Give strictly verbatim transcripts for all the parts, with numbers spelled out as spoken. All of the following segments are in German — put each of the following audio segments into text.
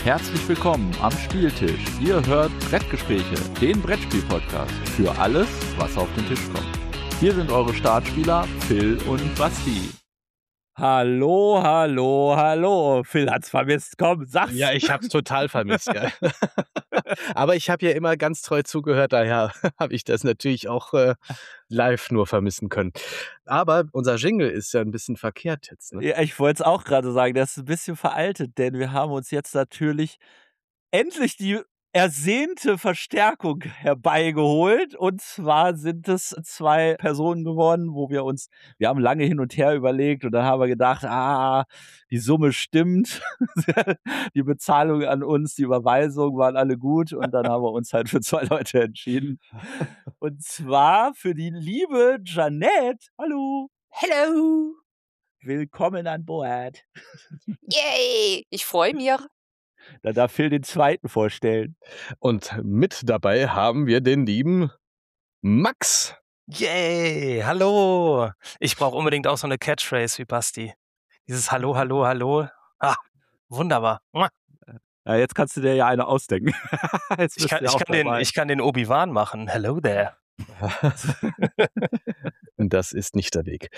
Herzlich willkommen am Spieltisch. Ihr hört Brettgespräche, den Brettspiel-Podcast für alles, was auf den Tisch kommt. Hier sind eure Startspieler Phil und Basti. Hallo, hallo, hallo. Phil hat's vermisst. Komm, sag's. Ja, ich hab's total vermisst, ja. Aber ich habe ja immer ganz treu zugehört, daher habe ich das natürlich auch äh, live nur vermissen können. Aber unser Jingle ist ja ein bisschen verkehrt jetzt. Ne? Ja, ich wollte es auch gerade sagen, der ist ein bisschen veraltet, denn wir haben uns jetzt natürlich endlich die ersehnte Verstärkung herbeigeholt. Und zwar sind es zwei Personen geworden, wo wir uns, wir haben lange hin und her überlegt und dann haben wir gedacht, ah, die Summe stimmt, die Bezahlung an uns, die Überweisung waren alle gut und dann haben wir uns halt für zwei Leute entschieden. Und zwar für die liebe Jeanette. Hallo. Hello. Willkommen an Bord. Yay, ich freue mich. Da darf Phil den zweiten vorstellen. Und mit dabei haben wir den lieben Max. Yay, hallo. Ich brauche unbedingt auch so eine Catchphrase wie Basti. Dieses Hallo, Hallo, Hallo. Ah, wunderbar. Ja, jetzt kannst du dir ja eine ausdenken. Jetzt Ich bist kann, du ja ich auch kann, den, dabei. ich kann den Obi-Wan machen. Hello there. Das ist nicht der Weg.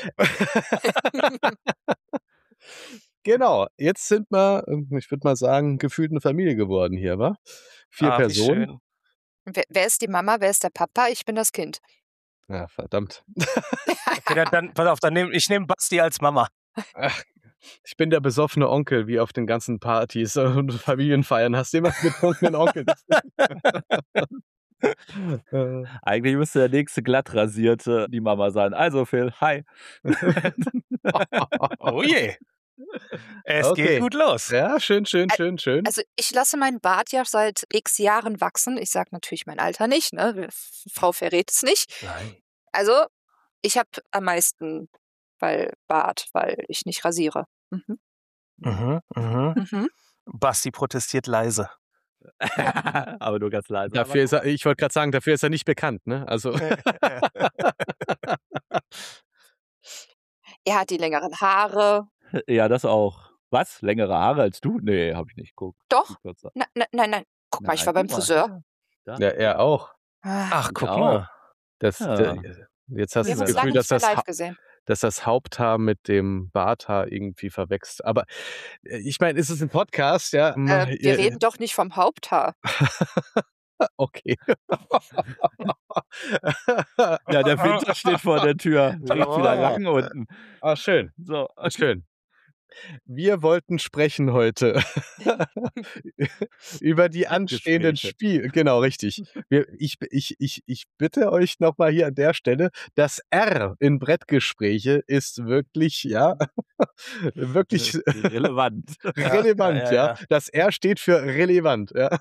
Genau, jetzt sind wir, ich würde mal sagen, gefühlt eine Familie geworden hier, wa? Vier Ah, wie Personen. schön. Wer, wer ist die Mama, wer ist der Papa? Ich bin das Kind. Ja, verdammt. Okay, dann, dann, pass auf, dann nehm, ich nehme Basti als Mama. Ach, ich bin der besoffene Onkel, wie auf den ganzen Partys und Familienfeiern. Hast du immer einen betrunkenen Onkel? Äh, Eigentlich müsste der nächste glattrasierte die Mama sein. Also Phil, hi. Oh je. Es Okay. geht gut los. ja, schön, schön, schön, schön. Also ich lasse meinen Bart ja seit x Jahren wachsen. Ich sage natürlich mein Alter nicht, ne? Frau verrät es nicht. Nein. Also ich habe am meisten weil Bart, weil ich nicht rasiere. Mhm. Mhm, mhm. Mhm. Basti protestiert leise. Aber nur ganz leise. Dafür ist er, ich wollte gerade sagen, dafür ist er nicht bekannt, ne? Also, Er hat die längeren Haare. Ja, das auch. Was? Längere Haare als du? Nee, hab ich nicht. Guck. Doch. Viel kürzer. Na, na, nein, nein. Guck mal, ich Nein, war beim guck mal. Friseur. Da. ja, er auch. Ah, Ach, guck auch. mal. Das, Ja. der, jetzt hast wir du haben das uns lange Gefühl, dass nicht mehr das, live Ha- gesehen. dass das Haupthaar mit dem Barthaar irgendwie verwächst. Aber äh, ich meine, ist es ein Podcast, ja? Äh, wir reden doch nicht vom Haupthaar. Okay. Ja, der Winter steht vor der Tür. Direkt wieder lang unten. Ah, schön. So. Schön. Wir wollten sprechen heute über die anstehenden Gespräche. Spiele. Genau, richtig. Wir, ich, ich, ich, ich bitte euch nochmal hier an der Stelle, das R in Brettgespräche ist wirklich, ja, wirklich Relevant. relevant, ja, ja, ja. Das R steht für relevant, ja.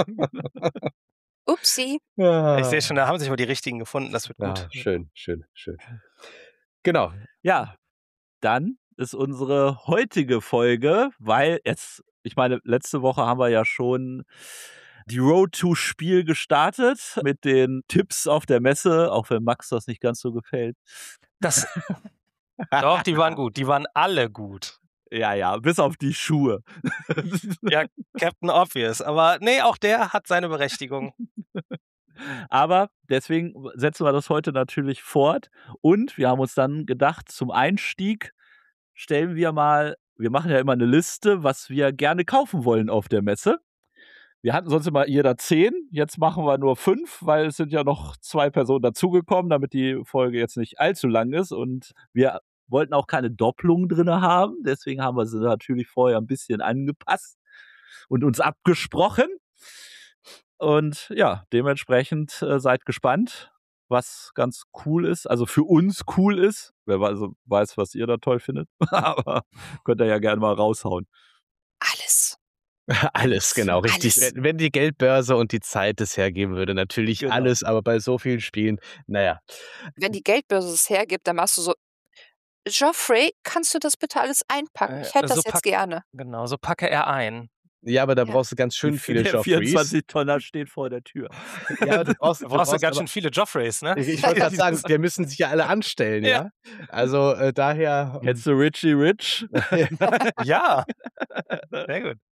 Upsi. Ich sehe schon, da haben sich mal die richtigen gefunden. Das wird Ja, gut. schön, schön, schön. Genau. Ja, dann ist unsere heutige Folge, weil jetzt, ich meine, letzte Woche haben wir ja schon die Road to Spiel gestartet mit den Tipps auf der Messe, auch wenn Max das nicht ganz so gefällt. Das, doch, die waren gut. Die waren alle gut. Ja, ja, bis auf die Schuhe. Ja, Captain Obvious. Aber nee, auch der hat seine Berechtigung. Aber deswegen setzen wir das heute natürlich fort. Und wir haben uns dann gedacht, zum Einstieg stellen wir mal, wir machen ja immer eine Liste, was wir gerne kaufen wollen auf der Messe. Wir hatten sonst immer jeder zehn, jetzt machen wir nur fünf, weil es sind ja noch zwei Personen dazugekommen, damit die Folge jetzt nicht allzu lang ist. Und wir wollten auch keine Doppelungen drin haben, deswegen haben wir sie natürlich vorher ein bisschen angepasst und uns abgesprochen. Und ja, dementsprechend äh, seid gespannt, was ganz cool ist, also für uns cool ist. Wer weiß, also weiß, was ihr da toll findet, aber könnt ihr ja gerne mal raushauen. Alles. Alles, genau, richtig. Alles. Wenn, wenn die Geldbörse und die Zeit es hergeben würde, natürlich Genau. alles, aber bei so vielen Spielen, naja. Wenn die Geldbörse es hergibt, dann machst du so, Geoffrey, kannst du das bitte alles einpacken? Ich Äh, hätte so das jetzt pack- gerne. Genau, so packe er ein. Ja, aber da Ja. brauchst du ganz schön viele Der Joffreys. vierundzwanzig-Tonner steht vor der Tür. Ja, du brauchst, Da brauchst du ganz aber- schön viele Joffreys, ne? Ich, ich wollte gerade sagen, wir müssen sich ja alle anstellen, ja? Ja. Also äh, daher. Kennst du Richie Rich? Ja. Sehr gut.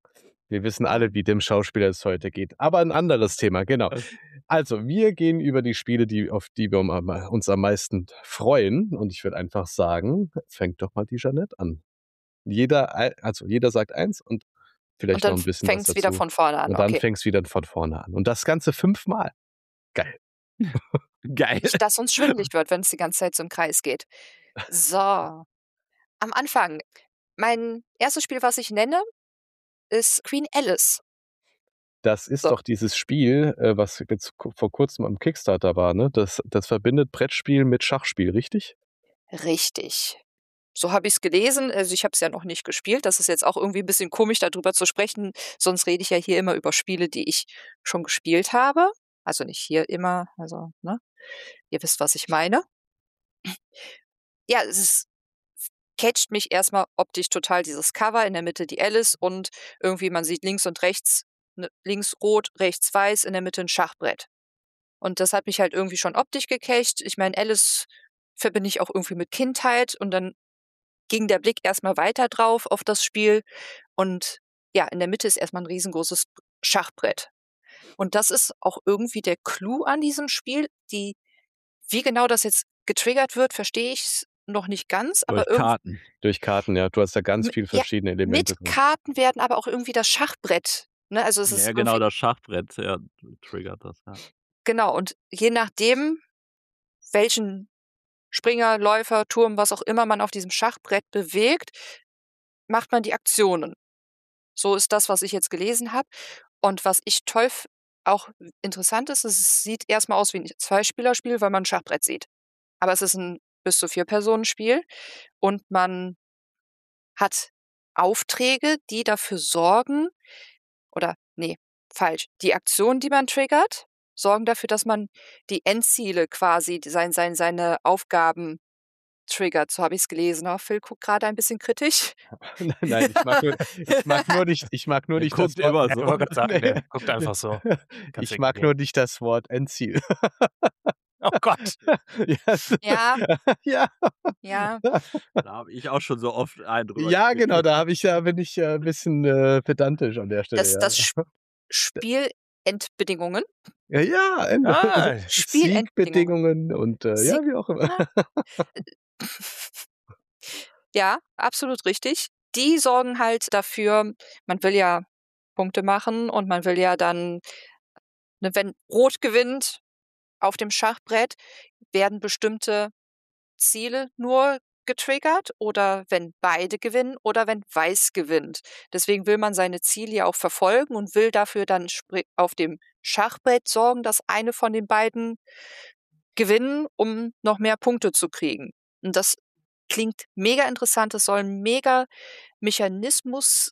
Wir wissen alle, wie dem Schauspieler es heute geht. Aber ein anderes Thema, genau. Also, wir gehen über die Spiele, die, auf die wir uns am meisten freuen. Und ich würde einfach sagen, fängt doch mal die Jeanette an. Jeder, also jeder sagt eins und vielleicht Und noch dann ein bisschen was fängt's wieder dazu. von vorne an. Und dann Okay. fängst wieder von vorne an. Und das Ganze fünfmal. Geil. Geil. Nicht, dass uns schwindelig wird, wenn es die ganze Zeit so im Kreis geht. So. Am Anfang. Mein erstes Spiel, was ich nenne, ist Queen Alice. Das ist So. doch dieses Spiel, äh, was jetzt ku- vor kurzem am Kickstarter war, ne? Das, das verbindet Brettspiel mit Schachspiel, richtig? Richtig. So habe ich es gelesen. Also ich habe es ja noch nicht gespielt. Das ist jetzt auch irgendwie ein bisschen komisch, darüber zu sprechen. Sonst rede ich ja hier immer über Spiele, die ich schon gespielt habe. Also nicht hier immer, also, ne? Ihr wisst, was ich meine. Ja, es ist, catcht mich erstmal optisch total, dieses Cover, in der Mitte die Alice und irgendwie man sieht links und rechts, ne, links rot, rechts weiß, in der Mitte ein Schachbrett. Und das hat mich halt irgendwie schon optisch gecatcht. Ich meine, Alice verbinde ich auch irgendwie mit Kindheit und dann ging der Blick erstmal weiter drauf auf das Spiel und ja, in der Mitte ist erstmal ein riesengroßes Schachbrett. Und das ist auch irgendwie der Clou an diesem Spiel. Die, wie genau das jetzt getriggert wird, verstehe ich noch nicht ganz, aber Durch irgendwie Karten. Durch Karten, ja. Du hast da ganz Mit- viel ja, verschiedene Elemente mit drin. Karten werden aber auch irgendwie das Schachbrett. Ne? Also es ist Ja, genau, irgendwie- das Schachbrett ja, triggert das. Ja. genau. Und je nachdem, welchen Springer, Läufer, Turm, was auch immer man auf diesem Schachbrett bewegt, macht man die Aktionen. So ist das, was ich jetzt gelesen habe. Und was ich toll, f- auch interessant ist, es sieht erstmal aus wie ein Zweispielerspiel, weil man ein Schachbrett sieht. Aber es ist ein bis zu vier Personen Spiel und man hat Aufträge, die dafür sorgen, oder nee, falsch, die Aktionen, die man triggert, sorgen dafür, dass man die Endziele quasi, die sein, sein, seine Aufgaben triggert. So habe ich es gelesen. Oh, Phil guckt gerade ein bisschen kritisch. Nein, ich mag nur, ich mag nur nicht, ich mag nur Der nicht guckt das Wort. immer Ja, so. ich wollte gerade sagen, der guckt einfach so. Kannst Ich mag ignorieren. nur nicht das Wort Endziel. Oh Gott. Ja. Ja, Ja. ja. Da habe ich auch schon so oft einen drüber Ja, gekriegt. genau, da habe ich ja, bin ich ja ein bisschen äh, pedantisch an der Stelle. Das, ja. das Sp- Spielendbedingungen. Ja, ja, genau. Ah, Siegbedingungen und äh, ja, Sieg- wie auch immer. Ja, absolut richtig. Die sorgen halt dafür, man will ja Punkte machen und man will ja dann, ne, wenn Rot gewinnt auf dem Schachbrett, werden bestimmte Ziele nur getriggert oder wenn beide gewinnen oder wenn Weiß gewinnt. Deswegen will man seine Ziele ja auch verfolgen und will dafür dann spri- auf dem Schachbrett sorgen, dass eine von den beiden gewinnen, um noch mehr Punkte zu kriegen. Und das klingt mega interessant. Es soll ein mega Mechanismus-Mix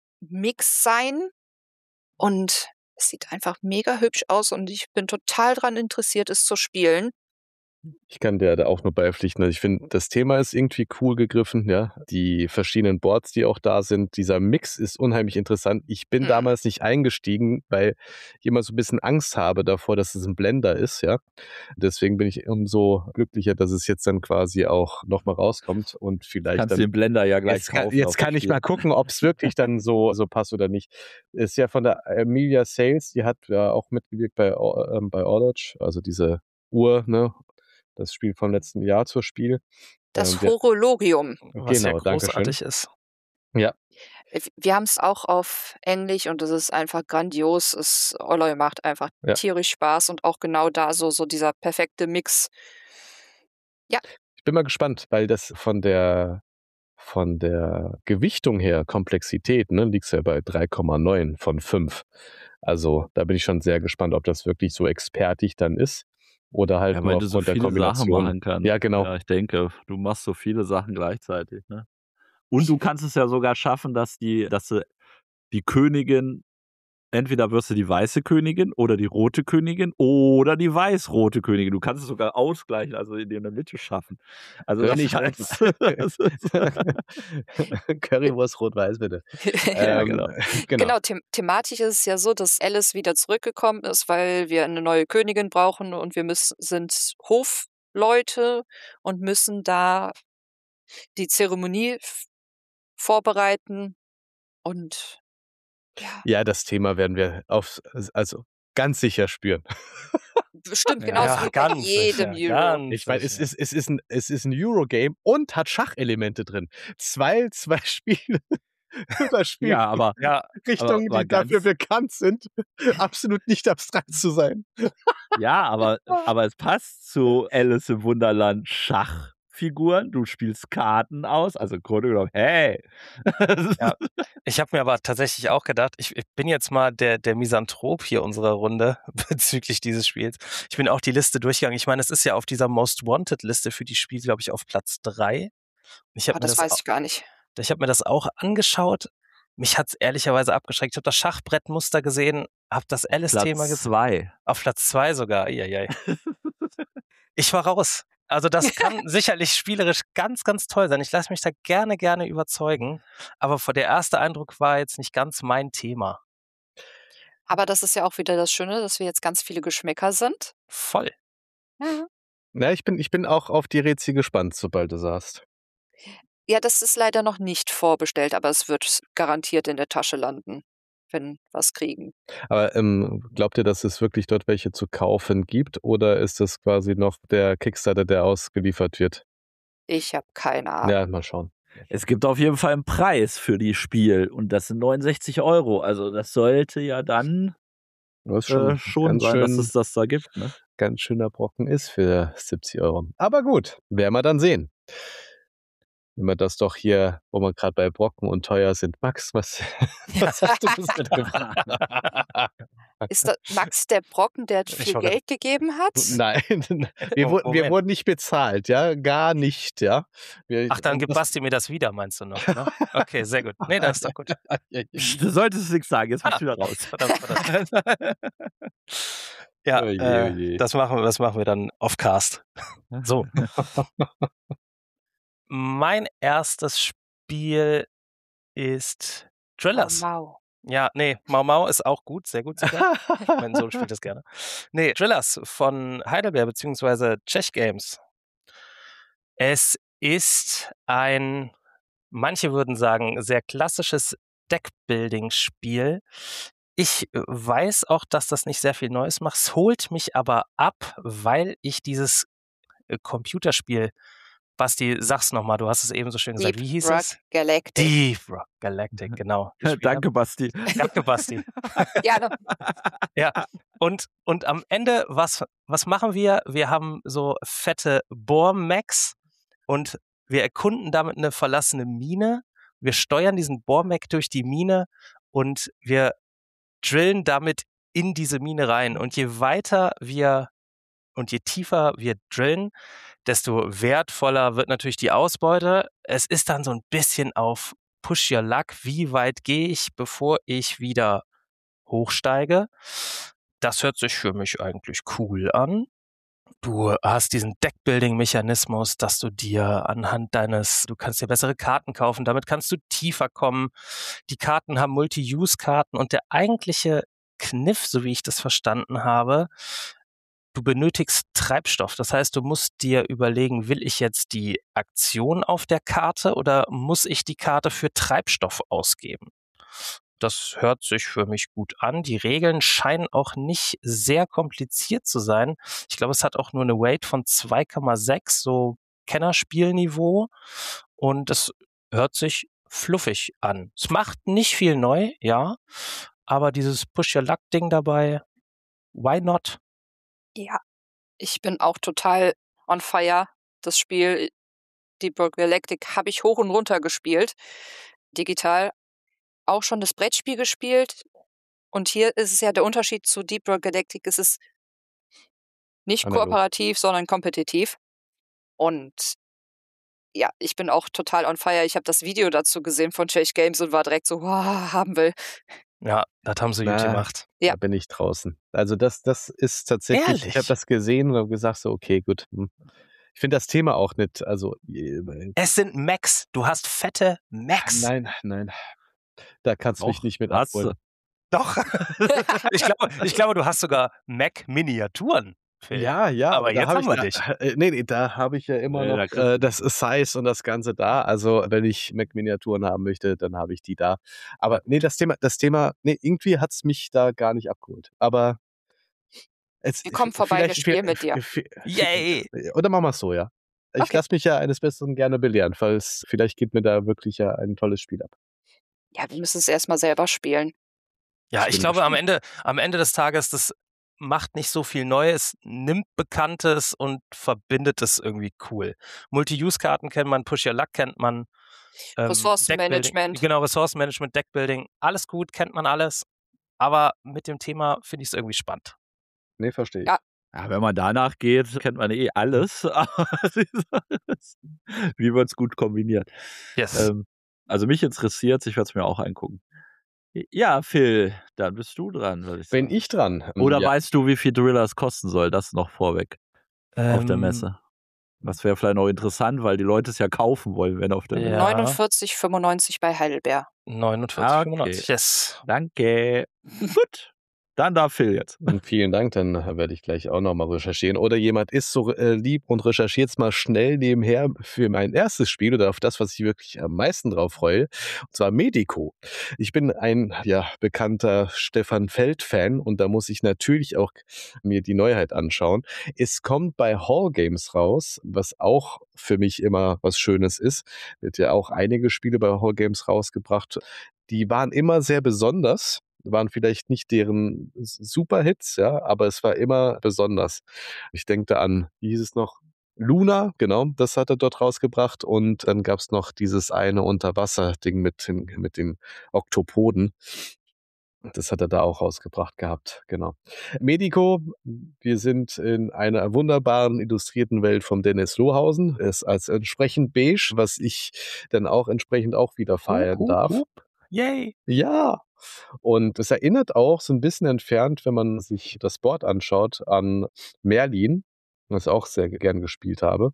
sein und es sieht einfach mega hübsch aus und ich bin total dran interessiert, es zu spielen. Ich kann dir da auch nur beipflichten. Also ich finde, das Thema ist irgendwie cool gegriffen, ja. Die verschiedenen Boards, die auch da sind, dieser Mix ist unheimlich interessant. Ich bin Hm. damals nicht eingestiegen, weil ich immer so ein bisschen Angst habe davor, dass es ein Blender ist, ja. Deswegen bin ich umso glücklicher, dass es jetzt dann quasi auch nochmal rauskommt und vielleicht Kannst dann. den Blender ja gleich Jetzt kann, kaufen. jetzt auf das kann ich Spiel. mal gucken, ob es wirklich dann so, so passt oder nicht. Ist ja von der Emilia Sales, die hat ja auch mitgewirkt bei, Or- ähm, bei Orlodge, also diese Uhr, ne? Das Spiel vom letzten Jahr zur Spiel. Das Ähm, der- Horologium. was ja Genau, danke schön. großartig ist. Ja, Äh, Wir haben es auch auf Englisch und es ist einfach grandios. Es Oloy macht einfach Ja. tierisch Spaß und auch genau da so, so dieser perfekte Mix. ich bin mal gespannt, weil das von der von der Gewichtung her, Komplexität, ne, liegt ja bei drei Komma neun von fünf. Also da bin ich schon sehr gespannt, ob das wirklich so expertig dann ist oder halt Ja, nur weil du so aufgrund der viele Sachen Kombination. machen kannst. Ja, genau. Ja, ich denke, du machst so viele Sachen gleichzeitig. Ne? Und du kannst es ja sogar schaffen, dass die, dass du die Königin, entweder wirst du die weiße Königin oder die rote Königin oder die weiß-rote Königin. Du kannst es sogar ausgleichen, also in der Mitte schaffen. Also das König heißt, das ist, Currywurst rot-weiß, bitte. Ja, Ähm, genau. genau. Genau, them thematisch ist es ja so, dass Alice wieder zurückgekommen ist, weil wir eine neue Königin brauchen und wir müssen, sind Hofleute und müssen da die Zeremonie f- vorbereiten. Und Ja, Ja, das Thema werden wir auf, also ganz sicher spüren. bestimmt Ja. genauso Ja, wie bei ganz jedem sicher, Euro. ganz Ich meine, es sicher. ist, es ist ein, es ist ein Eurogame und hat Schachelemente drin. Zwei, zwei Spiele über Ja, aber, aber, Spielrichtungen, aber die dafür ganz, bekannt sind, absolut nicht abstrakt zu sein. ja, aber, aber es passt zu Alice im Wunderland Schachfiguren. Du spielst Karten aus, also im Grunde genommen, hey. Ja, ich habe mir aber tatsächlich auch gedacht, ich, ich bin jetzt mal der, der Misanthrop hier unserer Runde bezüglich dieses Spiels. Ich bin auch die Liste durchgegangen. Ich meine, es ist ja auf dieser Most Wanted Liste für die Spiele, glaube ich, auf Platz drei. Ich habe Ah, mir, das das weiß au- ich gar nicht. ich hab mir das auch angeschaut. Mich hat's ehrlicherweise abgeschreckt. Ich habe das Schachbrettmuster gesehen, habe das Alice-Thema Platz gesehen. zwei. Auf Platz zwei sogar. Eieiei. Ich war raus. Also das kann sicherlich spielerisch ganz, ganz toll sein. Ich lasse mich da gerne, gerne überzeugen. Aber vor- der erste Eindruck war jetzt nicht ganz mein Thema. Aber das ist ja auch wieder das Schöne, dass wir jetzt ganz viele Geschmäcker sind. Voll. Ja. Na, ich bin, ich bin auch auf die Rätsel gespannt, sobald du sagst. Ja, das ist leider noch nicht vorbestellt, aber es wird garantiert in der Tasche landen, wenn wir es kriegen. Aber ähm, glaubt ihr, dass es wirklich dort welche zu kaufen gibt oder ist das quasi noch der Kickstarter, der ausgeliefert wird? Ich habe keine Ahnung. Ja, mal schauen. Es gibt auf jeden Fall einen Preis für die Spiel und das sind neunundsechzig Euro. Also das sollte ja dann Das ist äh, schon schon ganz sein, dass schön, es das da gibt. Ne? ganz schöner Brocken ist für siebzig Euro. Aber gut, werden wir dann sehen. Wenn wir das doch hier, wo wir gerade bei Brocken und teuer sind. Max, was, was hast du uns mitgebracht? Ist das Max der Brocken, der Ich viel war grad- Geld gegeben hat? Nein, wir, Oh, wurden, wir Moment. wurden nicht bezahlt, ja, gar nicht, ja. Wir, Ach, dann gibt das- Basti mir das wieder, meinst du noch? Ne? Okay, sehr gut. Nee, das ist doch gut. Psst, Du solltest nichts sagen, jetzt bist du wieder raus. Verdammt, verdammt. Ja, Oje, äh, oje. das machen wir, das machen wir dann off-cast. So. Mein erstes Spiel ist Drillers. Oh, wow. Ja, nee, Mau Mau ist auch gut, sehr gut sogar. Mein Sohn spielt das gerne. Nee, Drillers von Heidelberg beziehungsweise Czech Games. Es ist ein, manche würden sagen, sehr klassisches Deckbuilding-Spiel. Ich äh, weiß auch, dass das nicht sehr viel Neues macht. Es holt mich aber ab, weil ich dieses äh, Computerspiel, Basti, sag's nochmal, du hast es eben so schön gesagt. Deep Wie hieß Rock es? Galactic. Deep Rock Galactic, genau. gespielt Danke, Basti. hab. Danke, Basti. Ja, ne? Ja, und, und am Ende, was, was machen wir? Wir haben so fette Bohrmechs und wir erkunden damit eine verlassene Mine. Wir steuern diesen Bohrmech durch die Mine und wir drillen damit in diese Mine rein. Und je weiter wir und je tiefer wir drillen, desto wertvoller wird natürlich die Ausbeute. Es ist dann so ein bisschen auf Push Your Luck. Wie weit gehe ich, bevor ich wieder hochsteige? Das hört sich für mich eigentlich cool an. Du hast diesen Deckbuilding-Mechanismus, dass du dir anhand deines, du kannst dir bessere Karten kaufen, damit kannst du tiefer kommen. Die Karten haben Multi-Use-Karten und der eigentliche Kniff, so wie ich das verstanden habe, du benötigst Treibstoff. Das heißt, du musst dir überlegen, will ich jetzt die Aktion auf der Karte oder muss ich die Karte für Treibstoff ausgeben? Das hört sich für mich gut an. Die Regeln scheinen auch nicht sehr kompliziert zu sein. Ich glaube, es hat auch nur eine Weight von zwei Komma sechs, so Kennerspielniveau. Und es hört sich fluffig an. Es macht nicht viel neu, ja, aber dieses Push-Your-Luck-Ding dabei, why not? Ja, ich bin auch total on fire. Das Spiel Deep Rock Galactic habe ich hoch und runter gespielt. Digital auch schon das Brettspiel gespielt. Und hier ist es ja der Unterschied zu Deep Rock Galactic. Es ist nicht Analog. kooperativ, sondern kompetitiv. Und ja, ich bin auch total on fire. Ich habe das Video dazu gesehen von Czech Games und war direkt so, wow, haben will. Ja, das haben sie gut Na, gemacht. Ja. Da bin ich draußen. Also das, das ist tatsächlich, Ehrlich? ich habe das gesehen und habe gesagt, so, okay, gut. hm. Ich finde das Thema auch nicht, also äh, Es sind Macs. Du hast fette Macs. nein, nein. Da kannst du mich Doch, nicht mit hast abholen. Doch. ich, glaube, ich glaube, du hast sogar Mac-Miniaturen. Phil. Ja, ja, aber da jetzt hab haben wir ich, dich. Äh, nee, nee, da habe ich ja immer Nee, noch da kriegst äh, das Size und das Ganze da. Also wenn ich Mac-Miniaturen haben möchte, dann habe ich die da. Aber nee, das Thema, das Thema, nee, irgendwie hat es mich da gar nicht abgeholt. Aber es, Wir kommen vorbei, wir vielleicht, spielen mit dir. Yay! Oder machen wir es so, ja. Ich Okay. lasse mich ja eines Besseren gerne belehren, falls vielleicht geht mir da wirklich ja ein tolles Spiel ab. Ja, wir müssen es erstmal selber spielen. Ja, Ich ich bin glaube, am gespannt. Ende, am Ende des Tages, das macht nicht so viel Neues, nimmt Bekanntes und verbindet es irgendwie cool. Multi-Use-Karten kennt man, Push Your Luck kennt man. Ähm, Ressourcenmanagement. Deckbuilding- Genau, Ressourcenmanagement, Deckbuilding, alles gut, kennt man alles. Aber mit dem Thema finde ich es irgendwie spannend. Nee, verstehe ich. Ja. Ja, wenn man danach geht, kennt man eh alles. Aber die Sache ist, wie wird es gut kombiniert? Yes. Ähm, also mich interessiert, ich werde es mir auch angucken. Ja, Phil, dann bist du dran, würde ich Bin sagen. ich dran? Oder ja. weißt du, wie viel Drillers kosten soll? Das noch vorweg auf der Ähm, Messe. Das wäre vielleicht noch interessant, weil die Leute es ja kaufen wollen, wenn auf der Messe. Ja. neunundvierzig fünfundneunzig bei Heidelberg. neunundvierzig, Ah, okay. fünfundneunzig. Yes. Danke. Gut. Dann darf Phil jetzt. Und vielen Dank, dann werde ich gleich auch nochmal recherchieren. Oder jemand ist so äh, lieb und recherchiert es mal schnell nebenher für mein erstes Spiel oder auf das, was ich wirklich am meisten drauf freue, und zwar Medico. Ich bin ein ja bekannter Stefan Feld-Fan und da muss ich natürlich auch mir die Neuheit anschauen. Es kommt bei Hall Games raus, was auch für mich immer was Schönes ist. Wird ja auch einige Spiele bei Hall Games rausgebracht. Die waren immer sehr besonders. Waren vielleicht nicht deren Superhits, ja, aber es war immer besonders. Ich denke da an, wie hieß es noch? Luna, genau, das hat er dort rausgebracht. Und dann gab es noch dieses eine Unterwasser-Ding mit den, mit den Oktopoden. Das hat er da auch rausgebracht gehabt, genau. Medico, wir sind in einer wunderbaren, illustrierten Welt von Dennis Lohausen. Es ist als entsprechend beige, was ich dann auch entsprechend auch wieder feiern Hup, darf. hup. Yay. Ja, und es erinnert auch so ein bisschen entfernt, wenn man sich das Board anschaut, an Merlin, was ich auch sehr gern gespielt habe.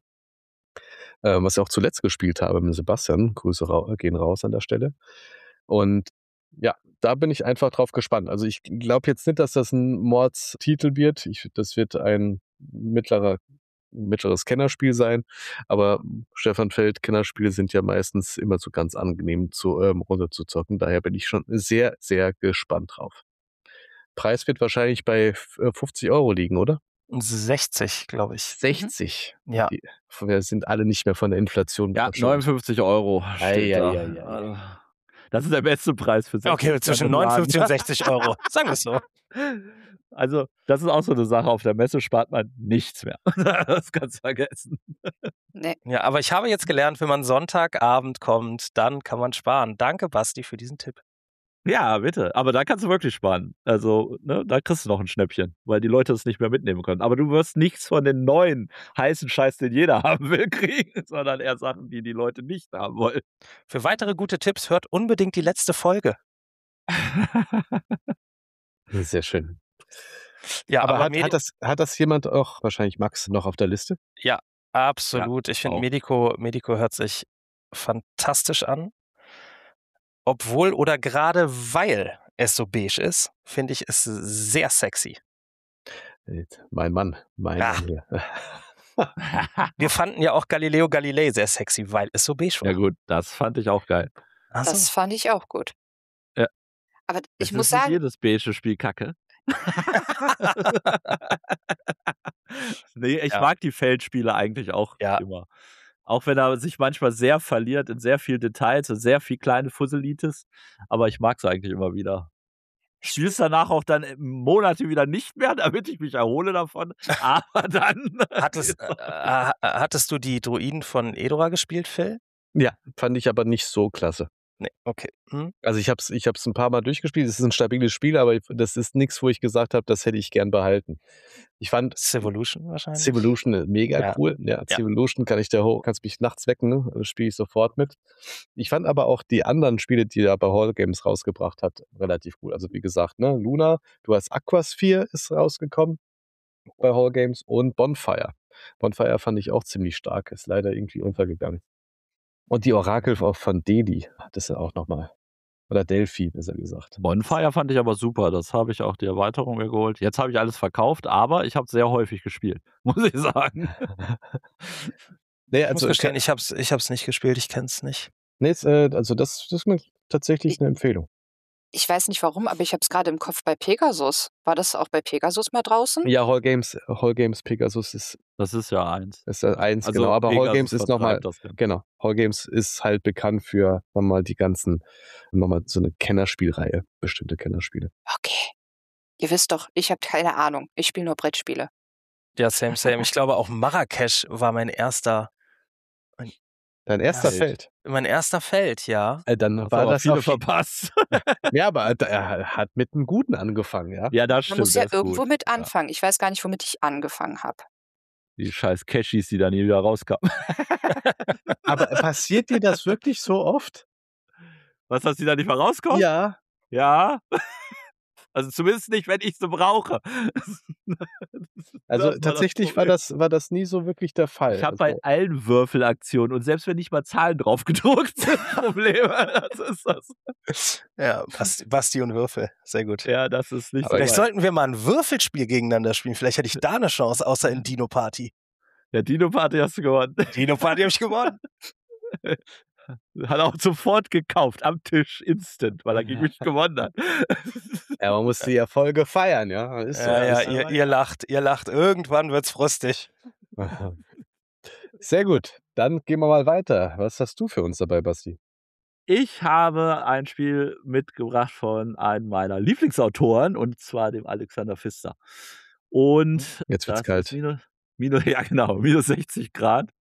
Ähm, was ich auch zuletzt gespielt habe mit Sebastian. Grüße ra- gehen raus an der Stelle. Und ja, da bin ich einfach drauf gespannt. Also ich glaube jetzt nicht, dass das ein Mordstitel wird. Ich, das wird ein mittlerer mittleres Kennerspiel sein, aber Stefan Feld Kennerspiele sind ja meistens immer so ganz angenehm zu ähm, runterzuzocken. Daher bin ich schon sehr, sehr gespannt drauf. Preis wird wahrscheinlich bei äh, fünfzig Euro liegen, oder? sechzig, glaube ich. sechzig. Ja. Die, wir sind alle nicht mehr von der Inflation Ja, verschont. neunundfünfzig Euro steht Ei, da. ei, ei, ei. Also, das ist der beste Preis für sechzig. Okay, zwischen neunundfünfzig und sechzig Euro. Sagen wir es so. Also, das ist auch so eine Sache. Auf der Messe spart man nichts mehr. Das kannst du vergessen. Nee. Ja, aber ich habe jetzt gelernt, wenn man Sonntagabend kommt, dann kann man sparen. Danke, Basti, für diesen Tipp. Ja, bitte. Aber da kannst du wirklich sparen. Also, ne, da kriegst du noch ein Schnäppchen, weil die Leute es nicht mehr mitnehmen können. Aber du wirst nichts von den neuen heißen Scheiß, den jeder haben will, kriegen, sondern eher Sachen, die die Leute nicht haben wollen. Für weitere gute Tipps hört unbedingt die letzte Folge. Sehr schön. Ja, aber aber, hat, Medi- hat, das, hat das jemand auch, wahrscheinlich Max, noch auf der Liste? ja, absolut. Ich finde, auch. Medico, Medico hört sich fantastisch an. Obwohl oder gerade weil es so beige ist, finde ich es sehr sexy. Mein Mann, mein Ja. Mann hier. Wir fanden ja auch Galileo Galilei sehr sexy, weil es so beige war. Ja gut, das fand ich auch geil. Ach so. Das fand ich auch gut. Ja. Aber ich Es muss ist nicht sagen, jedes beige Spiel kacke. Nee, ich Ja. mag die Feldspiele eigentlich auch Ja. immer. Auch wenn er sich manchmal sehr verliert in sehr viel Details und sehr viel kleine Fusselitis. Aber ich mag es eigentlich immer wieder. Ich spiele es danach auch dann Monate wieder nicht mehr, damit ich mich erhole davon. Aber dann. Hattest, äh, äh, hattest du die Druiden von Edora gespielt, Phil? Ja, fand ich aber nicht so klasse. Nee, okay. Hm? Also ich habe es ich hab's ein paar Mal durchgespielt. Es ist ein stabiles Spiel, aber das ist nichts, wo ich gesagt habe, das hätte ich gern behalten. Ich fand Civolution wahrscheinlich. Civolution mega Ja. cool. Ja, Ja. Civolution kann ich da hoch, kannst mich nachts wecken, ne? Das spiele ich sofort mit. Ich fand aber auch die anderen Spiele, die er bei Hall Games rausgebracht hat, relativ cool. Also wie gesagt, ne, Luna, du hast Aquasphere ist rausgekommen bei Hall Games und Bonfire. Bonfire fand ich auch ziemlich stark, ist leider irgendwie untergegangen. Und die Orakel auch von Dedi, das ist ja auch nochmal Oder Delphi, besser gesagt. Bonfire fand ich aber super. Das habe ich auch die Erweiterung mir geholt. Jetzt habe ich alles verkauft, aber ich habe es sehr häufig gespielt, muss ich sagen. Nee, Ich muss also, gestehen, ich hab's, ich hab's nicht gespielt, ich kenn's nicht. nee, ist, äh, also das, das ist mir tatsächlich Ich, eine Empfehlung. ich weiß nicht warum, aber ich habe es gerade im Kopf bei Pegasus. War das auch bei Pegasus mal draußen? Ja, Hall Games, Hall Games Pegasus ist, Das ist ja eins. ist das eins, Also genau. Aber Hall Pegasus Games ist nochmal, vertreibt das Ganze. genau, Hall Games ist halt bekannt für nochmal die ganzen, nochmal so eine Kennerspielreihe, bestimmte Kennerspiele. Okay. Ihr wisst doch, ich habe keine Ahnung. Ich spiele nur Brettspiele. Ja, same, same. Ich glaube, auch Marrakesch war mein erster, mein, Dein erster Ja. Feld. mein erster Feld, ja. Äh, dann Hast war aber das viele auf je- verpasst. Ja, aber er hat mit einem Guten angefangen, ja. Ja, das Man stimmt. muss ja der ist irgendwo gut. mit Ja. anfangen. Ich weiß gar nicht, womit ich angefangen habe. Die scheiß Cashis, die da nie wieder rauskamen. Aber passiert dir das wirklich so oft? Was, dass die da nicht mehr rauskommen? Ja. Ja. Also zumindest nicht, wenn ich sie brauche. Also Das war das tatsächlich war Problem. das, war das nie so wirklich der Fall. Ich habe bei Also, allen Würfelaktionen und selbst wenn nicht mal Zahlen drauf gedruckt sind, Probleme. Das ist das. Ja, Basti, Basti und Würfel. Sehr gut. Ja, das ist nicht Aber so Vielleicht weit. sollten wir mal ein Würfelspiel gegeneinander spielen. Vielleicht hätte ich da eine Chance, außer in Dino Party. Der Dino-Party hast du gewonnen. Dino Party habe ich gewonnen. Hat auch sofort gekauft, am Tisch, instant, weil er gegen mich gewonnen hat. ja, man muss die Erfolge feiern, ja. Ist so. Ja, ja, Ist so. ihr, ihr lacht, ihr lacht. Irgendwann wird's frostig. Sehr gut. Dann gehen wir mal weiter. Was hast du für uns dabei, Basti? Ich habe ein Spiel mitgebracht von einem meiner Lieblingsautoren, und zwar dem Alexander Pfister. Und Jetzt wird's das kalt. ist minus, minus, ja genau, minus sechzig Grad.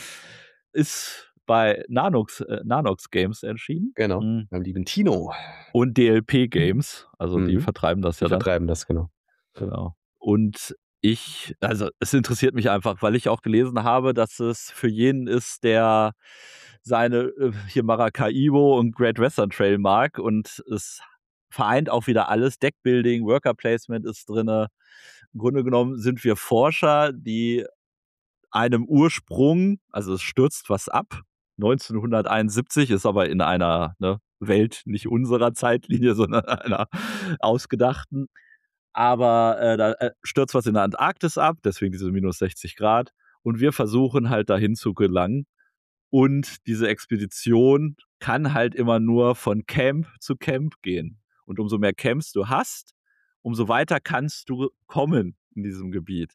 Ist bei Nanox, äh, Nanox Games erschienen. Genau. Mhm. Beim lieben Tino. Und D L P Games, also die Mhm. vertreiben das Wir ja dann. vertreiben das, genau. Genau. Und ich, also es interessiert mich einfach, weil ich auch gelesen habe, dass es für jeden ist, der seine äh, hier Maracaibo und Great Western Trail mag, und es vereint auch wieder alles. Deckbuilding, Worker Placement ist drinne. Im Grunde genommen sind wir Forscher, die einem Ursprung, also es stürzt was ab, neunzehnhunderteinundsiebzig, ist aber in einer ne, Welt nicht unserer Zeitlinie, sondern einer ausgedachten. Aber äh, da äh, stürzt was in der Antarktis ab, deswegen diese minus sechzig Grad. Und wir versuchen halt dahin zu gelangen. Und diese Expedition kann halt immer nur von Camp zu Camp gehen. Und umso mehr Camps du hast, umso weiter kannst du kommen in diesem Gebiet.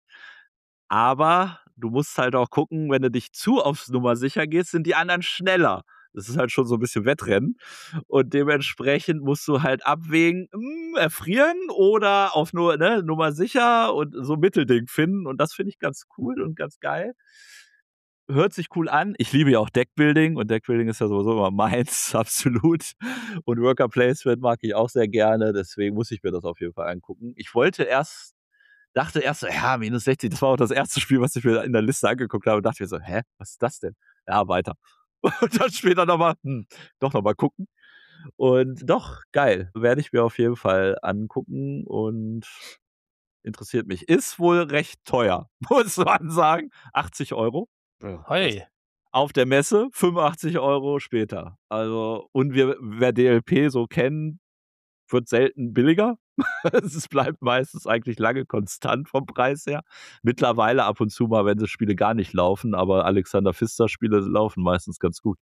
Aber du musst halt auch gucken, wenn du dich zu aufs Nummer sicher gehst, sind die anderen schneller. Das ist halt schon so ein bisschen Wettrennen. Und dementsprechend musst du halt abwägen, mh, erfrieren oder auf nur ne, Nummer sicher und so ein Mittelding finden. Und das finde ich ganz cool und ganz geil. Hört sich cool an. Ich liebe ja auch Deckbuilding, und Deckbuilding ist ja sowieso immer meins, absolut. Und Worker Placement mag ich auch sehr gerne, deswegen muss ich mir das auf jeden Fall angucken. Ich wollte erst, dachte erst so, ja, minus sechzig, das war auch das erste Spiel, was ich mir in der Liste angeguckt habe, und dachte mir so, hä, was ist das denn? Ja, weiter. Und dann später nochmal, hm, doch nochmal gucken. Und doch, geil. Werde ich mir auf jeden Fall angucken und interessiert mich. Ist wohl recht teuer, muss man sagen. achtzig Euro. Hoi. Auf der Messe, fünfundachtzig Euro später. Also, und wir, wer D L P so kennt, wird selten billiger. Es bleibt meistens eigentlich lange konstant vom Preis her. Mittlerweile ab und zu mal, wenn die Spiele gar nicht laufen, aber Alexander Pfister Spiele laufen meistens ganz gut.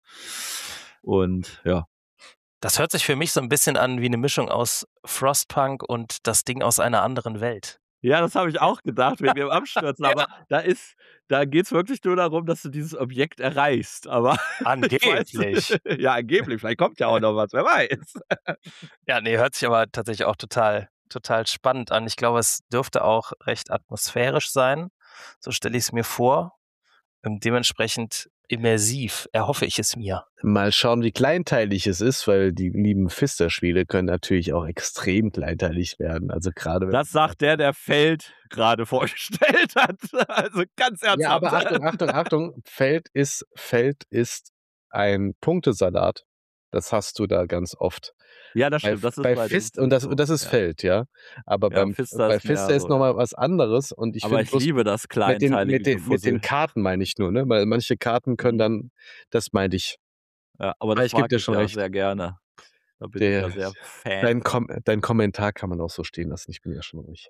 Und ja. Das hört sich für mich so ein bisschen an wie eine Mischung aus Frostpunk und das Ding aus einer anderen Welt. Ja, das habe ich auch gedacht, wegen dem Abstürzen. Aber da ist, da geht es wirklich nur darum, dass du dieses Objekt erreichst. Aber Angeblich. Ja, angeblich. Vielleicht kommt ja auch noch was, wer weiß. Ja, nee, hört sich aber tatsächlich auch total, total spannend an. Ich glaube, es dürfte auch recht atmosphärisch sein. So stelle ich es mir vor. Ähm, dementsprechend immersiv erhoffe ich es mir. Mal schauen, wie kleinteilig es ist, weil die lieben Pfister-Spiele können natürlich auch extrem kleinteilig werden. Also gerade wenn Das sagt der, der Feld gerade vorgestellt hat. Also ganz ernsthaft. Ja, aber Achtung, Achtung, Achtung, Feld ist, Feld ist ein Punktesalat. Das hast du da ganz oft. Ja, das Bei, stimmt. Das ist bei bei Fist, dem und das, so, und das ist ja. Feld, ja. Aber Ja, beim, Pfister bei ist mehr Pfister ist so, nochmal was anderes. Und ich Aber finde ich bloß liebe das mit den, Kleinteilige. mit, den, mit den Karten meine ich nur, ne? Weil manche Karten können Mhm. dann, das meinte ich. Ja, aber Aber das ich geb mag dir ich schon ja recht. sehr gerne. Da bin ich ja Der, sehr Fan. dein, Kom dein Kommentar kann man auch so stehen lassen. Ich bin ja schon ruhig.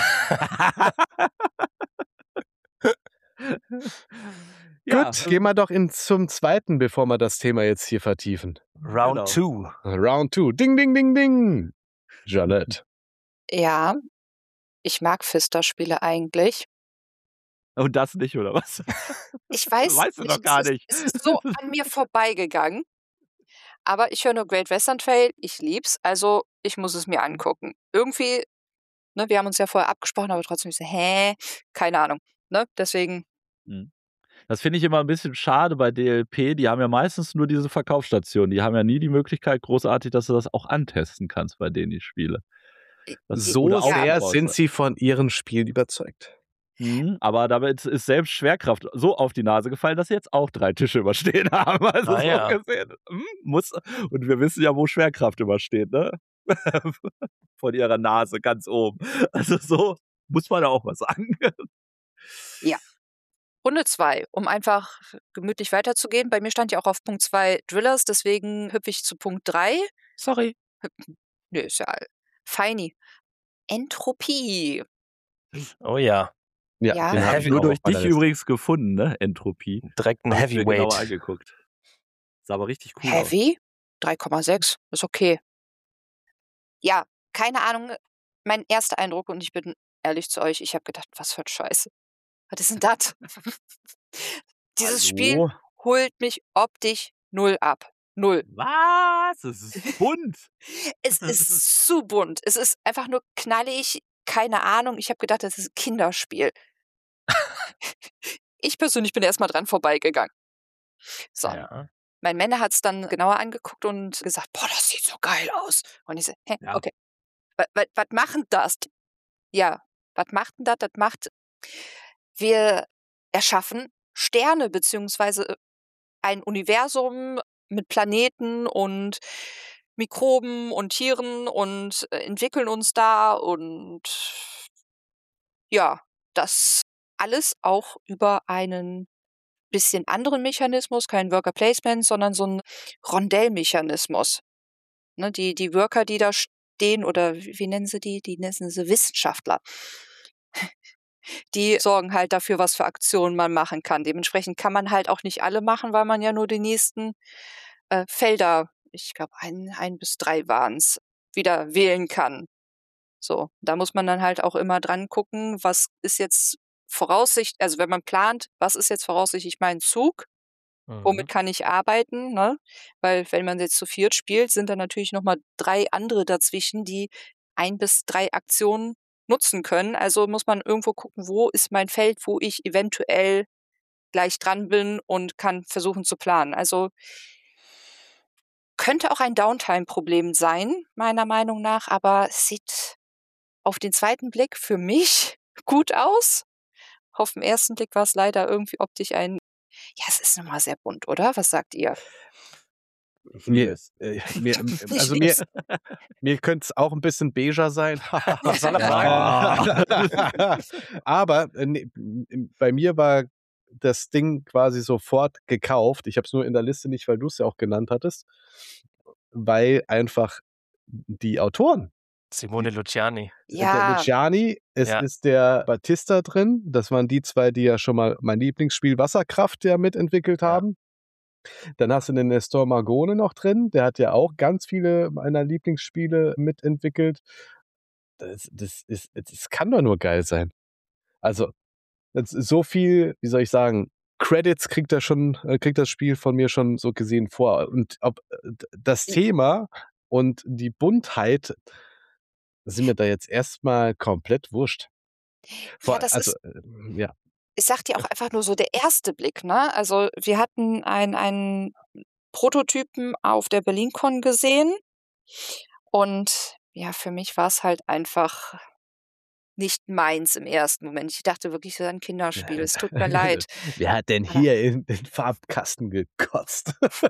Ja, Gut, gehen wir doch in, zum zweiten, bevor wir das Thema jetzt hier vertiefen. Round two. Round two. Ding, ding, ding, ding. Jeanette. Ja, ich mag Pfister-Spiele eigentlich. und das nicht, oder was? Ich weiß Weißt du nicht, doch gar es ist, nicht. es ist so an mir vorbeigegangen. Aber ich höre nur Great Western Trail, ich lieb's, also ich muss es mir angucken. Irgendwie, ne, wir haben uns ja vorher abgesprochen, aber trotzdem ich so, hä? Keine Ahnung, ne? Deswegen, Hm. Das finde ich immer ein bisschen schade bei D L P. Die haben ja meistens nur diese Verkaufsstationen. Die haben ja nie die Möglichkeit, großartig, dass du das auch antesten kannst bei denen, die Spiele. Das ist So oder sehr aufgebaut sind wird. sie von ihren Spielen überzeugt. Mhm, aber damit ist selbst Schwerkraft so auf die Nase gefallen, dass sie jetzt auch drei Tische überstehen haben. Also Ah, so ja. gesehen, hm, muss, und wir wissen ja, wo Schwerkraft übersteht, ne? Von ihrer Nase ganz oben. Also so muss man da auch was sagen. ja. Runde zwei, um einfach gemütlich weiterzugehen. Bei mir stand ja auch auf Punkt zwei Drillers, deswegen hüpfe ich zu Punkt drei. Sorry. Nö, ist ja feini. Entropie. Oh ja. Ja, Ja. den habe ich Heavy- Nur auch durch auf meiner dich Liste. übrigens gefunden, ne? Entropie. Direkt ein Hab ich mir genauer Heavyweight. angeguckt. Sah aber richtig cool aus. Heavy? drei Komma sechs, ist okay. Ja, keine Ahnung. Mein erster Eindruck, und ich bin ehrlich zu euch, ich habe gedacht, was für ein Scheiße. Was ist denn das? Dieses Spiel Hallo? holt mich optisch null ab. Null. Was? Es ist bunt. Es ist zu bunt. Es ist einfach nur knallig. Keine Ahnung. Ich habe gedacht, das ist ein Kinderspiel. Ich persönlich bin erstmal dran vorbeigegangen. So. Ja. Mein Männer hat es dann genauer angeguckt und gesagt, boah, das sieht so geil aus. Und ich so, hä, Ja. okay. Was macht denn das? Ja, was macht denn das? Das macht, wir erschaffen Sterne beziehungsweise ein Universum mit Planeten und Mikroben und Tieren und äh, entwickeln uns da und ja, das alles auch über einen bisschen anderen Mechanismus, kein Worker Placement, sondern so ein Rondellmechanismus. Ne, die, die Worker, die da stehen, oder wie, wie nennen sie die? Die nennen sie Wissenschaftler. Die sorgen halt dafür, was für Aktionen man machen kann. Dementsprechend kann man halt auch nicht alle machen, weil man ja nur die nächsten äh, Felder, ich glaube ein, ein bis drei waren es, wieder wählen kann. So, da muss man dann halt auch immer dran gucken, was ist jetzt Voraussicht, also wenn man plant, was ist jetzt voraussichtlich mein Zug, womit Mhm. kann ich arbeiten, ne? Weil wenn man jetzt zu viert spielt, sind dann natürlich nochmal drei andere dazwischen, die ein bis drei Aktionen nutzen können. Also muss man irgendwo gucken, wo ist mein Feld, wo ich eventuell gleich dran bin und kann versuchen zu planen. Also könnte auch ein Downtime-Problem sein, meiner Meinung nach, aber es sieht auf den zweiten Blick für mich gut aus. Auf den ersten Blick war es leider irgendwie optisch ein, ja, es ist nun mal sehr bunt, oder? Was sagt ihr? Mir, äh, mir, also mir, mir könnte es auch ein bisschen beiger sein. Was soll er Aber äh, nee, bei mir war das Ding quasi sofort gekauft. Ich habe es nur in der Liste nicht, weil du es ja auch genannt hattest, weil einfach die Autoren, Simone Luciani. der Ja, Luciani, es Ja. ist der Battista drin. Das waren die zwei, die ja schon mal mein Lieblingsspiel Wasserkraft ja mitentwickelt Ja. haben. Dann hast du den Nestor Margone noch drin. Der hat ja auch ganz viele meiner Lieblingsspiele mitentwickelt. Das, das, ist, das kann doch nur geil sein. Also, das ist so viel, wie soll ich sagen, Credits kriegt er schon, äh, kriegt das Spiel von mir schon so gesehen vor. Und ob äh, d- das I- Thema und die Buntheit sind mir da jetzt erstmal komplett wurscht. Vor, ja, das also, ist, äh, ja. ich sag dir auch einfach nur so der erste Blick, ne? Also wir hatten ein- einen Prototypen auf der BerlinCon gesehen und ja, für mich war es halt einfach nicht meins im ersten Moment. Ich dachte wirklich, es ist ein Kinderspiel. Es tut mir leid. Wer hat denn Aber- hier in den Farbkasten gekotzt?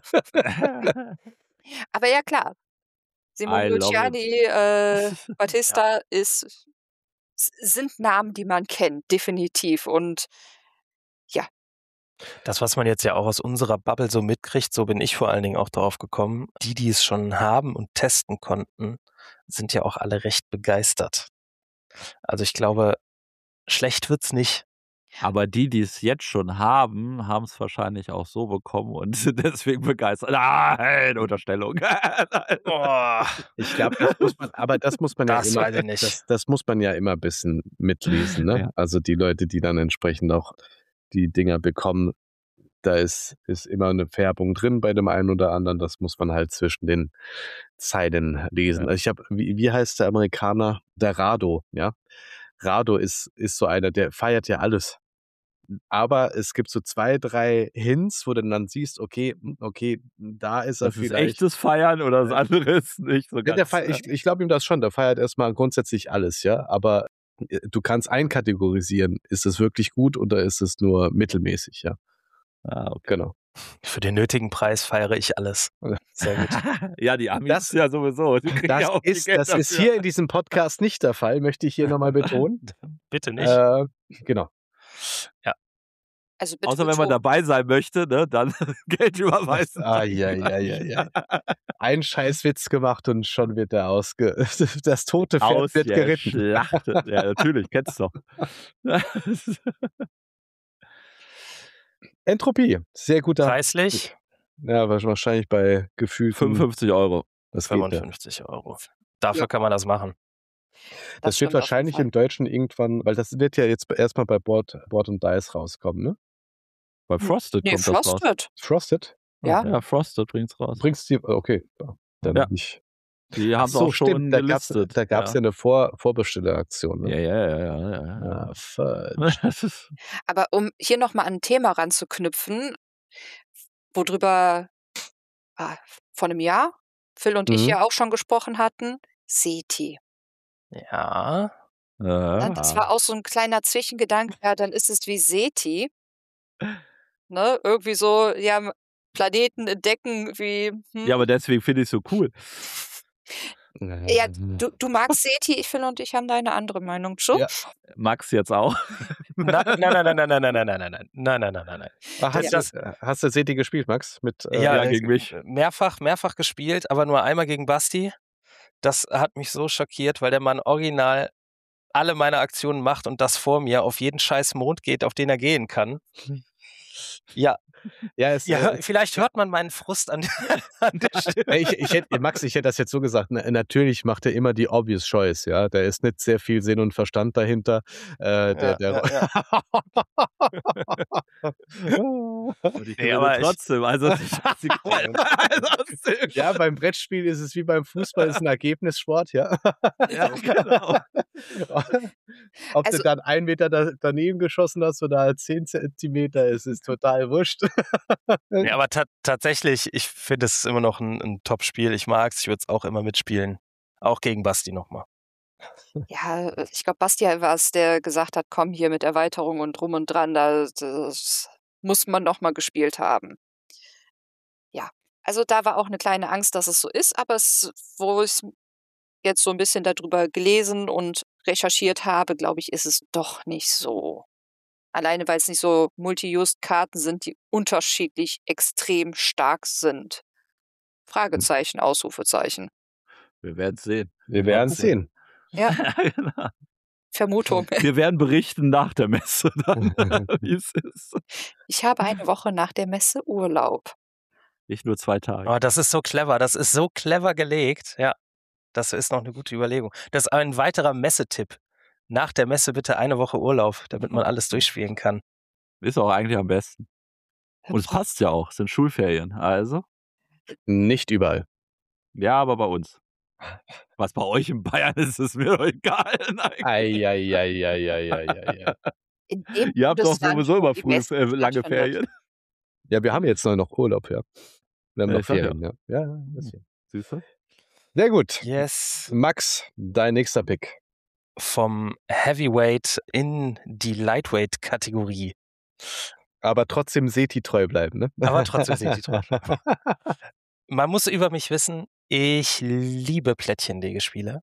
Aber ja, klar. Simone I love Luciani, äh, Battista ist, s- sind Namen, die man kennt, definitiv. Und ja, Das, was man jetzt ja auch aus unserer Bubble so mitkriegt, so bin ich vor allen Dingen auch drauf gekommen. Die, die es schon haben und testen konnten, sind ja auch alle recht begeistert. Also ich glaube, schlecht wird's nicht. Aber die, die es jetzt schon haben, haben es wahrscheinlich auch so bekommen und sind deswegen begeistert. Nein, Unterstellung. Oh, Ich glaube, das muss man, aber das muss man Das ja weiß ich immer, nicht. das, das muss man ja immer ein bisschen mitlesen, ne? Ja. Also die Leute, die dann entsprechend auch die Dinger bekommen, da ist, ist immer eine Färbung drin bei dem einen oder anderen. Das muss man halt zwischen den Zeilen lesen. Ja. Also ich habe, wie, wie heißt der Amerikaner? Der Rado, ja. Rado ist, ist so einer, der feiert ja alles. Aber es gibt so zwei, drei Hints, wo du dann siehst, okay, okay, da ist er Das ist vielleicht. echtes Feiern oder das andere ist nicht so Ja, ganz. der feiert, ich ich glaube ihm das schon, der feiert erstmal grundsätzlich alles, ja. Aber äh, du kannst einkategorisieren, ist es wirklich gut oder ist es nur mittelmäßig, ja. Ah, okay. Genau. Für den nötigen Preis feiere ich alles. Sehr gut. Ja, die Amis Das- ja sowieso. Die kriegen Das, ja auch viel ist, Geld das ist dafür. hier in diesem Podcast nicht der Fall, möchte ich hier nochmal betonen. Bitte nicht. Äh, genau. Also bitte Außer wenn man betont. dabei sein möchte, ne, dann Geld überweisen. Ah, ja, ja, ja, ja. Ein Scheißwitz gemacht und schon wird er ausge... Das tote Pferd wird geritten. Ausgeschlachtet. Ja, natürlich, kennst du doch. Entropie, sehr guter. Preislich Ja, wahrscheinlich bei gefühlt fünfundfünfzig Euro. Das, geht, ja. fünfundfünfzig Euro. Dafür Ja. kann man das machen. das stimmt wird auf jeden wahrscheinlich Fall. im Deutschen irgendwann, weil das wird ja jetzt erstmal bei Board, Board und Dice rauskommen, ne? Bei Frosted Nee, kommt das raus. Frosted. Frosted? Ja. Ja, Frosted bringt's raus. Bringst du, okay, ja, dann Ja. nicht. Die haben es auch schon da gab's, gelistet. da gab es ja. eine Vor Vorbestelleraktion. Ne? Ja, ja, ja, ja, ja, ja. Ah, fudge. Das ist- Aber um hier nochmal an ein Thema ranzuknüpfen, worüber ah, vor einem Jahr Phil und ich Mhm. ja auch schon gesprochen hatten, SETI. Ja. Ne? ja. Das war auch so ein kleiner Zwischengedanke, ja, dann ist es wie SETI. Ne? Irgendwie so, ja, Planeten entdecken wie. Hm. Ja, aber deswegen finde ich es so cool. Ja, du, du magst SETI, ich Phil und ich haben da eine andere Meinung zu. Ja. Max jetzt auch. Nein, nein, nein, nein, nein, nein, nein, nein, nein, nein, nein, nein, nein, nein, nein. Ah, hast, Das- du, hast du Seti gespielt, Max? Mit, äh, Ja, ja, äh, gegen mich. Mehrfach, mehrfach gespielt, aber nur einmal gegen Basti. Das hat mich so schockiert, weil der Mann original alle meine Aktionen macht und das vor mir auf jeden scheiß Mond geht, auf den er gehen kann. Ja, ja, es, ja äh, hör, vielleicht hört man meinen Frust an, an der Stimme. ich, ich hätte, Max, ich hätte das jetzt so gesagt. Na, natürlich macht er immer die obvious choice, ja. Da ist nicht sehr viel Sinn und Verstand dahinter. Äh, der, Ja, der, ja, Und ich Nee, gewinne aber ich- trotzdem. Also, ich, also, ja, beim Brettspiel ist es wie beim Fußball, ist ein Ergebnissport, ja. ja, genau. Ob Also- du dann einen Meter da, daneben geschossen hast oder zehn Zentimeter, es ist total wurscht. Nee, aber ta tatsächlich, ich finde es immer noch ein, ein Top-Spiel. Ich mag es, ich würde es auch immer mitspielen. Auch gegen Basti nochmal. Ja, ich glaube, Basti war es, der gesagt hat, komm hier mit Erweiterung und drum und dran, da, das muss man noch mal gespielt haben. Ja, also da war auch eine kleine Angst, dass es so ist, aber es, wo ich jetzt so ein bisschen darüber gelesen und recherchiert habe, glaube ich, ist es doch nicht so. Alleine, weil es nicht so Multi-Use-Karten sind, die unterschiedlich extrem stark sind. Fragezeichen, Ausrufezeichen. Wir werden sehen. Wir werden es sehen. Ja, Genau. Vermutung. Wir werden berichten nach der Messe, dann, wie es ist. Ich habe eine Woche nach der Messe Urlaub. Nicht nur zwei Tage. Oh, das ist so clever, das ist so clever gelegt. Ja, das ist noch eine gute Überlegung. Das ist ein weiterer Messetipp. Nach der Messe bitte eine Woche Urlaub, damit man alles durchspielen kann. Ist auch eigentlich am besten. Und es passt ja auch, es sind Schulferien. Also, Nicht überall. ja, aber bei uns. Was bei euch in Bayern ist, ist mir doch egal. Nein. Eieieiei. In dem Ihr habt doch Bundesland, sowieso wo immer die früh, Messe äh, lange stattfindet. Ferien. Ja, wir haben jetzt noch Urlaub, ja. Wir haben Ja, noch ich sag ja. Ferien, ja. Ja, ja, deswegen. Siehst du? Sehr gut. Yes. Max, dein nächster Pick. Vom Heavyweight in die Lightweight-Kategorie. Aber trotzdem Seti treu bleiben, ne? Aber trotzdem Seti treu Man muss über mich wissen, ich liebe Plättchenlegespiele.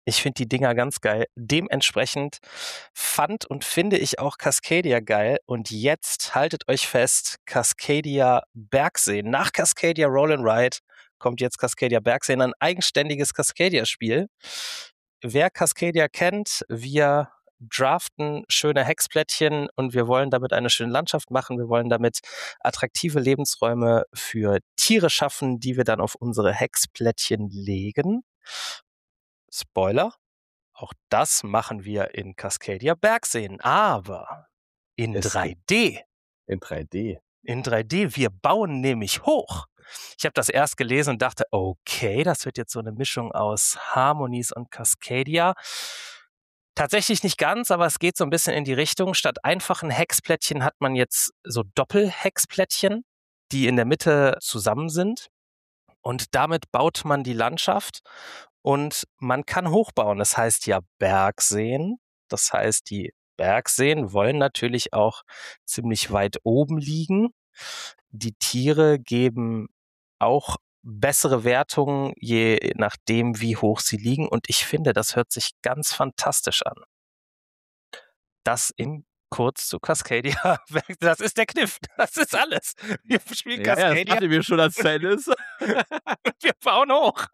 Ich finde die Dinger ganz geil. Dementsprechend fand und finde ich auch Cascadia geil. Und jetzt haltet euch fest, Cascadia Bergseen. Nach Cascadia Roll and Ride kommt jetzt Cascadia Bergseen, ein eigenständiges Cascadia-Spiel. Wer Cascadia kennt, wir draften schöne Hexplättchen und wir wollen damit eine schöne Landschaft machen. Wir wollen damit attraktive Lebensräume für Tiere schaffen, die wir dann auf unsere Hexplättchen legen. Spoiler, auch das machen wir in Cascadia Bergseen, aber in Es- drei D. In drei D. In drei D, wir bauen nämlich hoch. Ich habe das erst gelesen und dachte, okay, das wird jetzt so eine Mischung aus Harmonies und Cascadia. Tatsächlich nicht ganz, aber es geht so ein bisschen in die Richtung. Statt einfachen Hexplättchen hat man jetzt so Doppelhexplättchen, die in der Mitte zusammen sind. Und damit baut man die Landschaft und man kann hochbauen. Das heißt ja Bergseen. Das heißt, die Bergseen wollen natürlich auch ziemlich weit oben liegen. Die Tiere geben auch bessere Wertungen, je nachdem, wie hoch sie liegen. Und ich finde, das hört sich ganz fantastisch an. Das in kurz zu Cascadia. Das ist der Kniff. Das ist alles. Wir spielen Ja, ja, das Cascadia hatten wir schon als Tennis. und wir bauen hoch.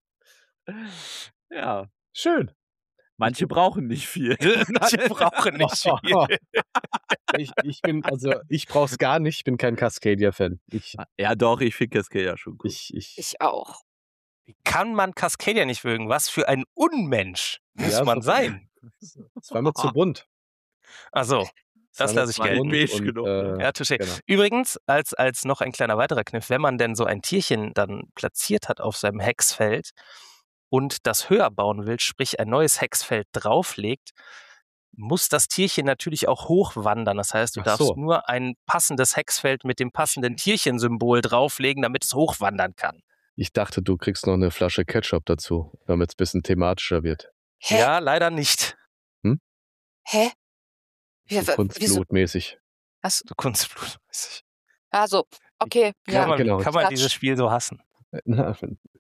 Ja, Schön. manche brauchen nicht viel. Manche brauchen nicht viel. Ich, ich bin, also ich brauch's gar nicht, ich bin kein Cascadia-Fan. Ich, Ja, doch, ich finde Cascadia schon cool. ich, ich, Ich auch. Wie kann man Cascadia nicht mögen? Was für ein Unmensch muss Ja, man so- sein? es war mir zu bunt. Also, Es war das mir lasse ich zu gelten. bunt Beige und, genug, äh, ja, touché. genau. Übrigens, als, als noch ein kleiner weiterer Kniff, wenn man denn so ein Tierchen dann platziert hat auf seinem Hexfeld und das höher bauen will, sprich ein neues Hexfeld drauflegt, muss das Tierchen natürlich auch hochwandern. Das heißt, du Ach darfst so. nur ein passendes Hexfeld mit dem passenden Tierchensymbol drauflegen, damit es hochwandern kann. Ich dachte, du kriegst noch eine Flasche Ketchup dazu, damit es ein bisschen thematischer wird. Hä? Ja, leider nicht. Hä? Ja, So wa- wieso? Kunstblutmäßig. Achso, So kunstblutmäßig. also, okay, Kann, ja. man, genau. kann man Klatsch. dieses Spiel so hassen? Na,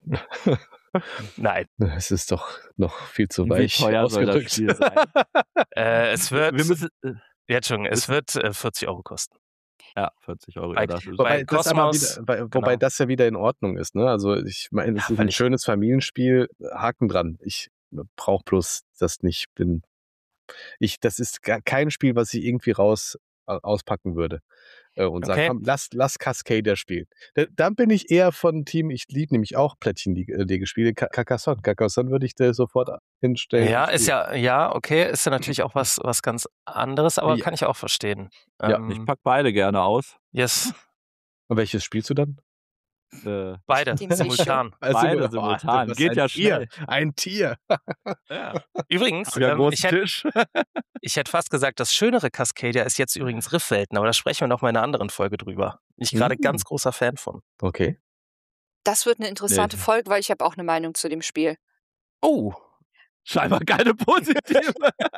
Nein. es ist doch noch viel zu Wie weich teuer soll das ausgedrückt. Spiel sein? Äh, es wird, Wir müssen, äh, jetzt schon, es wird äh, vierzig Euro kosten. ja, vierzig Euro. Bei- Ja, das ist bei- Wobei, das aber Cosmos, wieder, bei, wobei genau. das ja wieder in Ordnung ist. Ne? Also ich meine, es Ja, ist weil ein ich- schönes Familienspiel, Haken dran. Ich brauche bloß das nicht. Bin ich, das ist gar kein Spiel, was ich irgendwie raus äh, auspacken würde äh, und Okay. sagen, komm, lass, lass Cascadia spielen. Da, dann bin ich eher von Team, ich liebe nämlich auch Plättchen-Spiele. Carcassonne. Carcassonne würde ich dir sofort hinstellen. Ja, und ist spielen. ja, ja, okay, ist ja natürlich auch was, was ganz anderes, aber Ja. kann ich auch verstehen. Ja, Ähm, Ich pack beide gerne aus. yes, Und welches spielst du dann? Äh, beide, Die Mischung. simultan. Beide boah, simultan. du bist Geht ein ja Tier, schnell. Ein Tier. ja. Übrigens, Ja, ähm, großen ich hätte Tisch. ich hätt fast gesagt, das schönere Cascadia ist jetzt übrigens Riffwelten, aber da sprechen wir noch mal in einer anderen Folge drüber. Bin ich gerade Mhm. ganz großer Fan von. Okay. Das wird eine interessante Nee. Folge, weil ich habe auch eine Meinung zu dem Spiel. Oh, Scheinbar keine positive.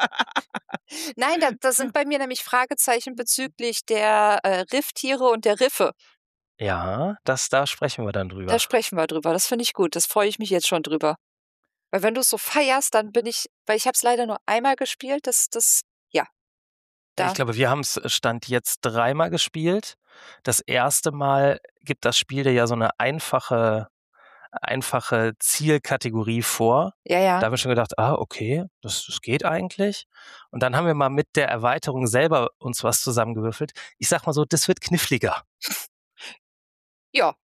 Nein, da, da sind bei mir nämlich Fragezeichen bezüglich der äh, Rifftiere und der Riffe. ja, das, da sprechen wir dann drüber. Da sprechen wir drüber. Das finde ich gut. Das freue ich mich jetzt schon drüber. Weil wenn du es so feierst, dann bin ich, weil ich habe es leider nur einmal gespielt, das, das, ja. Da. Ich glaube, wir haben es Stand jetzt dreimal gespielt. Das erste Mal gibt das Spiel dir ja so eine einfache, einfache Zielkategorie vor. Ja, ja. Da haben wir schon gedacht, ah, okay, das, das geht eigentlich. Und dann haben wir mal mit der Erweiterung selber uns was zusammengewürfelt. Ich sag mal so, das wird kniffliger. Ja.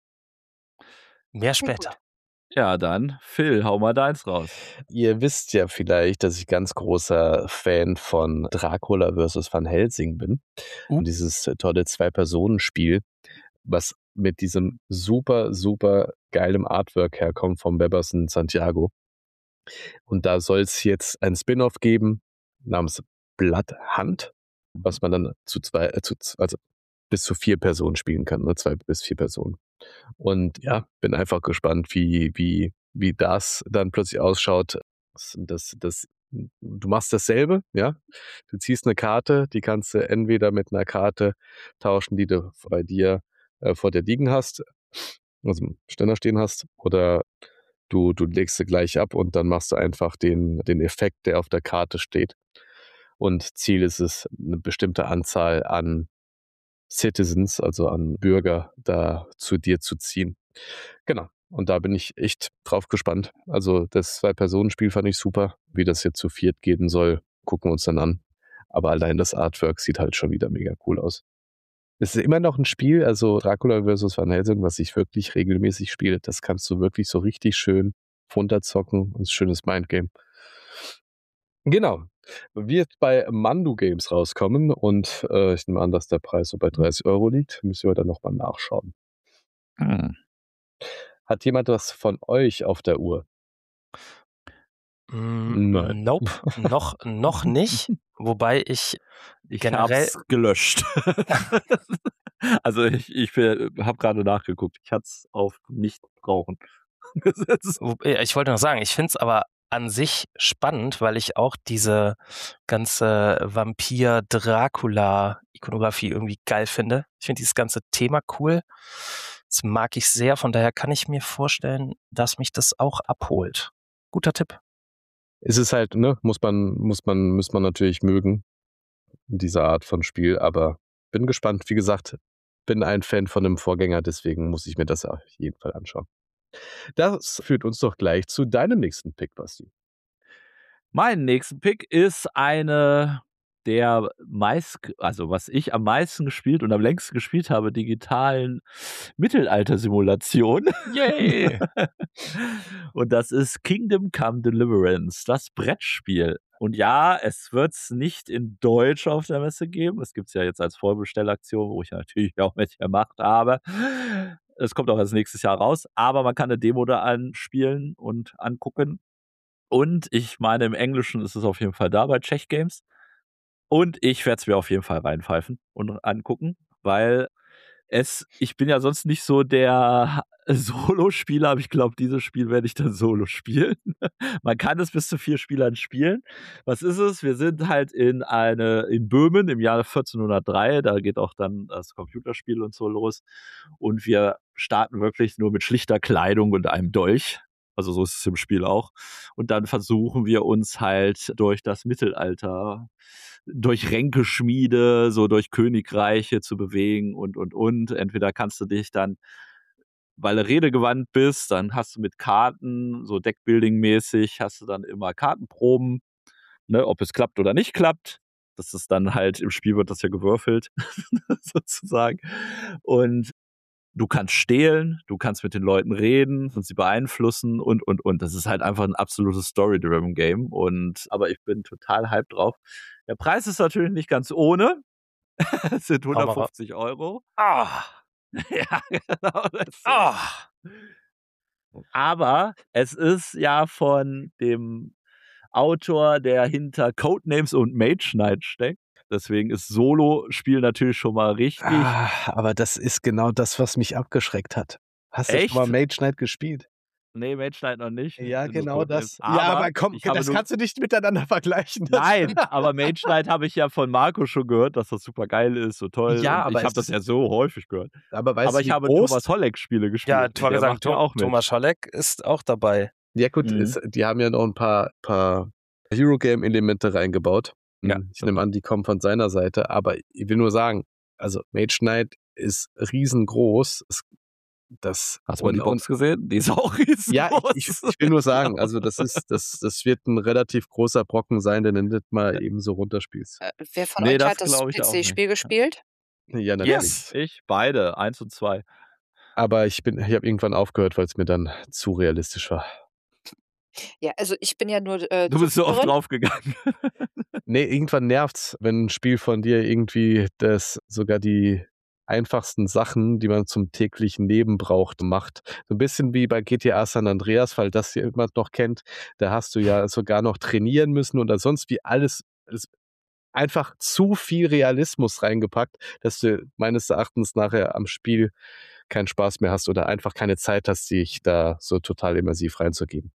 Mehr Gut. später. Ja, dann, Phil, hau mal deins raus. Ihr wisst ja vielleicht, dass ich ganz großer Fan von Dracula versus Van Helsing bin. Uh. Und dieses tolle Zwei-Personen-Spiel, was mit diesem super, super geilem Artwork herkommt vom Beberson Santiago. Und da soll es jetzt ein Spin-off geben namens Blood Hunt, was man dann zu zwei, äh, zu, also bis zu vier Personen spielen kann, ne? Zwei bis vier Personen. Und ja, bin einfach gespannt, wie, wie, wie das dann plötzlich ausschaut. Das, das, du machst dasselbe, ja. Du ziehst eine Karte, die kannst du entweder mit einer Karte tauschen, die du bei dir äh, vor dir liegen hast, also im Ständer stehen hast, oder Du, du legst sie gleich ab und dann machst du einfach den, den Effekt, der auf der Karte steht. Und Ziel ist es, eine bestimmte Anzahl an Citizens, also an Bürger, da zu dir zu ziehen. Genau. Und da bin ich echt drauf gespannt. Also das Zwei-Personen-Spiel fand ich super. Wie das jetzt zu viert gehen soll, gucken wir uns dann an. Aber allein das Artwork sieht halt schon wieder mega cool aus. Es ist immer noch ein Spiel, also Dracula versus Van Helsing, was ich wirklich regelmäßig spiele. Das kannst du wirklich so richtig schön runterzocken. Ein schönes Mindgame. Genau. Wird bei Mandu Games rauskommen und äh, ich nehme an, dass der Preis so bei dreißig Euro liegt. Müssen wir dann nochmal nachschauen. Hm. Hat jemand was von euch auf der Uhr? Mm, Nein. Nope, noch, noch nicht. Wobei ich Ich generell. hab's gelöscht. Also ich, ich habe gerade nachgeguckt. Ich hatte es auf nicht brauchen gesetzt. Wo- äh, Ich wollte noch sagen, ich finde es aber an sich spannend, weil ich auch diese ganze Vampir-Dracula-Ikonografie irgendwie geil finde. Ich finde dieses ganze Thema cool. Das mag ich sehr, von daher kann ich mir vorstellen, dass mich das auch abholt. Guter Tipp. Es ist halt, ne, muss man, muss man, muss man natürlich mögen, diese Art von Spiel, aber bin gespannt. Wie gesagt, bin ein Fan von dem Vorgänger, deswegen muss ich mir das auf jeden Fall anschauen. Das führt uns doch gleich zu deinem nächsten Pick, Basti. Mein nächster Pick ist eine der meist, also was ich am meisten gespielt und am längsten gespielt habe, digitalen Mittelalter-Simulation. Yay! Und das ist Kingdom Come Deliverance, das Brettspiel. Und ja, es wird es nicht in Deutsch auf der Messe geben. Es gibt es ja jetzt als Vorbestellaktion, wo ich natürlich auch mitgemacht habe. Es kommt auch erst nächstes Jahr raus, aber man kann eine Demo da anspielen und angucken. Und ich meine, im Englischen ist es auf jeden Fall da bei Czech Games. Und ich werde es mir auf jeden Fall reinpfeifen und angucken, weil es, ich bin ja sonst nicht so der Solo-Spieler, aber ich glaube, dieses Spiel werde ich dann solo spielen. Man kann es bis zu vier Spielern spielen. Was ist es? Wir sind halt in eine, in Böhmen im Jahr vierzehnhundertdrei, da geht auch dann das Computerspiel und so los. Und wir starten wirklich nur mit schlichter Kleidung und einem Dolch. Also so ist es im Spiel auch. Und dann versuchen wir uns halt durch das Mittelalter, durch Ränkeschmiede, so durch Königreiche zu bewegen und, und, und. Entweder kannst du dich dann, weil du redegewandt bist, dann hast du mit Karten, so Deckbuilding-mäßig, hast du dann immer Kartenproben, ne, ob es klappt oder nicht klappt. Das ist dann halt, im Spiel wird das ja gewürfelt, sozusagen. Und du kannst stehlen, du kannst mit den Leuten reden und sie beeinflussen und, und, und. Das ist halt einfach ein absolutes Story-driven Game. Und, aber ich bin total hyped drauf. Der Preis ist natürlich nicht ganz ohne. Es sind hundertfünfzig Euro. Ah, Ja, genau. Das ah. Aber es ist ja von dem Autor, der hinter Codenames und Mage Knight steckt. Deswegen ist Solo-Spiel natürlich schon mal richtig. Ah, aber das ist genau das, was mich abgeschreckt hat. Hast du Echt? schon mal Mage Knight gespielt? Nee, Mage Knight noch nicht. Ja, Nur genau Codenames. das. Ja, aber komm, ich habe das nur- kannst du nicht miteinander vergleichen. Das- Nein, aber Mage Knight habe ich ja von Marco schon gehört, dass das super geil ist, so toll. Ja, Und aber ich habe es das ist- ja so häufig gehört. Aber weißt aber du, ich wie habe groß- Thomas Holleck Spiele gespielt. Ja, du hast Der gesagt, macht ja Tom, auch mit. Thomas Schalleck ist auch dabei. Ja gut, Mhm. ist, die haben ja noch ein paar, paar Hero-Game-Elemente reingebaut. Ja, Hm, ich nehme an, die kommen von seiner Seite. Aber ich will nur sagen, also Mage Knight ist riesengroß. Es, das, Hast du mal und- die Box gesehen? Die ist auch riesengroß. Ja, ich, ich, ich will nur sagen, also das ist, das, das wird ein relativ großer Brocken sein, den du nicht mal eben so runterspielst. Äh, wer von Nee, euch das hat das glaub ich auch P C-Spiel gespielt? Ja, natürlich. Yes. Ich, beide, eins und zwei. Aber ich bin, ich habe irgendwann aufgehört, weil es mir dann zu realistisch war. Ja, also ich bin ja nur äh, Du bist so oft Zuschauerin. draufgegangen. Nee, irgendwann nervt's, wenn ein Spiel von dir irgendwie das sogar die einfachsten Sachen, die man zum täglichen Leben braucht, macht. So ein bisschen wie bei G T A San Andreas, weil das jemand noch kennt. Da hast du ja sogar noch trainieren müssen oder sonst wie alles, alles einfach zu viel Realismus reingepackt, dass du meines Erachtens nachher am Spiel keinen Spaß mehr hast oder einfach keine Zeit hast, dich da so total immersiv reinzugeben.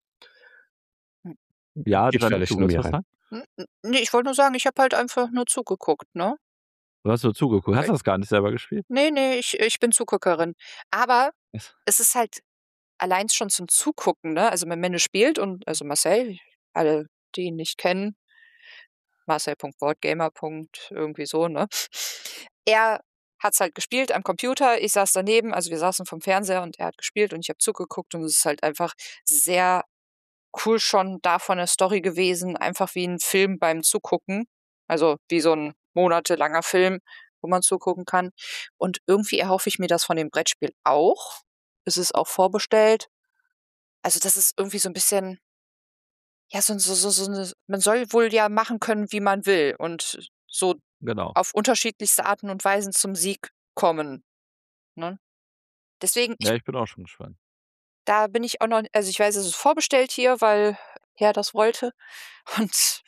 Ja, Geht Janik, vielleicht du nur willst mir was rein. sagen? N- n- Nee, ich wollte nur sagen, ich habe halt einfach nur zugeguckt, ne? Du hast nur zugeguckt. Hast du das gar nicht selber gespielt? Nee, nee, ich, ich bin Zuguckerin. Aber Was? es ist halt allein schon zum Zugucken, ne? Also wenn Menne spielt und, also Marcel, alle, die ihn nicht kennen, Marcel.boardgamer. irgendwie so, ne? Er hat's halt gespielt am Computer, ich saß daneben, also wir saßen vom Fernseher und er hat gespielt und ich habe zugeguckt und es ist halt einfach sehr cool schon da von der Story gewesen, einfach wie ein Film beim Zugucken, also wie so ein monatelanger Film, wo man zugucken kann. Und irgendwie erhoffe ich mir das von dem Brettspiel auch. Es ist auch vorbestellt. Also das ist irgendwie so ein bisschen, ja, so, so, so, so eine, man soll wohl ja machen können, wie man will und so Genau. auf unterschiedlichste Arten und Weisen zum Sieg kommen. Ne? Deswegen, ich, Ja, ich bin auch schon gespannt. da bin ich auch noch, also ich weiß, es ist vorbestellt hier, weil Herr das wollte. Und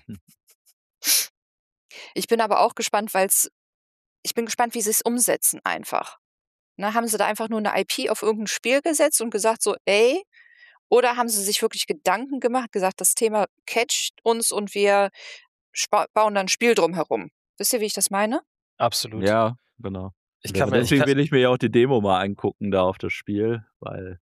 ich bin aber auch gespannt, weil es, ich bin gespannt, wie sie es umsetzen einfach. Ne, haben sie da einfach nur eine I P auf irgendein Spiel gesetzt und gesagt so, ey, oder haben sie sich wirklich Gedanken gemacht, gesagt, das Thema catcht uns und wir spa- bauen dann ein Spiel drum herum. Wisst ihr, wie ich das meine? Absolut. Ja, genau. Ich Ja, kann mir, ich Deswegen kann, will ich mir ja auch die Demo mal angucken da auf das Spiel, weil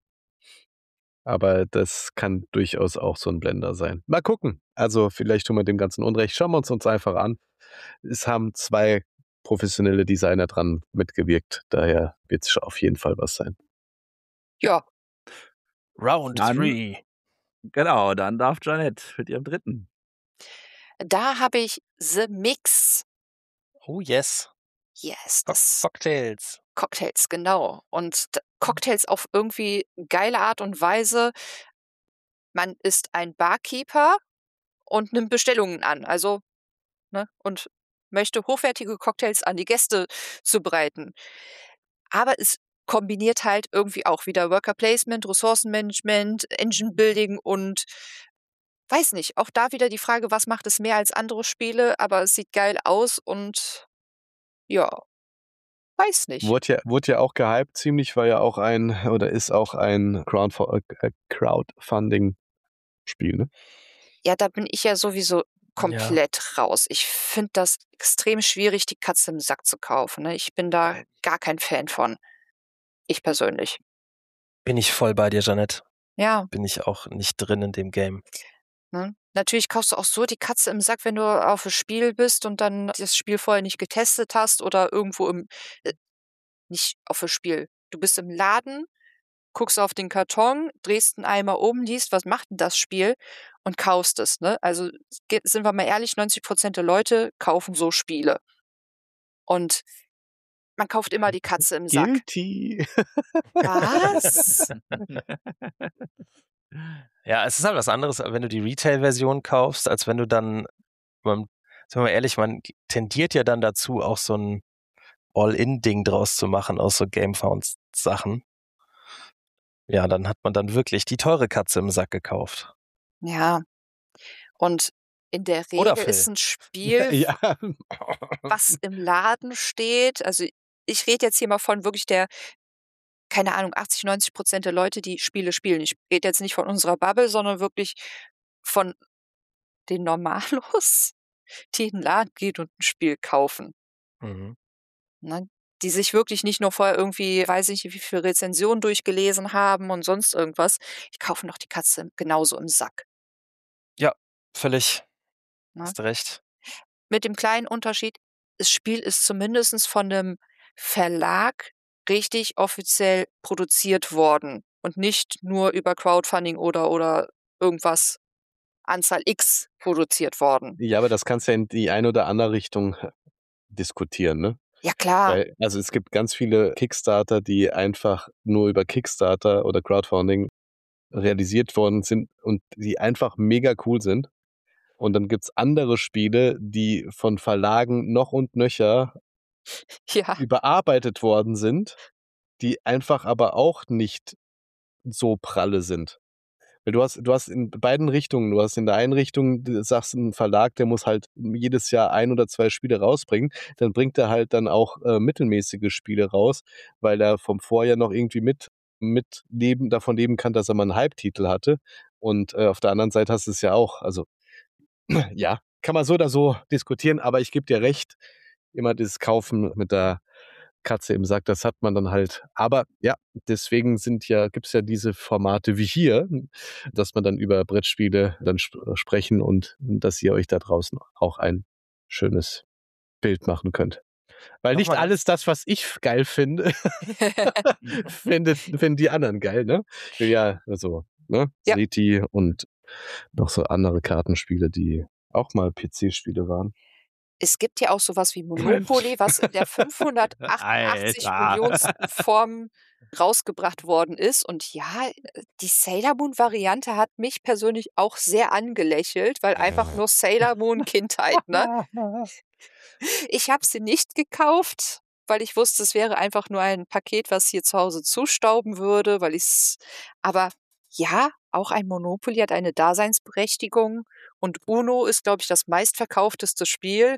Aber das kann durchaus auch so ein Blender sein. Mal gucken. Also vielleicht tun wir dem Ganzen Unrecht. Schauen wir uns uns einfach an. Es haben zwei professionelle Designer dran mitgewirkt. Daher wird es auf jeden Fall was sein. Ja, Round Dann- three. genau, dann darf Janette mit ihrem dritten. da habe ich The Mix. Oh yes. Yes, Co das Cocktails. Cocktails, genau. Und d- Cocktails auf irgendwie geile Art und Weise. Man ist ein Barkeeper und nimmt Bestellungen an, also, ne, und möchte hochwertige Cocktails an die Gäste zubereiten. Aber es kombiniert halt irgendwie auch wieder Worker Placement, Ressourcenmanagement, Engine Building und weiß nicht, auch da wieder die Frage, was macht es mehr als andere Spiele, aber es sieht geil aus und ja, weiß nicht. Wurde ja, wurde ja auch gehypt ziemlich, war ja auch ein, oder ist auch ein Crowdf- äh, Crowdfunding-Spiel, ne? Ja, da bin ich ja sowieso komplett raus. Ich finde das extrem schwierig, die Katze im Sack zu kaufen. Ne? Ich bin da gar kein Fan von. Ich persönlich. Bin ich voll bei dir, Janette. Ja, Bin ich auch nicht drin in dem Game. ne? Natürlich kaufst du auch so die Katze im Sack, wenn du auf das Spiel bist und dann das Spiel vorher nicht getestet hast oder irgendwo im, äh, nicht auf das Spiel. Du bist im Laden, guckst auf den Karton, drehst einen Eimer um, liest, was macht denn das Spiel und kaufst es. Ne? Also ge- sind wir mal ehrlich, neunzig Prozent der Leute kaufen so Spiele. Und man kauft immer die Katze im Sack. Guilty. Was? Ja, es ist halt was anderes, wenn du die Retail-Version kaufst, als wenn du dann, man, sagen wir mal ehrlich, man tendiert ja dann dazu, auch so ein All-In-Ding draus zu machen aus so Gamefound-Sachen. Ja, dann hat man dann wirklich die teure Katze im Sack gekauft. Ja. Und in der Oder Regel ist Phil. ein Spiel, Ja. was im Laden steht. Also ich rede jetzt hier mal von wirklich der, keine Ahnung, achtzig, neunzig Prozent der Leute, die Spiele spielen. Ich rede jetzt nicht von unserer Bubble, sondern wirklich von den Normalos, die in den Laden gehen und ein Spiel kaufen. Mhm. Ne? Die sich wirklich nicht nur vorher irgendwie, weiß ich nicht, wie viele Rezensionen durchgelesen haben und sonst irgendwas. Die kaufen doch die Katze genauso im Sack. Völlig. Na? Hast recht. Mit dem kleinen Unterschied, das Spiel ist zumindest von einem Verlag richtig offiziell produziert worden und nicht nur über Crowdfunding oder, oder irgendwas Anzahl X produziert worden. Ja, aber das kannst du ja in die eine oder andere Richtung diskutieren, ne? Ja, klar. Weil, also es gibt ganz viele Kickstarter, die einfach nur über Kickstarter oder Crowdfunding realisiert worden sind und die einfach mega cool sind. Und dann gibt's andere Spiele, die von Verlagen noch und nöcher Ja, überarbeitet worden sind, die einfach aber auch nicht so pralle sind. Weil du hast, du hast in beiden Richtungen, du hast in der einen Richtung, du sagst ein Verlag, der muss halt jedes Jahr ein oder zwei Spiele rausbringen, dann bringt er halt dann auch äh, mittelmäßige Spiele raus, weil er vom Vorjahr noch irgendwie mit, mit leben, davon leben kann, dass er mal einen Hype-Titel hatte. Und äh, auf der anderen Seite hast du es ja auch. Also ja, kann man so oder so diskutieren, aber ich gebe dir recht, immer dieses Kaufen mit der Katze im Sack, das hat man dann halt. Aber ja, deswegen sind ja, gibt's ja diese Formate wie hier, dass man dann über Brettspiele dann sp- sprechen und dass ihr euch da draußen auch ein schönes Bild machen könnt. Weil nicht Nochmal alles das, was ich geil finde, findet, finden die anderen geil, ne? Ja, also, ne? Ja. Seti und noch so andere Kartenspiele, die auch mal P C-Spiele waren. Es gibt ja auch sowas wie Monopoly, was in der fünfhundertachtundachtzig Alter. Millionensten Form rausgebracht worden ist. Und ja, die Sailor Moon-Variante hat mich persönlich auch sehr angelächelt, weil einfach nur Sailor Moon Kindheit, ne? Ich habe sie nicht gekauft, weil ich wusste, es wäre einfach nur ein Paket, was hier zu Hause zustauben würde, weil ich's. Aber ja, auch ein Monopoly hat eine Daseinsberechtigung und Uno ist, glaube ich, das meistverkaufteste Spiel.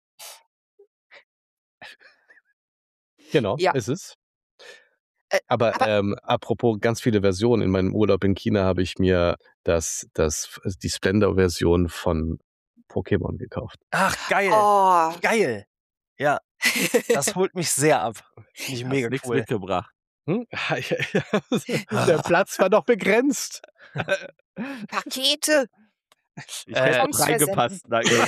Genau, Ja. ist es. Äh, Aber, aber- ähm, apropos ganz viele Versionen. In meinem Urlaub in China habe ich mir das, das, die Splendor-Version von Pokémon gekauft. Ach, geil. Oh, Geil. Ja, das holt mich sehr ab. Finde ich Hast mega nichts cool. mitgebracht. Hm? Der Platz war doch begrenzt. Pakete. Ich Äh, hätte Songs reingepasst. Danke.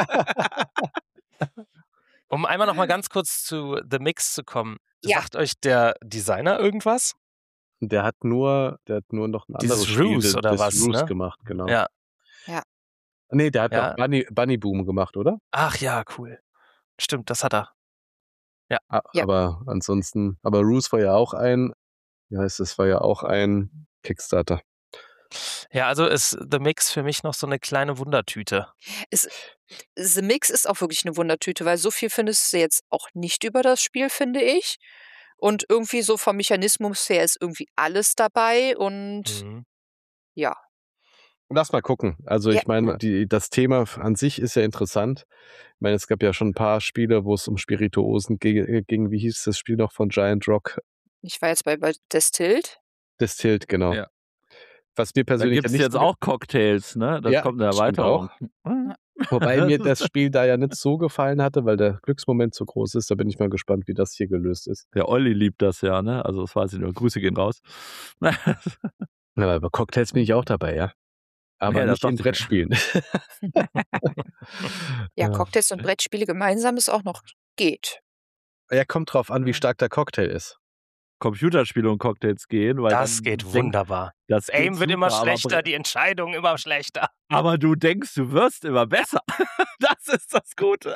Um einmal noch mal ganz kurz zu The Mix zu kommen. Ja. Sagt euch der Designer irgendwas? Der hat nur, der hat nur noch ein Dieses anderes Spiel, Ruse das- oder das was, Ruse ne? gemacht, genau. Ja. Nee, der hat Ja. auch Bunny, Bunny Boom gemacht, oder? Ach ja, cool. Stimmt, das hat er. A- Ja. Aber ansonsten, aber Ruse war ja auch ein, wie heißt es, war ja auch ein Kickstarter. Ja, also ist The Mix für mich noch so eine kleine Wundertüte. The Mix ist auch wirklich eine Wundertüte, weil so viel findest du jetzt auch nicht über das Spiel, finde ich. Und irgendwie so vom Mechanismus her ist irgendwie alles dabei und Mhm. ja. Lass mal gucken. Also Ja. ich meine, die, das Thema an sich ist ja interessant. Ich meine, es gab ja schon ein paar Spiele, wo es um Spirituosen ge- ging. Wie hieß das Spiel noch von Giant Rock? Ich war jetzt bei, bei Destilled. Distilled, genau. Ja. Was mir Da persönlich gibt ja es nicht jetzt so auch Cocktails, ne? Das Ja, kommt eine stimmt Erweiterung. Wobei mir das Spiel da ja nicht so gefallen hatte, weil der Glücksmoment so groß ist. Da bin ich mal gespannt, wie das hier gelöst ist. Der Olli liebt das ja, ne? Also das weiß ich nur. Grüße gehen raus. Aber bei Cocktails bin ich auch dabei, ja. Aber Ja, das nicht in dachte ich mir. Brettspielen. Ja, Ja. Cocktails und Brettspiele gemeinsam ist auch noch geht. Ja, kommt drauf an, wie stark der Cocktail ist. Computerspiele und Cocktails gehen, weil Das dann geht denk- wunderbar. Das Das Aim geht wird immer super, aber schlechter, Bre- die Entscheidungen immer schlechter. Aber du denkst, du wirst immer besser. Das ist das Gute.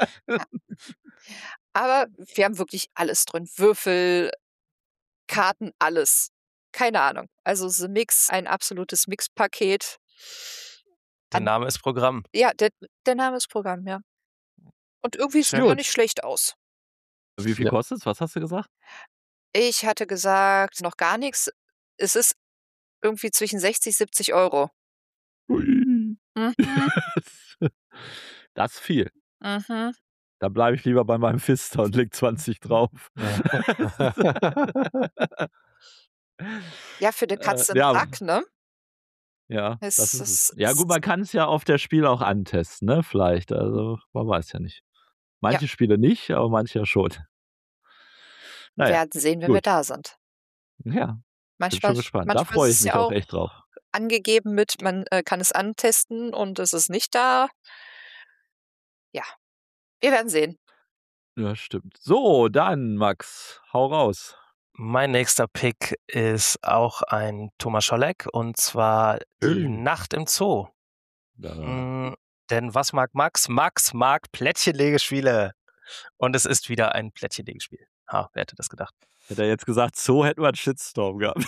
Aber wir haben wirklich alles drin. Würfel, Karten, alles. Keine Ahnung. Also The Mix, ein absolutes Mixpaket. Der An- Name ist Programm. Ja, der, der Name ist Programm, ja. Und irgendwie sieht Schön. er nicht schlecht aus. Wie viel Ja. kostet es? Was hast du gesagt? Ich hatte gesagt, noch gar nichts. Es ist irgendwie zwischen sechzig, siebzig Euro. Ui. Mhm. Das ist viel. Mhm. Da bleibe ich lieber bei meinem Fister und leg zwanzig drauf. Ja, für den Äh, Katze ja. Sack, ne? Ja, Es das ist ist- es. Ja, gut, man kann es ja auf der Spiel auch antesten, ne? Vielleicht. Also, man weiß ja nicht. Manche Spiele nicht, aber manche ja schon. Wir Naja, werden sehen, wenn wir gut. da sind. ja, bin Manchmal, schon gespannt. Da manchmal freue ist ich es mich ja auch auch echt drauf. angegeben mit, man äh, kann es antesten und es ist nicht da. Ja, wir werden sehen. Ja, stimmt. So, dann, Max, hau raus. Mein nächster Pick ist auch ein Thomas Scholleck und zwar die Schön. Nacht im Zoo. Da, Mm, denn was mag Max? Max mag Plättchenlegespiele. Und es ist wieder ein Plättchenlegespiel. Ha, wer hätte das gedacht? hätte er jetzt gesagt, so hätten wir einen Shitstorm gehabt.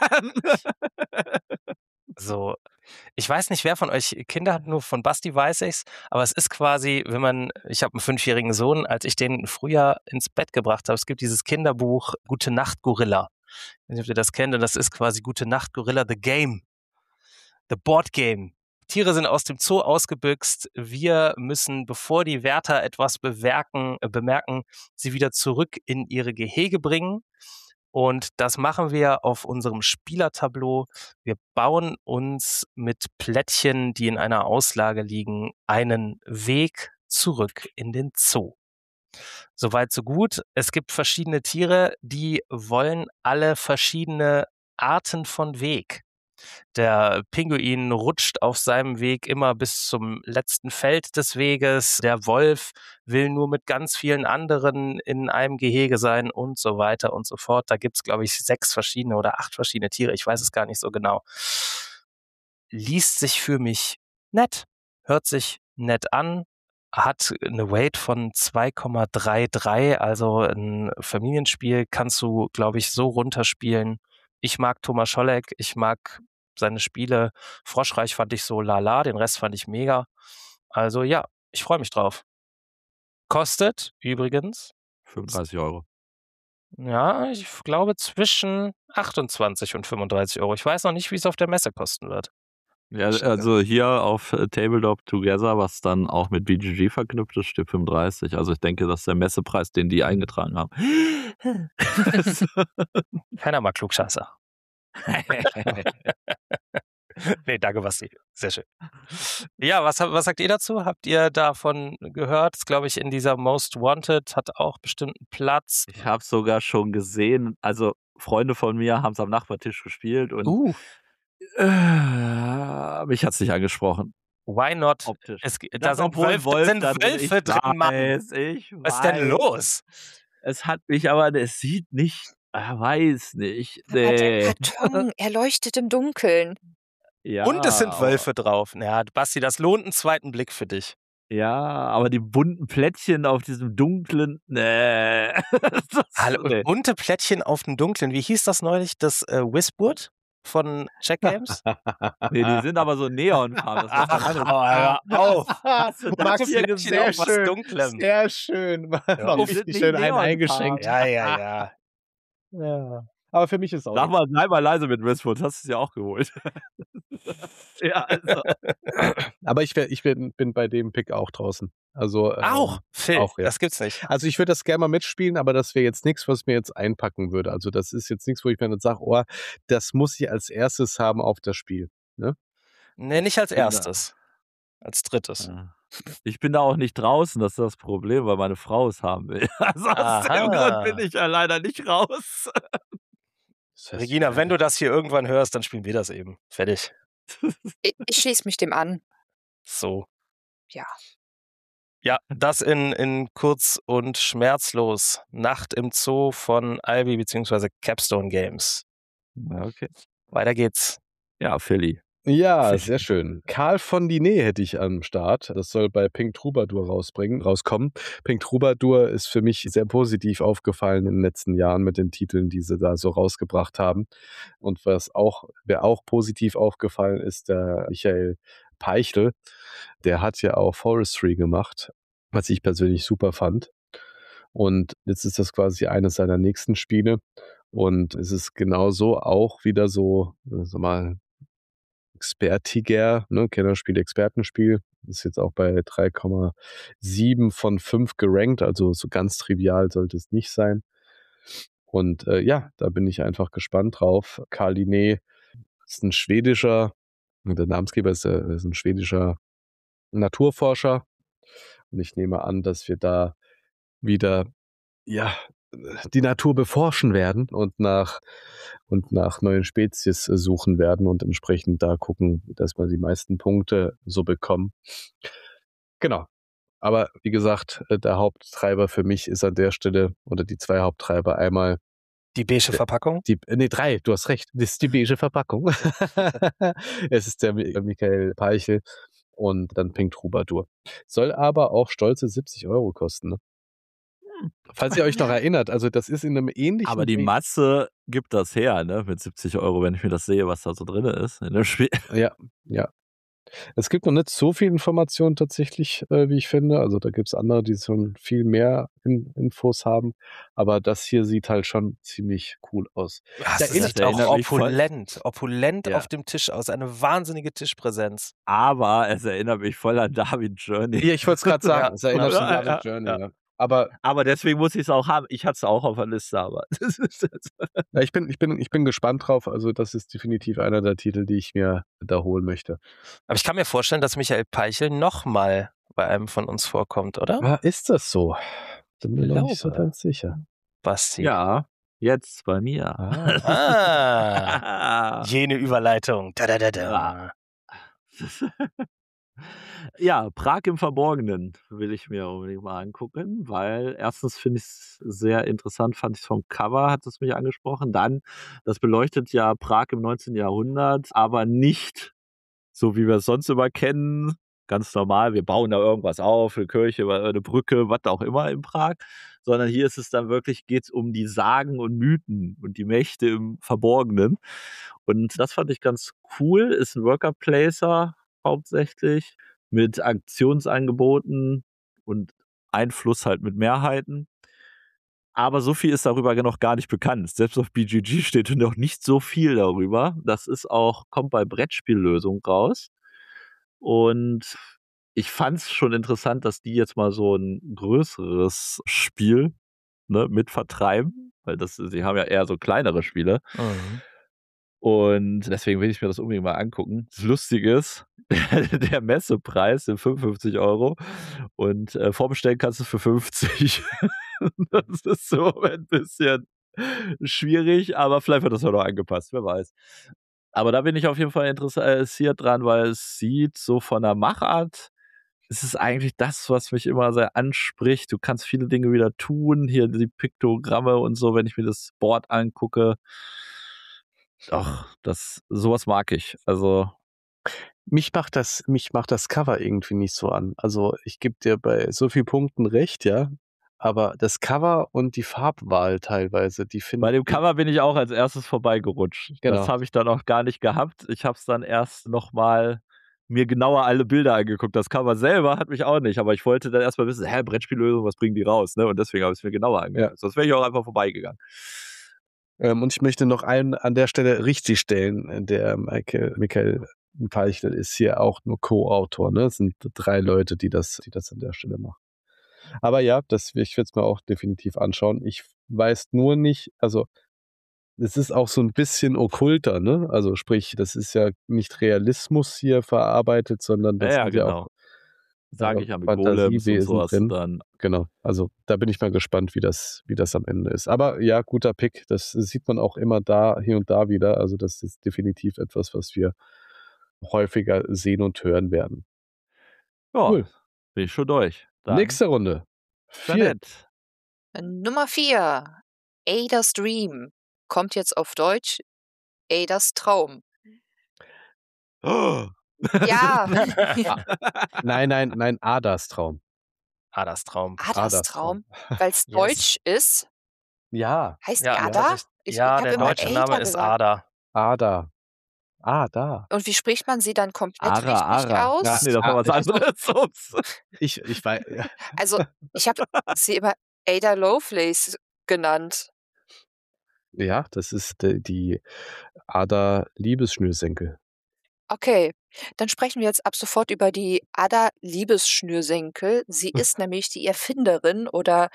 So, ich weiß nicht, wer von euch Kinder hat, nur von Basti weiß ich's, aber es ist quasi, wenn man, ich habe einen fünfjährigen Sohn, als ich den früher ins Bett gebracht habe, es gibt dieses Kinderbuch Gute Nacht Gorilla. Ich weiß nicht, ob ihr das kennt, und das ist quasi Gute Nacht Gorilla, the game, the board game. Tiere sind aus dem Zoo ausgebüxt. Wir müssen, bevor die Wärter etwas bewerken, äh, bemerken, sie wieder zurück in ihre Gehege bringen. Und das machen wir auf unserem Spielertableau. Wir bauen uns mit Plättchen, die in einer Auslage liegen, einen Weg zurück in den Zoo. Soweit, so gut. Es gibt verschiedene Tiere, die wollen alle verschiedene Arten von Weg. Der Pinguin rutscht auf seinem Weg immer bis zum letzten Feld des Weges. Der Wolf will nur mit ganz vielen anderen in einem Gehege sein und so weiter und so fort. Da gibt es, glaube ich, sechs verschiedene oder acht verschiedene Tiere. Ich weiß es gar nicht so genau. Liest sich für mich nett, hört sich nett an, hat eine Weight von zwei Komma dreiunddreißig, also ein Familienspiel kannst du, glaube ich, so runterspielen. Ich mag Thomas Scholleck, ich mag seine Spiele. Froschreich fand ich so lala, den Rest fand ich mega. Also ja, ich freue mich drauf. Kostet übrigens fünfunddreißig Euro. Ja, ich glaube zwischen achtundzwanzig und fünfunddreißig Euro. Ich weiß noch nicht, wie es auf der Messe kosten wird. Ja, also hier auf äh, Tabletop Together, was dann auch mit B G G verknüpft ist, steht fünfunddreißig. Also ich denke, das ist der Messepreis, den die eingetragen haben. Keiner mag Klugscheißer. Nee, danke, Basti. Sehr schön. Ja, was, was sagt ihr dazu? Habt ihr davon gehört? Das glaube ich in dieser Most Wanted hat auch bestimmt einen Platz. Ich habe sogar schon gesehen, also Freunde von mir haben es am Nachbartisch gespielt und Uh, äh, mich hat es nicht angesprochen. why not? Optisch. Es, da Das, sind obwohl Wölfe, Wolf sind da drin- Wölfe ich drin, Mann. weiß, ich Was ist denn weiß. los? Es hat mich aber, es sieht nicht, er weiß nicht. Aber der Nee. Karton, er leuchtet im Dunkeln. Ja, Und es sind aber- Wölfe drauf. Ja, Basti, das lohnt einen zweiten Blick für dich. Ja, aber die bunten Plättchen auf diesem dunklen, nee. Das, Hallo, nee. bunte Plättchen auf dem Dunklen. Wie hieß das neulich? Das äh, Whiswood von Check Games? Nee, die sind aber so neonfarben. Das ist was Ach, anderes. hör auf. Hast du das Max, hier Plättchen gesehen? auf was Dunklem. Sehr schön. War Ja, noch die richtig sind nicht schön einen neonfarben. eingeschenkt. Ja, ja, ja. Ja. Aber für mich ist auch. Sag mal, sei mal leise mit Westwood, hast du es ja auch geholt. Ja, also. Aber ich, wär, ich bin, bin bei dem Pick auch draußen. Also, ähm, Auch, Phil, auch, ja. das gibt's nicht. Also ich würde das gerne mal mitspielen, aber das wäre jetzt nichts, was mir jetzt einpacken würde. Also das ist jetzt nichts, wo ich mir dann sage, oh, das muss ich als erstes haben auf das Spiel. Ne? Nee, nicht als bin da- erstes. Als drittes. Ja. Ich bin da auch nicht draußen, das ist das Problem, weil meine Frau es haben will. Also aus dem Aha. Grund bin ich ja leider nicht raus. Das heißt, Regina, wenn du das hier irgendwann hörst, dann spielen wir das eben. Fertig. Ich, ich schließe mich dem an. So. Ja. Ja, das in, in kurz und schmerzlos. Nacht im Zoo von Albi bzw. Capstone Games. Ja, okay. Weiter geht's. Ja, Philly. Ja, Fisch. sehr schön. Karl von Diné hätte ich am Start. Das soll bei Pink Troubadour rausbringen, rauskommen. Pink Troubadour ist für mich sehr positiv aufgefallen in den letzten Jahren mit den Titeln, die sie da so rausgebracht haben. Und was auch, wer auch positiv aufgefallen ist, der Michael Peichel. Der hat ja auch Forestry gemacht, was ich persönlich super fand. Und jetzt ist das quasi eines seiner nächsten Spiele. Und es ist genauso auch wieder so, sag mal, expertiger, ne, Kennerspiel, Expertenspiel. Ist jetzt auch bei drei Komma sieben von fünf gerankt, also so ganz trivial sollte es nicht sein. Und äh, ja, da bin ich einfach gespannt drauf. Karl Linné ist ein schwedischer, der Namensgeber ist, äh, ist ein schwedischer Naturforscher. Und ich nehme an, dass wir da wieder ja, die Natur beforschen werden und nach, und nach neuen Spezies äh, suchen werden und entsprechend da gucken, dass wir die meisten Punkte so bekommen. Genau. Aber wie gesagt, äh, der Haupttreiber für mich ist an der Stelle, oder die zwei Haupttreiber, einmal Die beige Verpackung. die, äh, nee, drei, du hast recht, das ist die beige Verpackung. Es ist der Mi- Michael Peichel und dann Pink Troubadour. Soll aber auch stolze siebzig Euro kosten, ne? Falls ihr euch noch erinnert, also das ist in einem ähnlichen Aber die Weg- Masse gibt das her, ne? Mit siebzig Euro, wenn ich mir das sehe, was da so drin ist in dem Spiel. Ja, ja. Es gibt noch nicht so viel Informationen tatsächlich, äh, wie ich finde. Also da gibt es andere, die schon viel mehr in, Infos haben. Aber das hier sieht halt schon ziemlich cool aus. Ja, Da es sieht erinnert auch mich voll- opulent, opulent Ja. auf dem Tisch aus. Eine wahnsinnige Tischpräsenz. Aber es erinnert mich voll an Darwin Journey. Ja, ich wollte es gerade sagen. Ja, Es erinnert ja, schon an ja, David Journey. ja. Ja. Aber Aber deswegen muss ich es auch haben. Ich hatte es auch auf der Liste, aber das ist jetzt ja, ich, bin, ich, bin, ich bin gespannt drauf. Also das ist definitiv einer der Titel, die ich mir da holen möchte. Aber ich kann mir vorstellen, dass Michael Peichel nochmal bei einem von uns vorkommt, oder? Ah, ist das so? Bin mir noch nicht so Glaube. ganz sicher. Basti. Ja, jetzt bei mir. Ah, jene Überleitung. Da, da, da, da. Ja, Prag im Verborgenen will ich mir unbedingt mal angucken, weil erstens finde ich es sehr interessant, fand ich es vom Cover, hat es mich angesprochen. Dann, das beleuchtet ja Prag im neunzehnten Jahrhundert, aber nicht so, wie wir es sonst immer kennen. Ganz normal, wir bauen da irgendwas auf, eine Kirche, eine Brücke, was auch immer in Prag, sondern hier ist es dann wirklich, geht es um die Sagen und Mythen und die Mächte im Verborgenen. Und das fand ich ganz cool, ist ein Worker Placer hauptsächlich mit Aktionsangeboten und Einfluss halt mit Mehrheiten. Aber so viel ist darüber noch gar nicht bekannt. Selbst auf B G G steht noch nicht so viel darüber. Das ist auch, kommt bei Brettspiellösung raus. Und ich fand es schon interessant, dass die jetzt mal so ein größeres Spiel, ne, mit vertreiben, weil das, sie haben ja eher so kleinere Spiele. Mhm. Und deswegen will ich mir das unbedingt mal angucken. Das Lustige ist, der Messepreis sind fünfundfünfzig Euro und äh, vorbestellen kannst du für fünfzig. Das ist so ein bisschen schwierig, aber vielleicht wird das ja noch angepasst, wer weiß. Aber da bin ich auf jeden Fall interessiert dran, weil es sieht so von der Machart, es ist eigentlich das, was mich immer sehr anspricht. Du kannst viele Dinge wieder tun, hier die Piktogramme und so, wenn ich mir das Board angucke. Ach, das, sowas mag ich. Also, Mich macht das, mich macht das Cover irgendwie nicht so an. Also ich gebe dir bei so vielen Punkten recht, ja. Aber das Cover und die Farbwahl teilweise, die finde bei ich. dem Cover bin ich auch als erstes vorbeigerutscht. Genau. Das habe ich dann auch gar nicht gehabt. Ich habe es dann erst nochmal mir genauer alle Bilder angeguckt. Das Cover selber hat mich auch nicht, aber ich wollte dann erstmal wissen, hä, Brettspiellösung, was bringen die raus? Ne? Und deswegen habe ich es mir genauer angeguckt. Ja. Sonst wäre ich auch einfach vorbeigegangen. Ähm, und ich möchte noch einen an der Stelle richtig stellen. Der Michael, Michael Peichel ist hier auch nur Co-Autor. Ne? Es sind drei Leute, die das, die das an der Stelle machen. Aber ja, das, ich werde es mir auch definitiv anschauen. Ich weiß nur nicht, also es ist auch so ein bisschen okkulter, ne? Also sprich, das ist ja nicht Realismus hier verarbeitet, sondern das Ja, ja, sind ja genau. auch Sage äh, ich ja mit Golems und Fantasiewesen sowas drin. dann. Genau, also da bin ich mal gespannt, wie das, wie das am Ende ist. Aber ja, guter Pick, das sieht man auch immer da, hier und da wieder. Also das ist definitiv etwas, was wir häufiger sehen und hören werden. Ja, Cool. bin ich schon durch. Dann Nächste Runde. Vier. Jeanette. Nummer vier. Ada's Dream. Kommt jetzt auf Deutsch. Ada's Traum. Oh. Ja. Nein, nein, nein, Adas Traum. Adas Traum. Ada's Adas Traum. Traum. Weil es Yes. Deutsch ist. Ja, Heißt Ja, die Ada? tatsächlich- Ich, ja ich hab der immer deutsche Ada Name ist gesagt. Ada. Ada. Ah, da. Und wie spricht man sie dann komplett Ara, richtig Ara. aus? Ach nee, das war was Ah, anderes. Ups. Ich, ich weiß. Also, ich habe sie immer Ada Lovelace genannt. Ja, das ist die, die Ada Liebesschnürsenkel. Okay, dann sprechen wir jetzt ab sofort über die Ada Liebesschnürsenkel. Sie ist nämlich die Erfinderin oder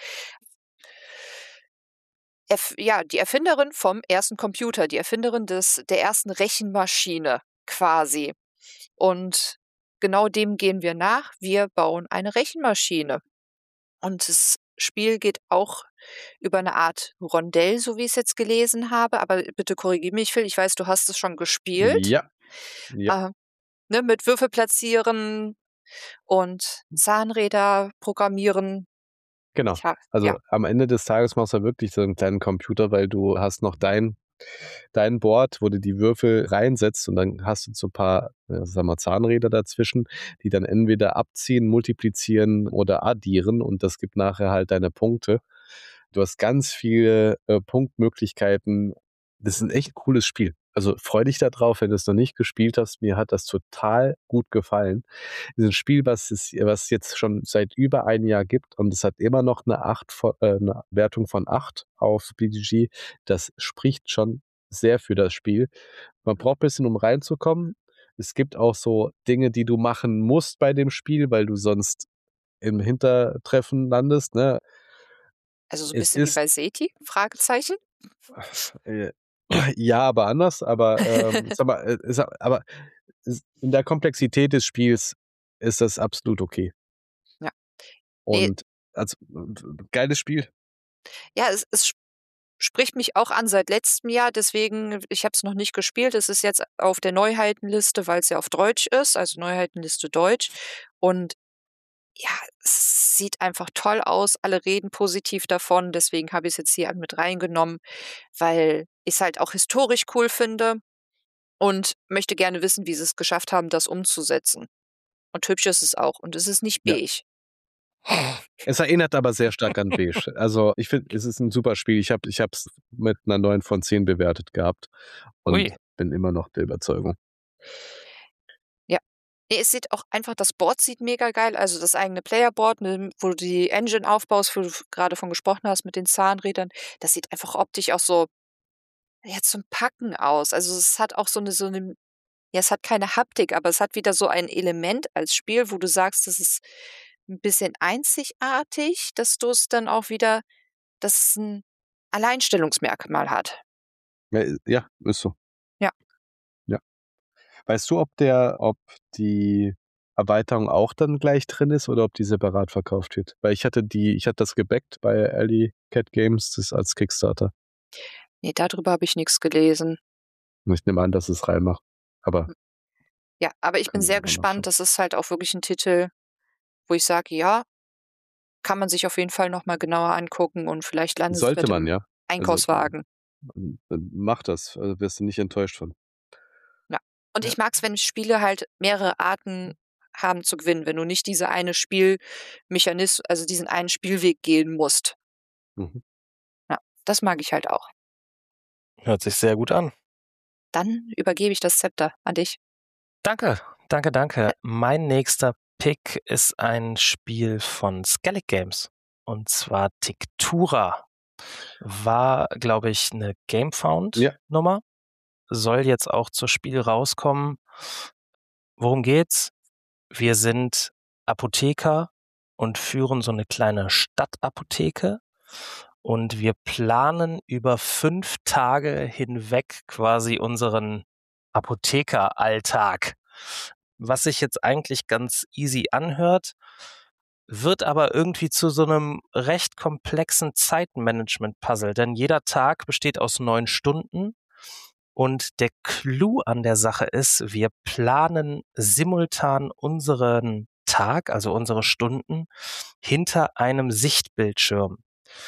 Erf ja, die Erfinderin vom ersten Computer, die Erfinderin des der ersten Rechenmaschine quasi. Und genau dem gehen wir nach. Wir bauen eine Rechenmaschine. Und das Spiel geht auch über eine Art Rondell, so wie ich es jetzt gelesen habe. Aber bitte korrigiere mich, Phil. Ich weiß, du hast es schon gespielt. Ja. Ja. Äh, ne, mit Würfel platzieren und Zahnräder programmieren. Genau. Tja, Also ja. am Ende des Tages machst du wirklich so einen kleinen Computer, weil du hast noch dein, dein Board, wo du die Würfel reinsetzt und dann hast du so ein paar, äh, sagen wir, Zahnräder dazwischen, die dann entweder abziehen, multiplizieren oder addieren und das gibt nachher halt deine Punkte. Du hast ganz viele äh, Punktmöglichkeiten. Das ist ein echt cooles Spiel. Also freu dich da drauf, wenn du es noch nicht gespielt hast. Mir hat das total gut gefallen. Das ist ein Spiel, was es was jetzt schon seit über ein Jahr gibt und es hat immer noch eine, acht, von- äh, eine Wertung von acht auf B G G. Das spricht schon sehr für das Spiel. Man braucht ein bisschen, um reinzukommen. Es gibt auch so Dinge, die du machen musst bei dem Spiel, weil du sonst im Hintertreffen landest. Ne? Also so ein Es bisschen wie ist- bei SETI? Fragezeichen. Äh, Ja, aber anders, aber ähm, sag mal, äh, ist, aber ist- in der Komplexität des Spiels ist das absolut okay. Ja. Nee. Und also geiles Spiel. Ja, es, es spricht mich auch an seit letztem Jahr, deswegen, ich habe es noch nicht gespielt. Es ist jetzt auf der Neuheitenliste, weil es ja auf Deutsch ist, also Neuheitenliste Deutsch. Und ja, es sieht einfach toll aus. Alle reden positiv davon, deswegen habe ich es jetzt hier mit reingenommen, weil ich es halt auch historisch cool finde und möchte gerne wissen, wie sie es geschafft haben, das umzusetzen. Und hübsch ist es auch. Und es ist nicht Ja. beige. Es erinnert aber sehr stark an Beige. Also ich finde, es ist ein super Spiel. Ich habe es mit einer neun von zehn bewertet gehabt und Ui. bin immer noch der Überzeugung. Nee, es sieht auch einfach, das Board sieht mega geil, also das eigene Playerboard, ne, wo du die Engine aufbaust, wo du gerade von gesprochen hast mit den Zahnrädern, das sieht einfach optisch auch so, ja, zum Packen aus. Also es hat auch so eine, so eine, ja, es hat keine Haptik, aber es hat wieder so ein Element als Spiel, wo du sagst, das ist ein bisschen einzigartig, dass du es dann auch wieder, dass es ein Alleinstellungsmerkmal hat. Ja, ja, ist so. Ja. Ja. Weißt du, ob der, ob die Erweiterung auch dann gleich drin ist oder ob die separat verkauft wird? Weil ich hatte die, ich hatte das gebackt bei Alley Cat Games, das als Kickstarter. Nee, darüber habe ich nichts gelesen. Und ich nehme an, dass es reinmacht. Aber Ja, aber ich bin Kann man sehr mal nachschauen. gespannt. Das ist halt auch wirklich ein Titel, wo ich sage, ja, kann man sich auf jeden Fall nochmal genauer angucken und vielleicht landet es sollte mit man, im ja. Einkaufswagen. Also, mach das, also wirst du nicht enttäuscht von. Und ja. ich mag es, wenn Spiele halt mehrere Arten haben zu gewinnen, wenn du nicht diese eine Spielmechanismus, also diesen einen Spielweg gehen musst. Mhm. Ja, das mag ich halt auch. Hört sich sehr gut an. Dann übergebe ich das Zepter an dich. Danke, danke, danke. Mein nächster Pick ist ein Spiel von Skellig Games. Und zwar Tictura. War, glaube ich, eine Ja. Gamefound-Nummer. Soll jetzt auch zur Spiel rauskommen. Worum geht's? Wir sind Apotheker und führen so eine kleine Stadtapotheke. Und wir planen über fünf Tage hinweg quasi unseren Apothekeralltag. Was sich jetzt eigentlich ganz easy anhört, wird aber irgendwie zu so einem recht komplexen Zeitmanagement-Puzzle. Denn jeder Tag besteht aus neun Stunden. Und der Clou an der Sache ist, wir planen simultan unseren Tag, also unsere Stunden, hinter einem Sichtbildschirm.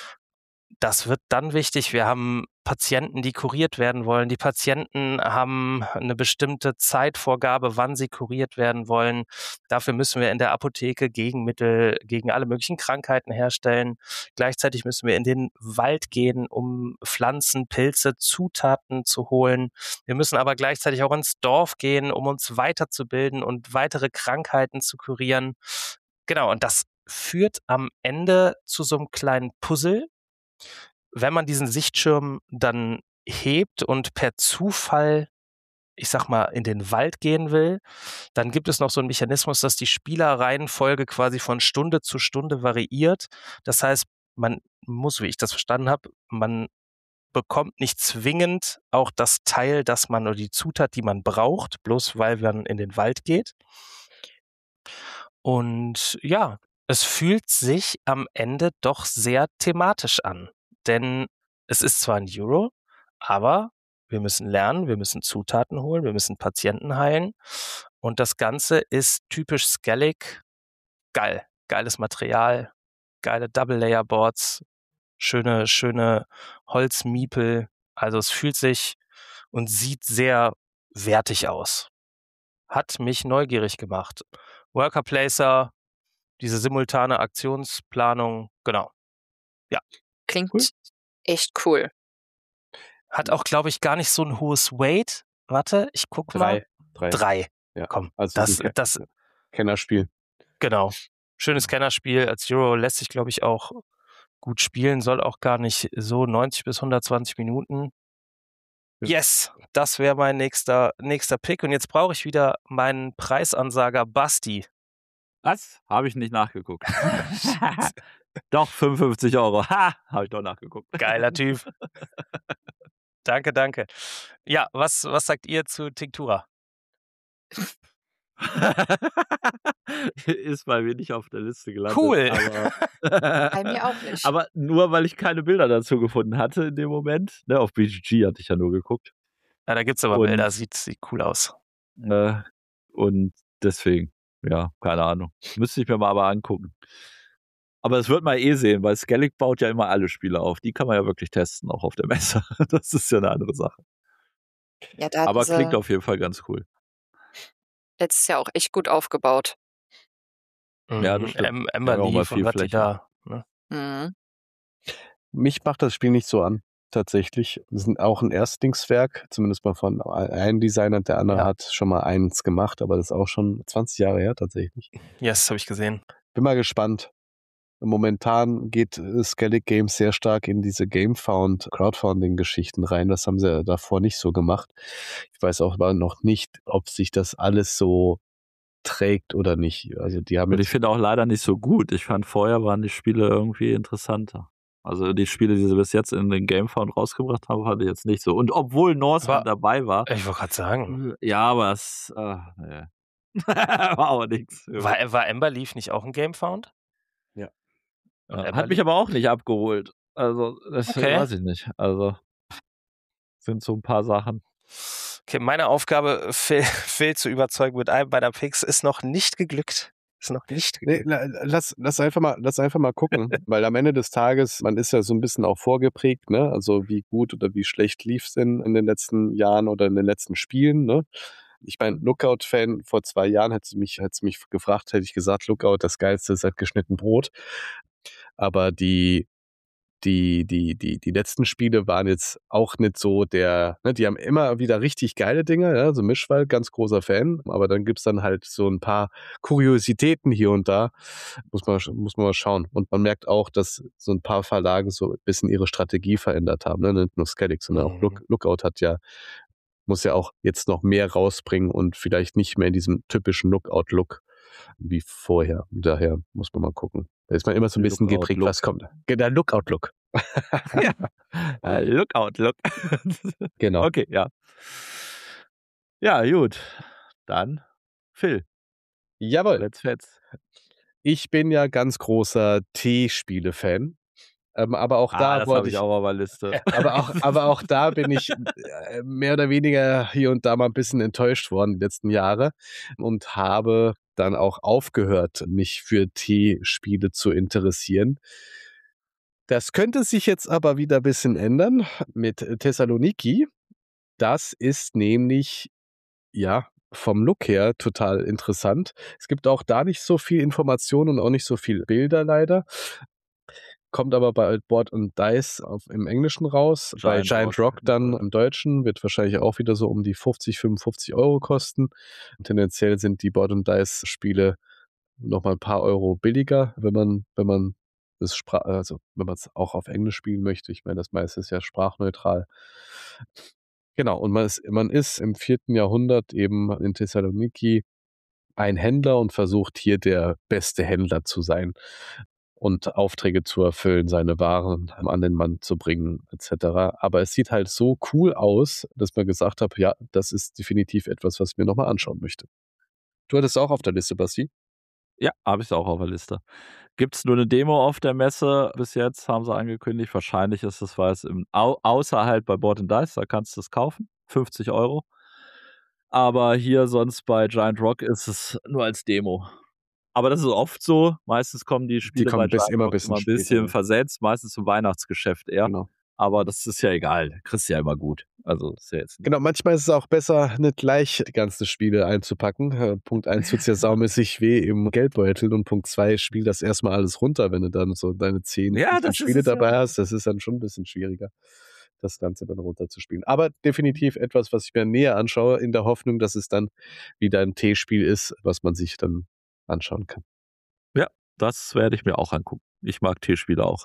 Das wird dann wichtig. Wir haben Patienten, die kuriert werden wollen. Die Patienten haben eine bestimmte Zeitvorgabe, wann sie kuriert werden wollen. Dafür müssen wir in der Apotheke Gegenmittel gegen alle möglichen Krankheiten herstellen. Gleichzeitig müssen wir in den Wald gehen, um Pflanzen, Pilze, Zutaten zu holen. Wir müssen aber gleichzeitig auch ins Dorf gehen, um uns weiterzubilden und weitere Krankheiten zu kurieren. Genau, und das führt am Ende zu so einem kleinen Puzzle. Wenn man diesen Sichtschirm dann hebt und per Zufall, ich sag mal, in den Wald gehen will, dann gibt es noch so einen Mechanismus, dass die Spielerreihenfolge quasi von Stunde zu Stunde variiert. Das heißt, man muss, wie ich das verstanden habe, man bekommt nicht zwingend auch das Teil, das man oder die Zutat, die man braucht, bloß weil man in den Wald geht. Und ja, es fühlt sich am Ende doch sehr thematisch an. Denn es ist zwar ein Euro, aber wir müssen lernen, wir müssen Zutaten holen, wir müssen Patienten heilen. Und das Ganze ist typisch Skellig. Geil. Geiles Material, geile Double-Layer-Boards, schöne, schöne Holzmiepel. Also es fühlt sich und sieht sehr wertig aus. Hat mich neugierig gemacht. Worker Placer, diese simultane Aktionsplanung, genau. Ja. Klingt Cool. echt cool. Hat auch, glaube ich, gar nicht so ein hohes Weight. Warte, ich gucke mal. Drei. Drei. Drei. Ja. Komm, Also das, ist ein Ke- das, Kennerspiel. genau. Schönes Kennerspiel. Als Euro lässt sich, glaube ich, auch gut spielen. Soll auch gar nicht so neunzig bis hundertzwanzig Minuten. Yes, das wäre mein nächster, nächster Pick. Und jetzt brauche ich wieder meinen Preisansager Basti. Was? Habe ich nicht nachgeguckt. Doch, fünfundfünfzig Euro. Ha, habe ich doch nachgeguckt. Geiler Typ. Danke, danke. Ja, was, was sagt ihr zu Tictura? ist bei mir nicht auf der Liste gelandet. Cool. Aber, Bei mir auch nicht. aber nur, weil ich keine Bilder dazu gefunden hatte in dem Moment. Ne, auf B G G hatte ich ja nur geguckt. Ja, da gibt's aber Und- Bilder, sieht, sieht cool aus. Äh, und deswegen, ja, keine Ahnung. Müsste ich mir mal aber angucken. Aber es wird man eh sehen, weil Skellig baut ja immer alle Spiele auf. Die kann man ja wirklich testen, auch auf der Messe. Das ist ja eine andere Sache. Ja, da Aber hatten sie klingt auf jeden Fall ganz cool. letztes Jahr auch echt gut aufgebaut. Ja, das Mhm. stimmt. Em- Die Ember haben auch mal Leaf viel und was die Fläche. da. Ne? Mhm. Mich macht das Spiel nicht so an, tatsächlich. Wir sind auch ein Erstlingswerk, zumindest mal von einem Designer. Der andere Ja. hat schon mal eins gemacht, aber das ist auch schon zwanzig Jahre her tatsächlich. Yes, habe ich gesehen. Bin mal gespannt. Momentan geht äh, Skellig Games sehr stark in diese Gamefound, Crowdfunding-Geschichten rein. Das haben sie ja davor nicht so gemacht. Ich weiß auch aber noch nicht, ob sich das alles so trägt oder nicht. Also die haben Und ich jetzt, finde auch leider nicht so gut. Ich fand vorher waren die Spiele irgendwie interessanter. Also die Spiele, die sie bis jetzt in den Gamefound rausgebracht haben, fand ich jetzt nicht so. Und obwohl Norseman Aber- dabei war, Ich wollte gerade sagen. ja, aber es äh, nee. war auch nichts. War, war Ember Leaf nicht auch ein Gamefound? Ja, Ember hat mich Leaf? aber auch nicht abgeholt. Also, das Okay. weiß ich nicht. Also, sind so ein paar Sachen. Okay, meine Aufgabe, Phil, Phil zu überzeugen mit einem meiner Picks, ist noch nicht geglückt. Ist noch nicht nee, geglückt. la- lass, lass einfach mal, lass einfach mal gucken, weil am Ende des Tages, man ist ja so ein bisschen auch vorgeprägt, ne? Also wie gut oder wie schlecht lief es denn in den letzten Jahren oder in den letzten Spielen, ne? Ich meine, Lookout-Fan, vor zwei Jahren hätte mich, hätte mich gefragt, hätte ich gesagt, Lookout, das Geilste ist halt geschnitten Brot. Aber die, die, die, die, die letzten Spiele waren jetzt auch nicht so der, ne, die haben immer wieder richtig geile Dinge, ja, so Mischwald, ganz großer Fan, aber dann gibt's dann halt so ein paar Kuriositäten hier und da, muss man, muss man mal schauen. Und man merkt auch, dass so ein paar Verlage so ein bisschen ihre Strategie verändert haben, ne, nicht nur Skellig, sondern auch Mhm. Look, Lookout hat ja, muss ja auch jetzt noch mehr rausbringen und vielleicht nicht mehr in diesem typischen Lookout-Look wie vorher. Daher muss man mal gucken. Da ist man immer so ein bisschen Lookout geprägt, Look. was kommt. Der Lookout-Look. Äh, Lookout, look. Genau. Okay, ja. Ja, gut. Dann Phil, Jawohl. let's fetz. Ich bin ja ganz großer T-Spiele-Fan. Ähm, aber auch Ah, da das habe wollte ich ich, auch auf der Liste. aber auch, aber auch da bin ich äh, mehr oder weniger hier und da mal ein bisschen enttäuscht worden die letzten Jahre und habe dann auch aufgehört, mich für T-Spiele zu interessieren. Das könnte sich jetzt aber wieder ein bisschen ändern mit Thessaloniki. Das ist nämlich, ja, vom Look her total interessant. Es gibt auch da nicht so viel Information und auch nicht so viel Bilder leider. Kommt aber bei Board and Dice auf, im Englischen raus. Giant bei Giant Rock. Rock dann im Deutschen wird wahrscheinlich auch wieder so um die fünfzig, fünfundfünfzig Euro kosten. Und tendenziell sind die Board and Dice Spiele noch mal ein paar Euro billiger, wenn man, wenn man das Spra- also wenn man es auch auf Englisch spielen möchte. Ich meine, das meiste ist ja sprachneutral. Genau, und man ist, man ist im vierten Jahrhundert eben in Thessaloniki ein Händler und versucht hier der beste Händler zu sein und Aufträge zu erfüllen, seine Waren an den Mann zu bringen, et cetera. Aber es sieht halt so cool aus, dass man gesagt hat, ja, das ist definitiv etwas, was ich mir nochmal anschauen möchte. Du hattest auch auf der Liste, Basti? Ja, habe ich auch auf der Liste. Gibt es nur eine Demo auf der Messe bis jetzt, haben sie angekündigt. Wahrscheinlich ist es, weil es im, au, außer halt bei Board and Dice, da kannst du es kaufen, fünfzig Euro. Aber hier sonst bei Giant Rock ist es nur als Demo. Aber das ist oft so. Meistens kommen die Spiele kommen bei bis- Giant immer Rock ein bisschen immer ein bisschen später, ne? versetzt, meistens zum Weihnachtsgeschäft eher. Genau. Aber das ist ja egal. Kriegst ja immer gut. Also ist ja jetzt nicht. Genau, manchmal ist es auch besser, nicht gleich die ganzen Spiele einzupacken. Äh, Punkt eins tut's ja saumäßig weh im Geldbeutel und Punkt zwei spiel das erstmal alles runter, wenn du dann so deine zehn, Ja, fünfzehn das ist Spiele es ja. dabei hast. Das ist dann schon ein bisschen schwieriger, das Ganze dann runterzuspielen. Aber definitiv etwas, was ich mir näher anschaue, in der Hoffnung, dass es dann wieder ein T-Spiel ist, was man sich dann anschauen kann. Ja, das werde ich mir auch angucken. Ich mag T-Spiele auch.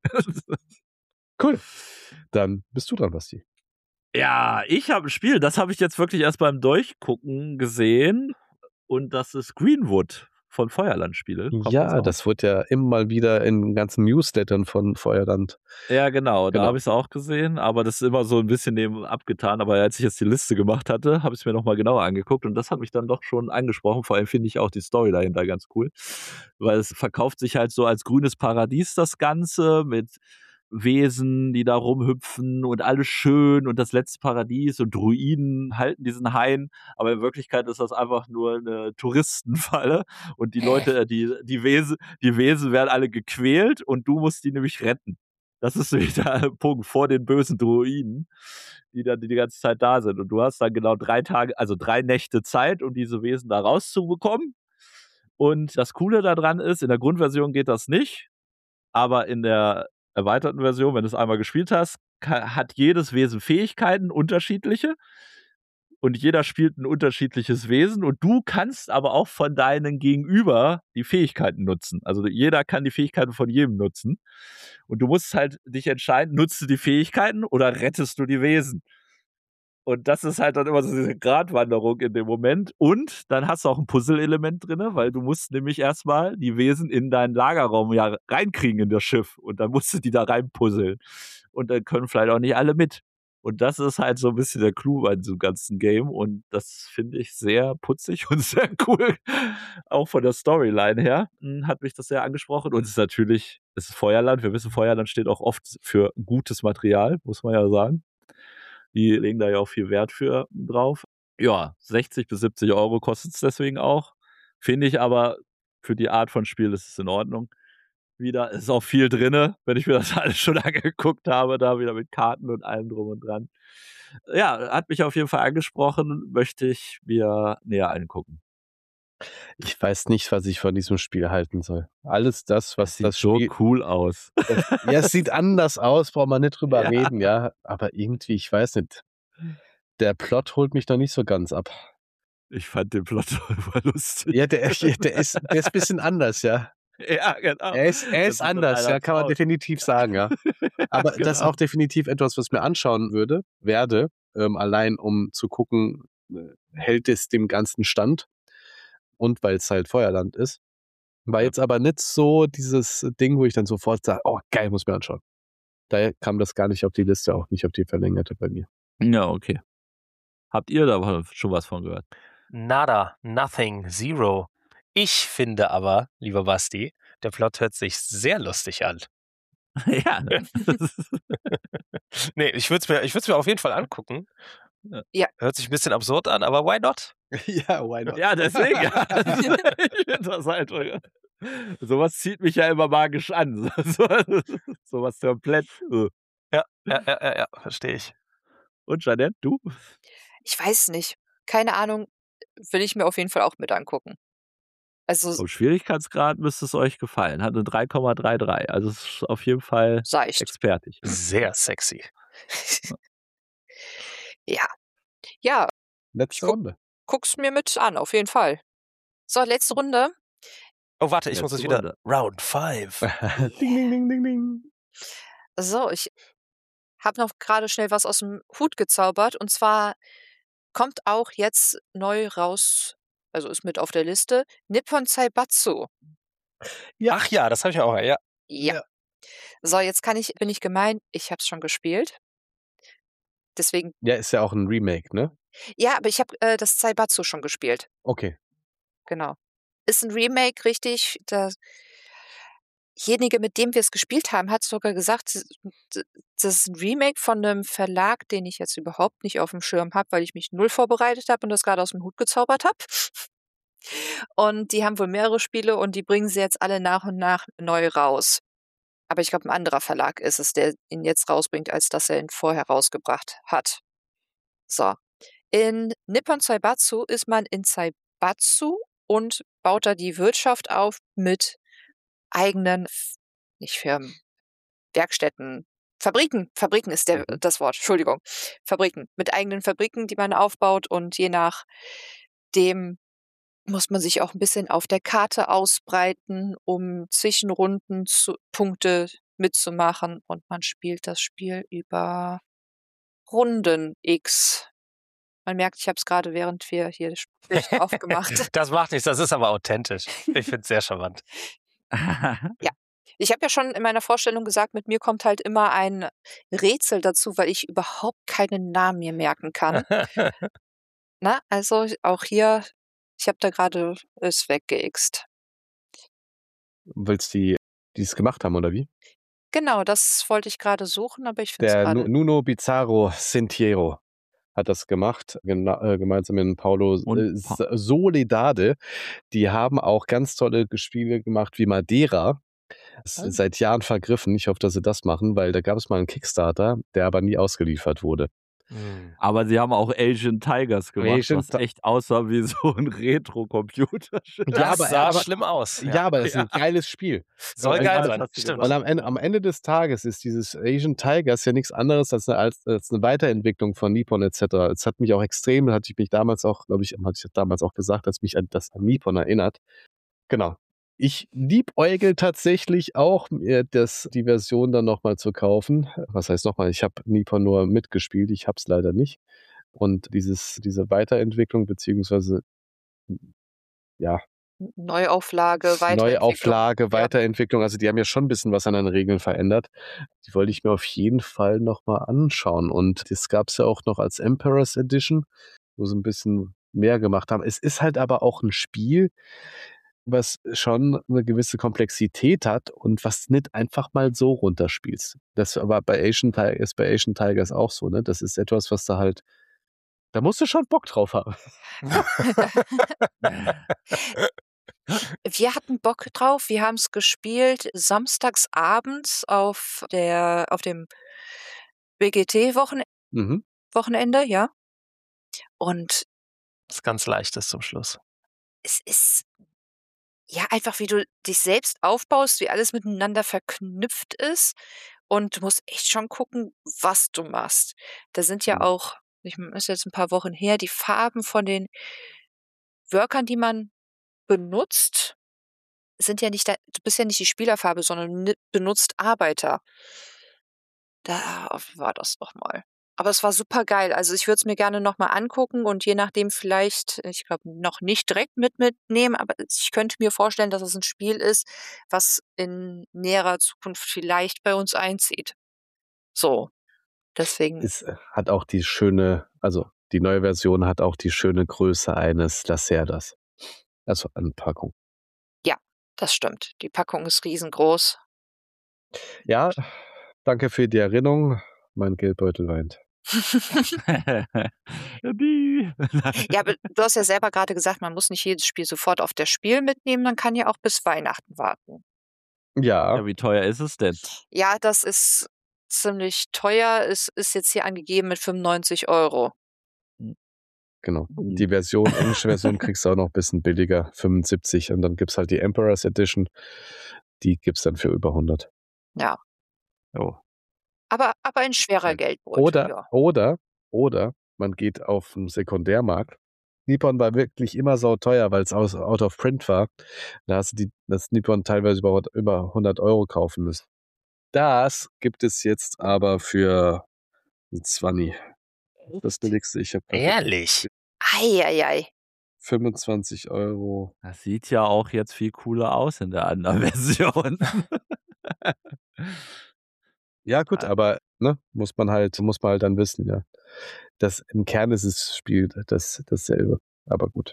Cool. Dann bist du dran, Basti. Ja, ich habe ein Spiel, das habe ich jetzt wirklich erst beim Durchgucken gesehen. Und das ist Greenwood. von Feuerland spiele. Kommt Ja, auch. das wurde ja immer mal wieder in ganzen Newslettern von Feuerland. Ja, genau, da Genau. habe ich es auch gesehen, aber das ist immer so ein bisschen neben abgetan. Aber als ich jetzt die Liste gemacht hatte, habe ich es mir nochmal genauer angeguckt und das hat mich dann doch schon angesprochen. Vor allem finde ich auch die Story dahinter ganz cool, weil es verkauft sich halt so als grünes Paradies das Ganze mit Wesen, die da rumhüpfen und alles schön und das letzte Paradies und Druiden halten diesen Hain, aber in Wirklichkeit ist das einfach nur eine Touristenfalle und die Leute, äh, die, die Wesen, die Wesen werden alle gequält und du musst die nämlich retten. Das ist nämlich der Punkt vor den bösen Druiden, die dann die ganze Zeit da sind. Und du hast dann genau drei Tage, also drei Nächte Zeit, um diese Wesen da rauszubekommen. Und das Coole daran ist, in der Grundversion geht das nicht, aber in der erweiterten Version, wenn du es einmal gespielt hast, ka- hat jedes Wesen Fähigkeiten, unterschiedliche. Und jeder spielt ein unterschiedliches Wesen. Und du kannst aber auch von deinen Gegenüber die Fähigkeiten nutzen. Also jeder kann die Fähigkeiten von jedem nutzen. Und du musst halt dich entscheiden, nutzt du die Fähigkeiten oder rettest du die Wesen? Und das ist halt dann immer so diese Gratwanderung in dem Moment. Und dann hast du auch ein Puzzle-Element drin, weil du musst nämlich erstmal die Wesen in deinen Lagerraum ja reinkriegen in das Schiff. Und dann musst du die da reinpuzzeln. Und dann können vielleicht auch nicht alle mit. Und das ist halt so ein bisschen der Clou bei diesem ganzen Game. Und das finde ich sehr putzig und sehr cool. Auch von der Storyline her mh, hat mich das sehr angesprochen. Und es ist natürlich, es ist Feuerland. Wir wissen, Feuerland steht auch oft für gutes Material, muss man ja sagen. Die legen da ja auch viel Wert für drauf. Ja, sechzig bis siebzig Euro kostet es deswegen auch. Finde ich aber, für die Art von Spiel ist es in Ordnung. Wieder ist auch viel drinne, wenn ich mir das alles schon angeguckt habe, da wieder mit Karten und allem drum und dran. Ja, hat mich auf jeden Fall angesprochen, möchte ich mir näher angucken. Ich weiß nicht, was ich von diesem Spiel halten soll. Alles das, was Das sieht das so Spiel. cool aus. Das, ja, es sieht anders aus, braucht man nicht drüber Ja. reden, ja. Aber irgendwie, ich weiß nicht. Der Plot holt mich noch nicht so ganz ab. Ich fand den Plot immer lustig. Ja, der, der, ist, der ist ein bisschen anders, ja. Ja, genau. Er ist, er Das ist mit anders, einer ja, kann man Frau. definitiv sagen, ja. Aber genau. das ist auch definitiv etwas, was ich mir anschauen würde, werde, ähm, allein um zu gucken, äh, hält es dem Ganzen stand und weil es halt Feuerland ist. War Ja. jetzt aber nicht so dieses Ding, wo ich dann sofort sage, oh geil, muss mir anschauen. Daher kam das gar nicht auf die Liste, auch nicht auf die verlängerte bei mir. Ja, okay. Habt ihr da schon was von gehört? Nada, nothing, zero. Ich finde aber, lieber Basti, der Plot hört sich sehr lustig an. Ja, ne? Nee, ich würde es mir, ich würd's mir auf jeden Fall angucken. Ja. Hört sich ein bisschen absurd an, aber why not? Ja, why not? Ja, deswegen. Ja. Ich finde das halt. Sowas zieht mich ja immer magisch an. So, sowas komplett. Ja, ja, ja, ja, ja, verstehe ich. Und Jeanette, du? Ich weiß nicht. Keine Ahnung. Will ich mir auf jeden Fall auch mit angucken. Also Vom Schwierigkeitsgrad müsste es euch gefallen. Hat eine drei Komma dreiunddreißig. Also es ist auf jeden Fall seicht. expertig. Sehr sexy. Ja. Ja, Letzte guck- Runde. guck's mir mit an, auf jeden Fall. So, letzte Runde. Oh, warte, ich muss Letzte es wieder. Runde. Round five. Ding, ding, ding, ding, ding. So, ich habe noch gerade schnell was aus dem Hut gezaubert. Und zwar kommt auch jetzt neu raus, also ist mit auf der Liste, Nippon Zaibatsu. Ja. Ach ja, das habe ich auch. Ja. Ja. Ja. So, jetzt kann ich, bin ich gemein, ich habe es schon gespielt. Deswegen, Ja, ist ja auch ein Remake, ne? ja, aber ich habe äh, das Zaibatsu schon gespielt. Okay. Genau. Ist ein Remake, richtig. Derjenige, mit dem wir es gespielt haben, hat sogar gesagt, das ist ein Remake von einem Verlag, den ich jetzt überhaupt nicht auf dem Schirm habe, weil ich mich null vorbereitet habe und das gerade aus dem Hut gezaubert habe. Und die haben wohl mehrere Spiele und die bringen sie jetzt alle nach und nach neu raus. Aber ich glaube, ein anderer Verlag ist es, der ihn jetzt rausbringt, als dass er ihn vorher rausgebracht hat. So. In Nippon Zaibatsu ist man in Zaibatsu und baut da die Wirtschaft auf mit eigenen, nicht Firmen, Werkstätten, Fabriken. Fabriken ist der, Mhm. das Wort, Entschuldigung. Fabriken. Mit eigenen Fabriken, die man aufbaut und je nachdem muss man sich auch ein bisschen auf der Karte ausbreiten, um Zwischenrunden zu, Punkte mitzumachen und man spielt das Spiel über Runden X. Man merkt, ich habe es gerade, während wir hier sprechen, aufgemacht. Das macht nichts, das ist aber authentisch. Ich finde es sehr charmant. Ja. Ich habe ja schon in meiner Vorstellung gesagt, mit mir kommt halt immer ein Rätsel dazu, weil ich überhaupt keinen Namen mir merken kann. Na, also auch hier, ich habe da gerade es weggeixt. Willst du die, die es gemacht haben, oder wie? Genau, das wollte ich gerade suchen, aber ich finde es Der Nu- gerade. Nuno Bizarro Sintiero hat das gemacht, gena- äh, gemeinsam mit Paulo Und äh, Pa- S- Soledade. Die haben auch ganz tolle Spiele gemacht wie Madeira. Das ist seit Jahren vergriffen. Ich hoffe, dass sie das machen, weil da gab es mal einen Kickstarter, der aber nie ausgeliefert wurde. Hm. Aber sie haben auch Asian Tigers gemacht, Asian was Ti- echt aussah wie so ein Retro-Computer. Das Ja, aber- sah aber- schlimm aus. Ja, aber das ist ein geiles Spiel. Soll Und- geil und- sein, hast du stimmt. Und am Ende, am Ende des Tages ist dieses Asian Tigers ja nichts anderes als eine, als, als eine Weiterentwicklung von Nippon et cetera. Es hat mich auch extrem, hatte ich mich damals auch, glaube ich, hatte ich damals auch gesagt, dass mich an das an Nippon erinnert. Genau. Ich liebäugel tatsächlich auch, mir das, die Version dann nochmal zu kaufen. Was heißt nochmal? Ich habe Nippon nur mitgespielt, ich habe es leider nicht. Und dieses, diese Weiterentwicklung, beziehungsweise ja, Neuauflage, Weiterentwicklung. Neuauflage, Ja. Weiterentwicklung, also die haben ja schon ein bisschen was an den Regeln verändert. Die wollte ich mir auf jeden Fall nochmal anschauen. Und das gab es ja auch noch als Emperor's Edition, wo sie ein bisschen mehr gemacht haben. Es ist halt aber auch ein Spiel, was schon eine gewisse Komplexität hat und was nicht einfach mal so runterspielst. Das aber bei Asian Tiger ist bei Asian Tigers auch so, ne? Das ist etwas, was da halt, da musst du schon Bock drauf haben. Wir hatten Bock drauf, wir haben es gespielt samstags abends auf der auf dem B G T-Wochenende, Mhm. ja. Und Das ganz leichtes zum Schluss. es ist ja einfach, wie du dich selbst aufbaust, wie alles miteinander verknüpft ist. Und du musst echt schon gucken, was du machst. Da sind ja Mhm. auch, ich ist jetzt ein paar Wochen her, die Farben von den Workern, die man benutzt, sind ja nicht, da, du bist ja nicht die Spielerfarbe, sondern ni- benutzt Arbeiter. Da wie war das nochmal. Aber es war super geil. Also ich würde es mir gerne nochmal angucken und je nachdem vielleicht, ich glaube, noch nicht direkt mit mitnehmen, aber ich könnte mir vorstellen, dass es ein Spiel ist, was in näherer Zukunft vielleicht bei uns einzieht. So. Deswegen, Es hat auch die schöne, also die neue Version hat auch die schöne Größe eines Lacerdas. Also Anpackung. das stimmt. Die Packung ist riesengroß. Ja, danke für die Erinnerung. Mein Geldbeutel weint. Die. Ja, aber du hast ja selber gerade gesagt, man muss nicht jedes Spiel sofort auf das Spiel mitnehmen, man kann ja auch bis Weihnachten warten. Ja, Ja, wie teuer ist es denn? Ja, das ist ziemlich teuer. Es ist jetzt hier angegeben mit fünfundneunzig Euro. genau. Mhm. Die Version, englische Version kriegst du auch noch ein bisschen billiger, fünfundsiebzig. Und dann gibt es halt die Emperor's Edition. Die gibt es dann für über hundert. Ja, Oh. aber, aber ein schwerer Ja. Geldbeutel. Oder, Ja. oder, oder man geht auf den Sekundärmarkt. Nippon war wirklich immer sau teuer, weil es aus out of print war. Da hast du die, das Nippon teilweise über, über hundert Euro kaufen müssen. Das gibt es jetzt aber für zwanzig. Das billigste. Ich habe Ehrlich? Eieiei. fünfundzwanzig Euro. Das sieht ja auch jetzt viel cooler aus in der anderen Version. Ja, gut, Ah. aber ne, muss man halt, muss man halt dann wissen, ja. Das im Kern ist das Spiel das, dasselbe. Aber gut.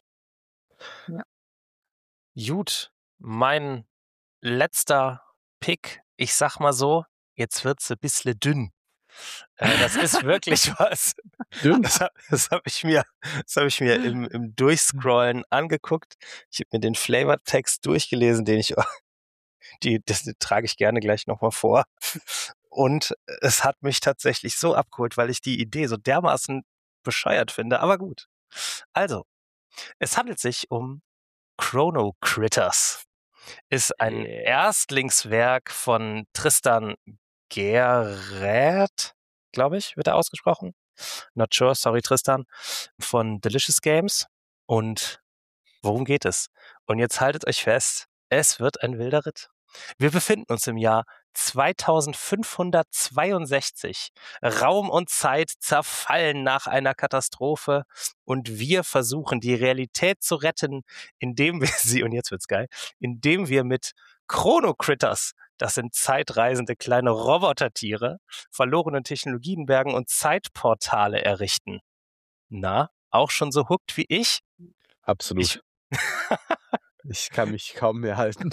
Gut, mein letzter Pick, ich sag mal so, jetzt wird's ein bisschen dünn. Äh, das ist wirklich was. Dünn. Das, hab- das habe ich mir, das hab ich mir im, im Durchscrollen angeguckt. Ich habe mir den Flavortext durchgelesen, den ich, die, das trage ich gerne gleich nochmal vor. Und es hat mich tatsächlich so abgeholt, weil ich die Idee so dermaßen bescheuert finde. Aber gut. Also, es handelt sich um Chrono Critters. Ist ein Yeah. Erstlingswerk von Tristan Gerät, glaube ich, wird er ausgesprochen. Not sure, sorry Tristan. Von Delicious Games. Und worum geht es? Und jetzt haltet euch fest, es wird ein wilder Ritt. Wir befinden uns im Jahr zweitausendfünfhundertzweiundsechzig. Raum und Zeit zerfallen nach einer Katastrophe und wir versuchen, die Realität zu retten, indem wir sie, und jetzt wird's geil, indem wir mit Chrono Critters, das sind zeitreisende kleine Robotertiere, verlorene Technologien bergen und Zeitportale errichten. Na, auch schon so hooked wie ich? Absolut. Ich, Ich kann mich kaum mehr halten.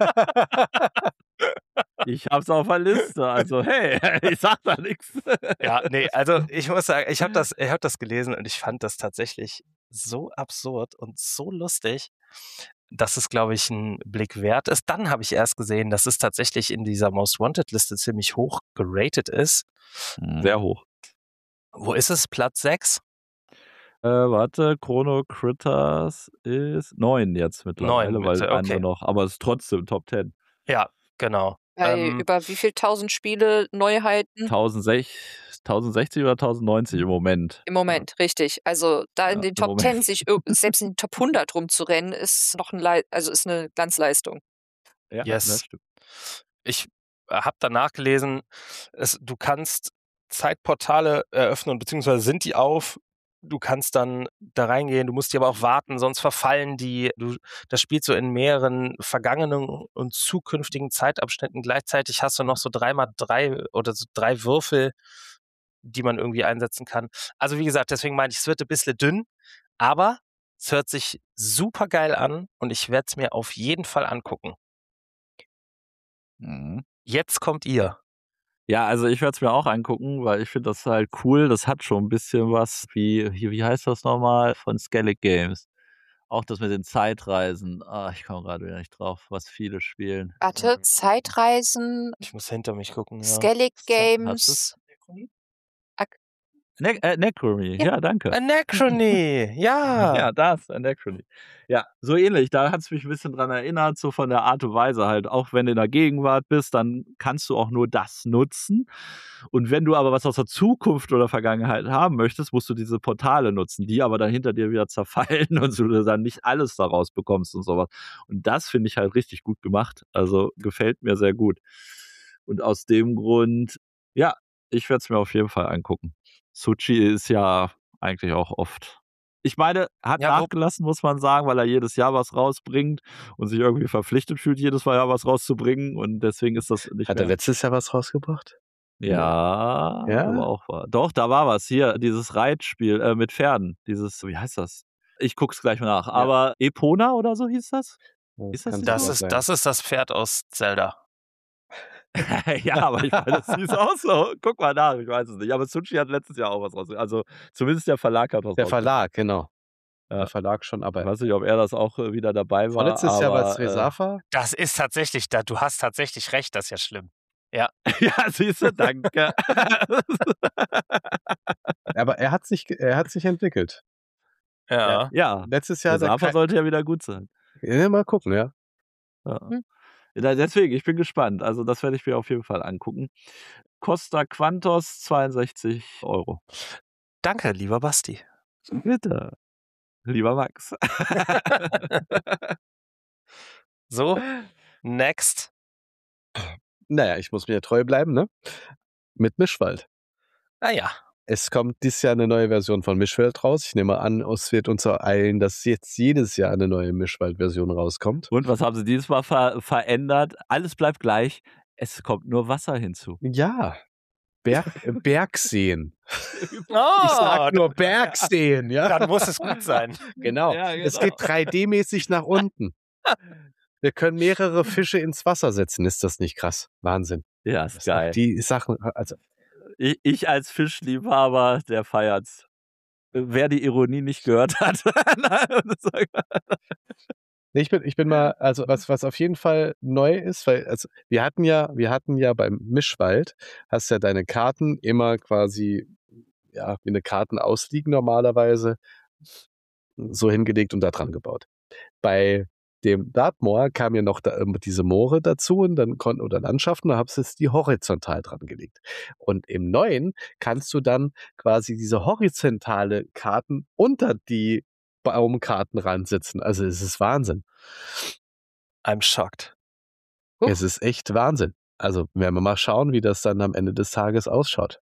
Ich hab's auf der Liste, also hey, ich sag da nichts. ja, nee, also ich muss sagen, ich habe das, ich hab das gelesen und ich fand das tatsächlich so absurd und so lustig, dass es, glaube ich, ein Blick wert ist. Dann habe ich erst gesehen, dass es tatsächlich in dieser Most Wanted-Liste ziemlich hoch geratet ist. Sehr hoch. Wo ist es? Platz sechs? Äh, warte, Chrono Critters ist neun jetzt mittlerweile, Neun, weil bitte, andere okay. noch, aber es ist trotzdem Top zehn. Ja, genau. Bei Ähm, über wie viel tausend Spiele Neuheiten? tausendsechzig oder tausendneunzig im Moment. Im Moment, richtig. Also da in Ja, den im Top Moment. zehn sich ir- selbst in den Top hundert rumzurennen, ist noch ein Le also ist eine Glanzleistung. Ja, Yes. das stimmt. ich habe danach gelesen, es, du kannst Zeitportale eröffnen, beziehungsweise sind die auf. Du kannst dann da reingehen, du musst die aber auch warten, sonst verfallen die. Du, das spielt so in mehreren vergangenen und zukünftigen Zeitabschnitten. Gleichzeitig hast du noch so dreimal drei oder so drei Würfel, die man irgendwie einsetzen kann. Also wie gesagt, deswegen meine ich, es wird ein bisschen dünn, aber es hört sich super geil an und ich werde es mir auf jeden Fall angucken. Mhm. Jetzt kommt ihr. Ja, also ich werde es mir auch angucken, weil ich finde das halt cool. Das hat schon ein bisschen was wie, wie wie heißt das nochmal, von Skellig Games. Auch das mit den Zeitreisen. Ah, ich komme gerade wieder nicht drauf, was viele spielen. Warte, Zeitreisen, Ich muss hinter mich gucken. Ja. Skellig Hast Games. du's? Ne äh, Necromy, Ja. ja, danke. Anachrony, ja. Ja, das, Anachrony. Ja, so ähnlich. Da hat es mich ein bisschen dran erinnert, so von der Art und Weise halt. Auch wenn du in der Gegenwart bist, dann kannst du auch nur das nutzen. Und wenn du aber was aus der Zukunft oder Vergangenheit haben möchtest, musst du diese Portale nutzen, die aber dann hinter dir wieder zerfallen und du dann nicht alles daraus bekommst und sowas. Und das finde ich halt richtig gut gemacht. Also gefällt mir sehr gut. Und aus dem Grund, ja, ich werde es mir auf jeden Fall angucken. Suchi ist ja eigentlich auch oft. Ich meine, hat Ja, wo- nachgelassen, muss man sagen, weil er jedes Jahr was rausbringt und sich irgendwie verpflichtet fühlt, jedes Jahr was rauszubringen. Und deswegen ist das nicht Hat er mehr. letztes Jahr was rausgebracht? Ja, Ja? aber auch war. Doch, da war was. Hier, dieses Reitspiel äh, mit Pferden. Dieses, wie heißt das? Ich guck's gleich mal nach. Aber Epona oder so hieß das? Ist das Kann nicht Das so? ist, sein. das ist das Pferd aus Zelda. Ja, aber ich meine, das hieß auch so. Guck mal nach, ich weiß es nicht. Aber Suchi hat letztes Jahr auch was rausgebracht. Also zumindest der Verlag hat was Der rausgebracht. Verlag, genau. Ja. Der Verlag schon, Ich aber weiß nicht, ob er das auch äh, wieder dabei war. vorletztes Jahr war es aber, äh, Resafa. Das ist tatsächlich, da, du hast tatsächlich recht, das ist ja schlimm. Ja, siehst du, danke. Aber er hat sich, er hat sich entwickelt. Ja. ja, Letztes der Jahr, der Safa Kai- sollte ja wieder gut sein. ja, mal gucken, ja. Ja. Hm. Ja, deswegen, ich bin gespannt. Also das werde ich mir auf jeden Fall angucken. Costa Quantos zweiundsechzig Euro. Danke, lieber Basti. Bitte, lieber Max. So, next. Naja, ich muss mir treu bleiben, ne? Mit Mischwald. Naja, Es kommt dieses Jahr eine neue Version von Mischwald raus. Ich nehme an, es wird uns eilen, dass jetzt jedes Jahr eine neue Mischwald-Version rauskommt. Und was haben sie dieses Mal ver verändert? Alles bleibt gleich. Es kommt nur Wasser hinzu. Ja, Berg, äh, Bergseen. oh, Ich sag nur Bergseen, ja. dann muss es gut sein. Genau. Ja, Es genau. geht drei D-mäßig nach unten. Wir können mehrere Fische ins Wasser setzen. Ist das nicht krass? Wahnsinn. Ja, Das ist ist auch geil. die Sachen, also Ich, ich als Fischliebhaber, der feiert's. Wer die Ironie nicht gehört hat. Nee, ich bin, ich bin mal, also was, was auf jeden Fall neu ist, weil, also wir hatten ja, wir hatten ja beim Mischwald, hast ja deine Karten immer quasi, ja, wie eine Karten ausliegen normalerweise, so hingelegt und da dran gebaut. Bei dem Dartmoor kam ja noch da, ähm, diese Moore dazu und dann konnten, oder Landschaften, da hast du es die horizontal dran gelegt. Und im Neuen kannst du dann quasi diese horizontale Karten unter die Baumkarten ransetzen. Also es ist Wahnsinn. I'm shocked. Huch. Es ist echt Wahnsinn. Also werden wir mal schauen, wie das dann am Ende des Tages ausschaut.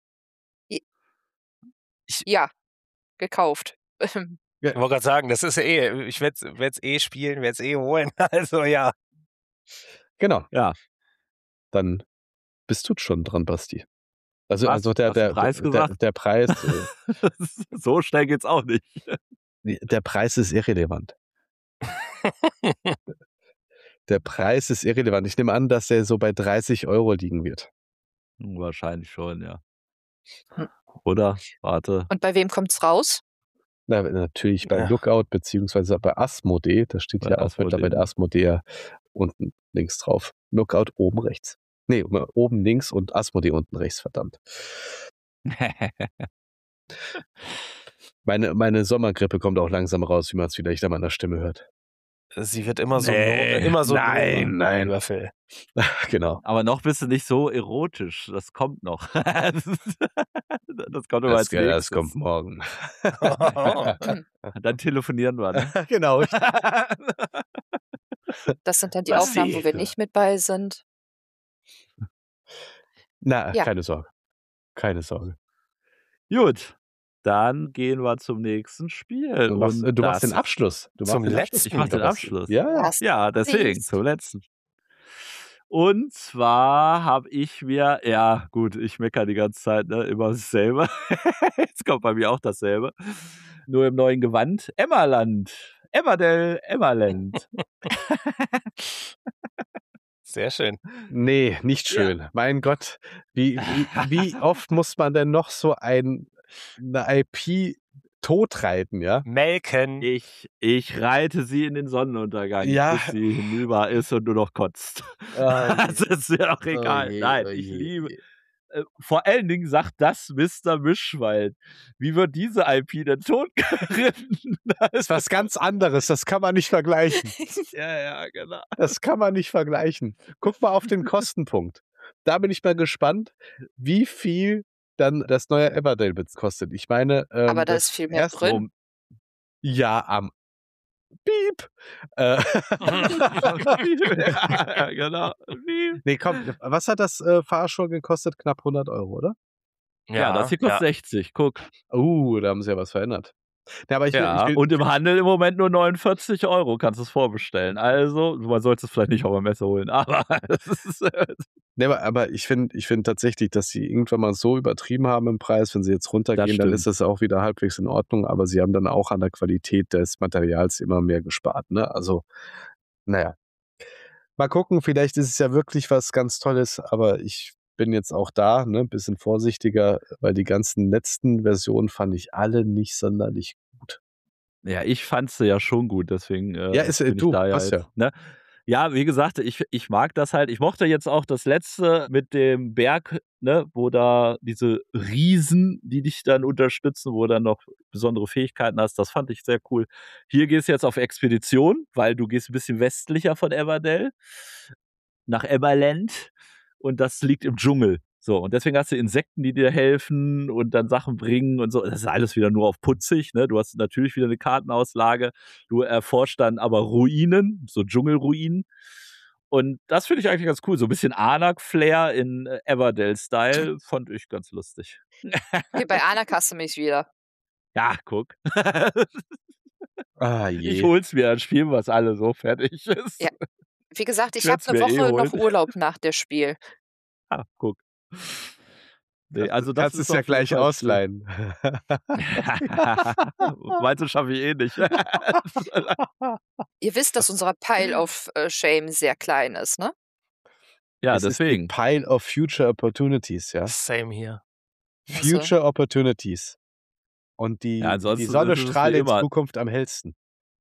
Ja, gekauft. Ich wollte gerade sagen, das ist ja eh, ich werde es eh spielen, werde es eh holen. Also ja. Genau. Ja. Dann bist du schon dran, Basti. Also, Was? also der, Hast du der, Preis der, gesagt? der Preis, äh, So schnell geht's auch nicht. der Preis ist irrelevant. Der Preis ist irrelevant. Ich nehme an, dass er so bei dreißig Euro liegen wird. Hm, Wahrscheinlich schon, ja. Hm. Oder? Warte. Und bei wem kommt's raus? Na, natürlich bei Ja. Lookout beziehungsweise bei Asmodee. Da steht Bei ja auch mittlerweile Asmodee. Asmodee unten links drauf. Lookout oben rechts. Nee, oben links und Asmodee unten rechts, verdammt. Meine, meine Sommergrippe kommt auch langsam raus, wie man es vielleicht an meiner Stimme hört. Sie wird immer so Nee, no, immer so nein, nobel, nein. lieber Phil. Genau. Aber noch bist du nicht so erotisch. Das kommt noch. Das kommt immer Das, als das nächstes. kommt morgen. Dann telefonieren wir, ne? Genau. Das sind dann die Was Aufnahmen, wo wir siehst du? nicht mit bei sind. Na, Ja. keine Sorge. Keine Sorge. Gut. Dann gehen wir zum nächsten Spiel. Du machst, Und du machst das- den Abschluss. Du Zum machst den letzten. Abschluss. Ich mach den Basti. Abschluss. Ja, ja. Was? Ja, deswegen, Süß. zum letzten. Und zwar habe ich mir, ja gut, ich meckere die ganze Zeit, ne, immer dasselbe. Jetzt kommt bei mir auch dasselbe. Nur im neuen Gewand. Emmerland. Emmerdell, Emmerland. Sehr schön. Nee, nicht schön. Mein Gott, wie, wie, wie oft muss man denn noch so ein, eine I P totreiten, ja? Melken. Ich, ich reite sie in den Sonnenuntergang, Ja. bis sie hinüber ist und nur noch kotzt. Ah, Das ist mir auch egal. oh je, Nein, oh ich je. liebe. Äh, vor allen Dingen sagt das Mister Mischwald. Wie wird diese I P denn totgeritten? Das ist was ganz anderes, das kann man nicht vergleichen. Ja, ja, genau. Das kann man nicht vergleichen. Guck mal auf den Kostenpunkt. Da bin ich mal gespannt, wie viel dann das neue Everdale kostet. Ich meine, ähm, Aber da das ist viel mehr erste- drin. Ja, am Piep. Äh, ja, genau. Wie? nee, komm, was hat das äh, Fahrstuhl gekostet? Knapp hundert Euro, oder? Ja, das hier kostet sechzig. Guck. Uh, da haben sie ja was verändert. Ja, aber ich will, Ja, ich will, und im Handel im Moment nur neunundvierzig Euro kannst du es vorbestellen. Also, man sollte es vielleicht nicht auf der Messe holen, aber das ist, äh, nee, aber, aber ich finde ich find tatsächlich, dass sie irgendwann mal so übertrieben haben im Preis. Wenn sie jetzt runtergehen, dann stimmt. ist das auch wieder halbwegs in Ordnung. Aber sie haben dann auch an der Qualität des Materials immer mehr gespart. Ne? Also, naja. Mal gucken, vielleicht ist es ja wirklich was ganz Tolles, aber ich bin jetzt auch da, ne, ein bisschen vorsichtiger, weil die ganzen letzten Versionen fand ich alle nicht sonderlich gut. ja, ich fand sie ja schon gut, deswegen äh, Ja, ist, äh, bin du, ich da ja hast jetzt, ja. ne? Ja, wie gesagt, ich, ich mag das halt. Ich mochte jetzt auch das letzte mit dem Berg, ne, wo da diese Riesen, die dich dann unterstützen, wo du dann noch besondere Fähigkeiten hast. Das fand ich sehr cool. Hier gehst du jetzt auf Expedition, weil du gehst ein bisschen westlicher von Everdell nach Everland und das liegt im Dschungel. So, und deswegen hast du Insekten, die dir helfen und dann Sachen bringen und so. Das ist alles wieder nur auf putzig, ne? Du hast natürlich wieder eine Kartenauslage. Du erforscht dann aber Ruinen, so Dschungelruinen. Und das finde ich eigentlich ganz cool. So ein bisschen Anak-Flair in äh, Everdell-Style fand ich ganz lustig. Hier bei Anak hast du mich wieder. Ja, guck. Ah, Ich je. hol's mir, dann spielen wir es alle so fertig ist. Ja. Wie gesagt, ich Ich habe werd's eine mir eh Woche holen. noch Urlaub nach dem Spiel. Ah, guck. Nee, Kannst- also das kannst ist es ja auf jeden gleich Fall ausleihen. Meinst du, schaffe ich eh nicht. Ihr wisst, dass unser Pile of äh, Shame sehr klein ist, ne? Ja, Es deswegen. ist die Pile of Future Opportunities, ja. Same hier. Ach so. Future Opportunities. Und die, Ja, ansonsten die Sonne ist es wie strahlt in immer. Zukunft am hellsten.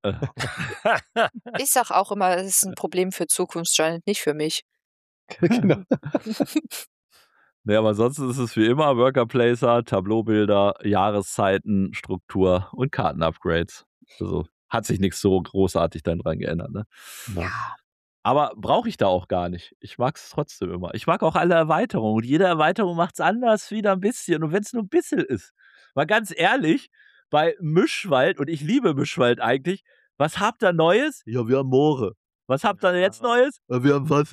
Ich sag auch immer, es ist ein Problem für Zukunft, Janet, nicht für mich. Genau. Nee, aber ansonsten ist es wie immer Worker Placer, Tableaubilder, Jahreszeiten, Struktur und Kartenupgrades. Also hat sich nichts so großartig dann dran geändert, ne? Ja. Aber brauche ich da auch gar nicht. Ich mag es trotzdem immer. Ich mag auch alle Erweiterungen. Und jede Erweiterung macht es anders wieder ein bisschen. Und wenn es nur ein bisschen ist. Mal ganz ehrlich, bei Mischwald, und ich liebe Mischwald eigentlich, was habt ihr Neues? Ja, wir haben Moore. Was habt ihr jetzt Neues? Ja, wir haben Wasser.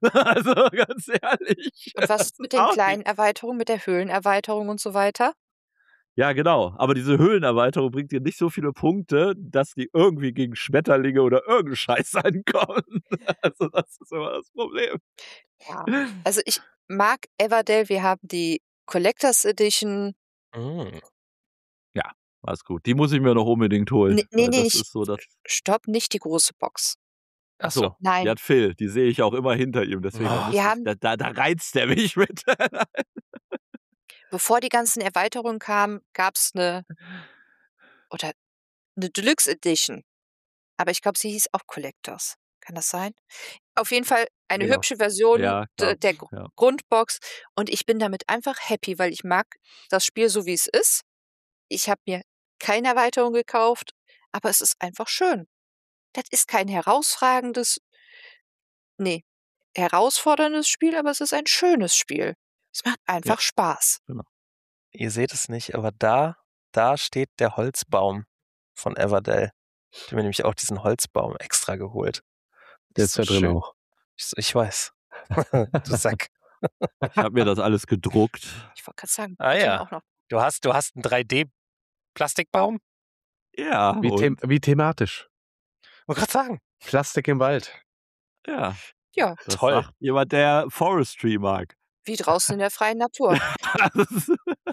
Also ganz ehrlich. Und was das mit ist den auch kleinen nichts. Erweiterungen, mit der Höhlenerweiterung und so weiter? Ja, genau. Aber diese Höhlenerweiterung bringt dir nicht so viele Punkte, dass die irgendwie gegen Schmetterlinge oder irgendeinen Scheiß ankommen. Also das ist immer das Problem. Ja. Also ich mag Everdell. Wir haben die Collectors Edition. Mm. Ja, alles gut. Die muss ich mir noch unbedingt holen. Nee, nee, Weil nee, das nicht. ist so das. Stopp, nicht die große Box. Ach Achso, so. die Nein, hat Phil. Die sehe ich auch immer hinter ihm. Deswegen da Oh. muss wir ich, haben, da, da, da reizt der mich mit. bevor die ganzen Erweiterungen kamen, gab es eine, oder eine Deluxe Edition. Aber ich glaube, sie hieß auch Collectors. Kann das sein? Auf jeden Fall eine Genau. hübsche Version Ja, de- klar. der Gr- Ja. Grundbox. Und ich bin damit einfach happy, weil ich mag das Spiel so, wie es ist. Ich habe mir keine Erweiterung gekauft, aber es ist einfach schön. Das ist kein herausragendes, nee, herausforderndes Spiel, aber es ist ein schönes Spiel. Es macht einfach Spaß. Ihr seht es nicht, aber da, da steht der Holzbaum von Everdell. Ich habe mir nämlich auch diesen Holzbaum extra geholt. Der Ist ist so da drin schön. auch. Ich, so, ich weiß. Du Sack. Ich habe mir das alles gedruckt. Ich wollte gerade sagen, Ah ich ja. auch noch. Du hast, du hast einen drei D-Plastikbaum? Ja, Wie, them und, wie thematisch. Wollte gerade sagen. Plastik im Wald. ja. Ja, Das Toll. sagt jemand, der Forestry mag. wie draußen in der freien Natur. Das ist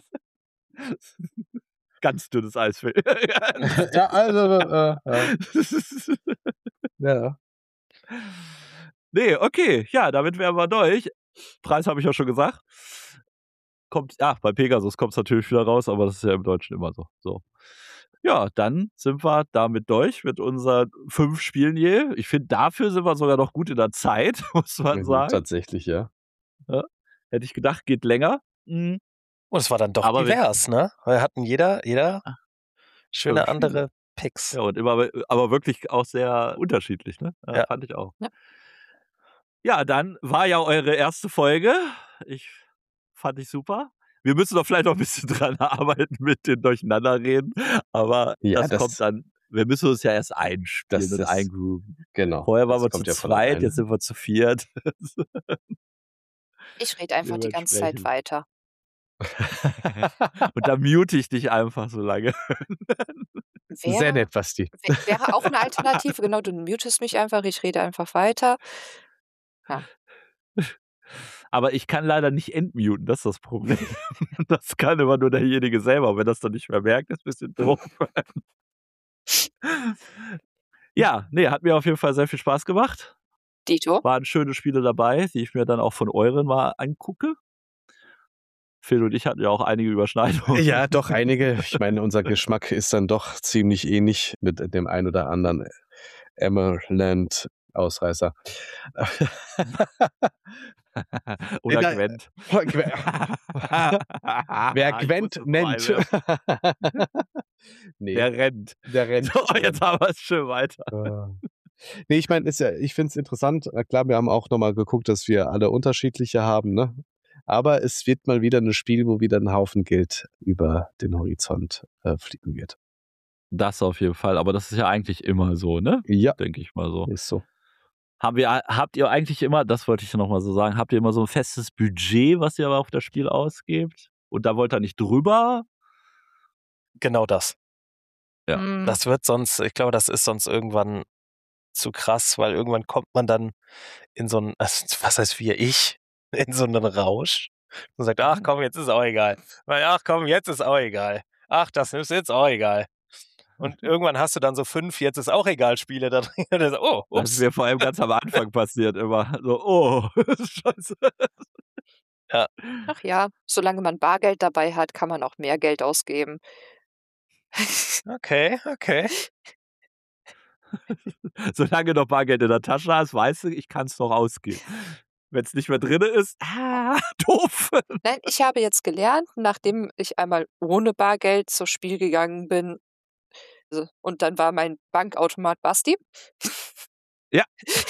ganz dünnes Eis, Phil. Ja, also, äh, äh, ja. Nee, okay. Ja, damit wären wir durch. Preis habe ich ja schon gesagt. Kommt, ja, bei Pegasus kommt es natürlich wieder raus, aber das ist ja im Deutschen immer so. So. Ja, dann sind wir damit durch mit unseren fünf Spielen je. Ich finde, dafür sind wir sogar noch gut in der Zeit, muss man Mhm, sagen. tatsächlich, ja. Ja. Hätte ich gedacht, geht länger. Mhm. Und es war dann doch Aber wir- divers, ne? Wir hatten jeder, jeder Ah, schöne fünf andere Picks. Ja, und immer, aber wirklich auch sehr unterschiedlich, ne? Ja, Ja. fand ich auch. Ja. Ja, dann war ja eure erste Folge. Ich fand ich super. Wir müssen doch vielleicht noch ein bisschen dran arbeiten mit den Durcheinanderreden, aber Ja, das, das- kommt dann. Wir müssen uns ja erst einspielen Das- und das- eingrooven. Genau. Vorher waren Das wir zu kommt ja von zweit, alleine. jetzt sind wir zu viert. Ich rede einfach die ganze Zeit Dementsprechend. weiter. Und dann mute ich dich einfach so lange. Sehr Wäre, nett, Basti. wär- wäre auch eine Alternative. Genau, du mutest mich einfach, ich rede einfach weiter. Aber ich kann leider nicht entmuten, das ist das Problem. Das kann immer nur derjenige selber. Wenn das dann nicht mehr merkt, ist ein bisschen doof. Ja, nee, hat mir auf jeden Fall sehr viel Spaß gemacht. Dito? Waren schöne Spiele dabei, die ich mir dann auch von euren mal angucke. Phil und ich hatten ja auch einige Überschneidungen. Ja, doch, einige. Ich meine, unser Geschmack ist dann doch ziemlich ähnlich mit dem ein oder anderen Emerald-Ausreißer. Oder Da- Gwent. Wer Ich Gwent muss das nennt. so einwerfen. nee, Der rennt. der rennt. So, jetzt haben wir es schön weiter. Äh, Nee, ich meine, ist ja, ich finde es interessant. Na klar, wir haben auch nochmal geguckt, dass wir alle unterschiedliche haben, ne? Aber es wird mal wieder ein Spiel, wo wieder ein Haufen Geld über den Horizont äh, fliegen wird. Das auf jeden Fall. Aber das ist ja eigentlich immer so, ne? Ja, Denke ich mal so. ist so. Haben wir, habt ihr eigentlich immer, das wollte ich nochmal so sagen, habt ihr immer so ein festes Budget, was ihr aber auf das Spiel ausgebt? Und da wollt ihr nicht drüber? Genau das. Ja. Mm, Das wird sonst, ich glaube, das ist sonst irgendwann zu krass, weil irgendwann kommt man dann in so einen, also, was heißt wir, ich, in so einen Rausch und sagt, ach komm, jetzt ist auch egal. Ach komm, jetzt ist auch egal. Ach, das ist jetzt auch egal. Und irgendwann hast du dann so fünf, jetzt ist auch egal, Spiele da drin. Und dann so, oh, Das ist ups. mir vor allem ganz am Anfang passiert, immer so, oh, scheiße. Ach ja, solange man Bargeld dabei hat, kann man auch mehr Geld ausgeben. Okay, okay. Solange du noch Bargeld in der Tasche hast, weißt du, ich kann es noch ausgeben. Wenn es nicht mehr drin ist, ah, doof. Nein, ich habe jetzt gelernt, nachdem ich einmal ohne Bargeld zum Spiel gegangen bin, so, und dann war mein Bankautomat Basti. Ja.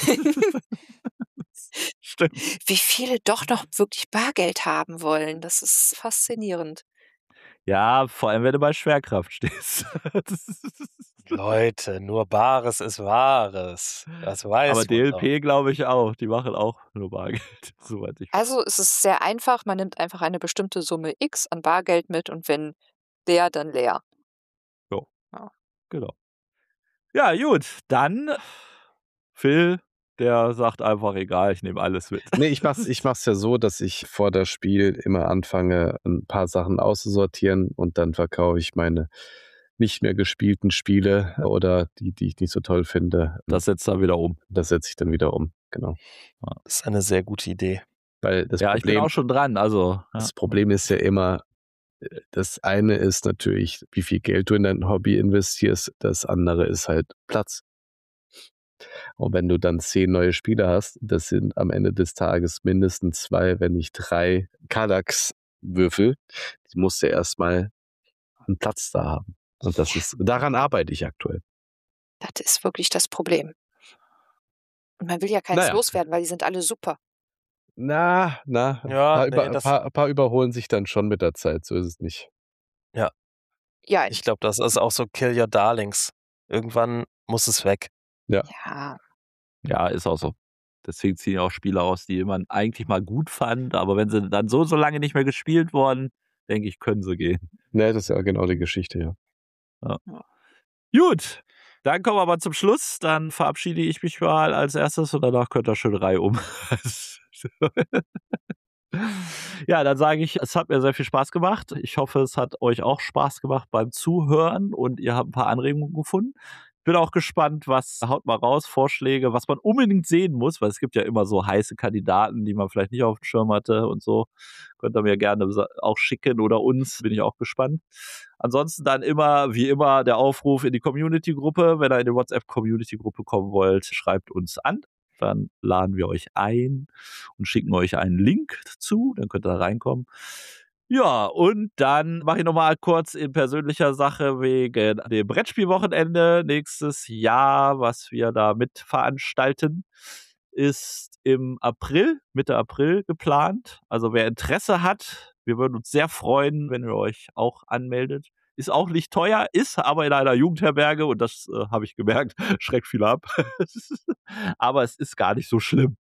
Stimmt. Wie viele doch noch wirklich Bargeld haben wollen. Das ist faszinierend. Ja, vor allem, wenn du bei Schwerkraft stehst. Leute, nur Bares ist Wahres. Das weiß Aber man D L doch. P glaube ich auch. Die machen auch nur Bargeld, soweit ich weiß. Also es ist sehr einfach, man nimmt einfach eine bestimmte Summe X an Bargeld mit und wenn leer, dann leer. Genau. Ja, gut, dann Phil, der sagt einfach, egal, ich nehme alles mit. Nee, ich mach's, ich mach's ja so, dass ich vor das Spiel immer anfange, ein paar Sachen auszusortieren und dann verkaufe ich meine nicht mehr gespielten Spiele oder die, die ich nicht so toll finde. Das setzt er wieder um. Das setze ich dann wieder um, genau. Das ist eine sehr gute Idee. Weil das Ja, ich bin Problem, auch schon dran. Also, ja. das Problem ist ja immer, das eine ist natürlich, wie viel Geld du in dein Hobby investierst, das andere ist halt Platz. Und wenn du dann zehn neue Spiele hast, das sind am Ende des Tages mindestens zwei, wenn nicht drei Kallax-Würfel, die musst du erstmal einen Platz da haben. Und das ist, daran arbeite ich aktuell. Das ist wirklich das Problem. Und man will ja keins Naja. loswerden, weil die sind alle super. Na, na, ein Ja, paar, nee, über, das- paar, paar überholen sich dann schon mit der Zeit, so ist es nicht. Ja, Ich glaube, das ist auch so Kill Your Darlings. Irgendwann muss es weg. ja. Ja, ist auch so. Deswegen ziehen auch Spiele aus, die man eigentlich mal gut fand, aber wenn sie dann so, so lange nicht mehr gespielt wurden, denke ich, können sie gehen. Ne, das ist ja genau die Geschichte, ja. Gut, dann kommen wir aber zum Schluss. Dann verabschiede ich mich mal als erstes und danach könnt ihr schön Reihe um. Ja, dann sage ich, es hat mir sehr viel Spaß gemacht. Ich hoffe, es hat euch auch Spaß gemacht beim Zuhören und ihr habt ein paar Anregungen gefunden. Bin auch gespannt, was, haut mal raus, Vorschläge, was man unbedingt sehen muss, weil es gibt ja immer so heiße Kandidaten, die man vielleicht nicht auf dem Schirm hatte und so. Könnt ihr mir gerne auch schicken oder uns, bin ich auch gespannt. Ansonsten dann immer, wie immer, der Aufruf in die Community-Gruppe. Wenn ihr in die WhatsApp-Community-Gruppe kommen wollt, schreibt uns an. Dann laden wir euch ein und schicken euch einen Link dazu. Dann könnt ihr da reinkommen. Ja, und dann mache ich nochmal kurz in persönlicher Sache wegen dem Brettspielwochenende nächstes Jahr, was wir da mit veranstalten, ist im April, Mitte April geplant. Also wer Interesse hat, wir würden uns sehr freuen, wenn ihr euch auch anmeldet. Ist auch nicht teuer, ist aber in einer Jugendherberge und das äh, habe ich gemerkt, schreckt viel ab. Aber es ist gar nicht so schlimm.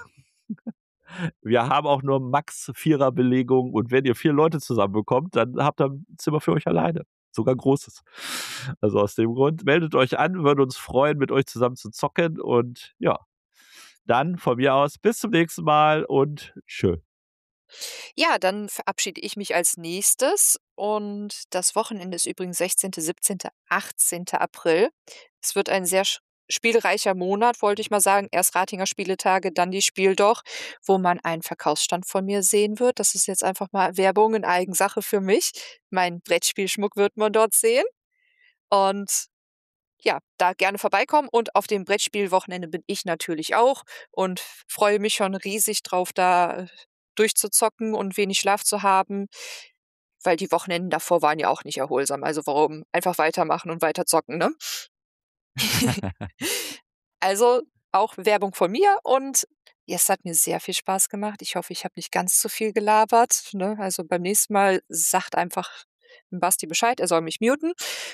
Wir haben auch nur Max Vierer Belegung und wenn ihr vier Leute zusammenbekommt, dann habt ihr ein Zimmer für euch alleine. Sogar ein großes. Also aus dem Grund, meldet euch an, würden uns freuen, mit euch zusammen zu zocken und ja, dann von mir aus bis zum nächsten Mal und tschö. Ja, dann verabschiede ich mich als nächstes und das Wochenende ist übrigens sechzehnten, siebzehnten, achtzehnten April. Es wird ein sehr sch- spielreicher Monat, wollte ich mal sagen. Erst Ratinger Spieletage, dann die Spieldoch, wo man einen Verkaufsstand von mir sehen wird. Das ist jetzt einfach mal Werbung in Eigensache für mich. Mein Brettspielschmuck wird man dort sehen. Und ja, da gerne vorbeikommen. Und auf dem Brettspielwochenende bin ich natürlich auch und freue mich schon riesig drauf, da durchzuzocken und wenig Schlaf zu haben, weil die Wochenenden davor waren ja auch nicht erholsam. Also warum? Einfach weitermachen und weiter zocken, ne? Also auch Werbung von mir und ja, es hat mir sehr viel Spaß gemacht. Ich hoffe, ich habe nicht ganz zu viel gelabert. Ne? Also beim nächsten Mal sagt einfach Basti Bescheid, er soll mich muten.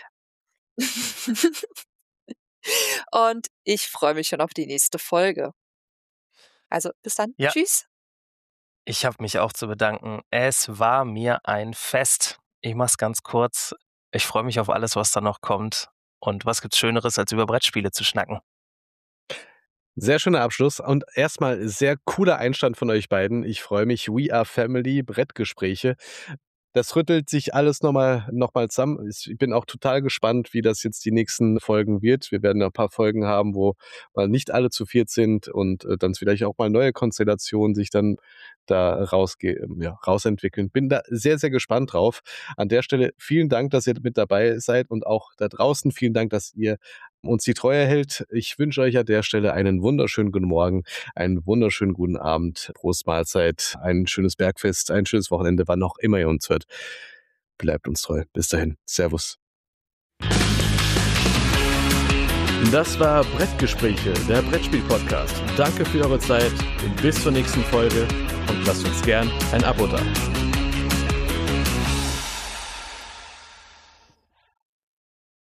Und ich freue mich schon auf die nächste Folge. Also bis dann. Ja. Tschüss. Ich habe mich auch zu bedanken. Es war mir ein Fest. Ich mach's ganz kurz. Ich freue mich auf alles, was da noch kommt. Und was gibt's Schöneres, als über Brettspiele zu schnacken? Sehr schöner Abschluss und erstmal sehr cooler Einstand von euch beiden. Ich freue mich. We are Family, Brettgespräche. Das rüttelt sich alles nochmal noch mal zusammen. Ich bin auch total gespannt, wie das jetzt die nächsten Folgen wird. Wir werden ein paar Folgen haben, wo mal nicht alle zu viert sind und äh, dann vielleicht auch mal neue Konstellationen sich dann da rausge ja, rausentwickeln. Bin da sehr, sehr gespannt drauf. An der Stelle vielen Dank, dass ihr mit dabei seid und auch da draußen vielen Dank, dass ihr uns die Treue hält. Ich wünsche euch an der Stelle einen wunderschönen guten Morgen, einen wunderschönen guten Abend, Prost Mahlzeit, ein schönes Bergfest, ein schönes Wochenende, wann auch immer ihr uns hört. Bleibt uns treu. Bis dahin. Servus. Das war Brettgespräche, der Brettspiel-Podcast. Danke für eure Zeit und bis zur nächsten Folge und lasst uns gern ein Abo da.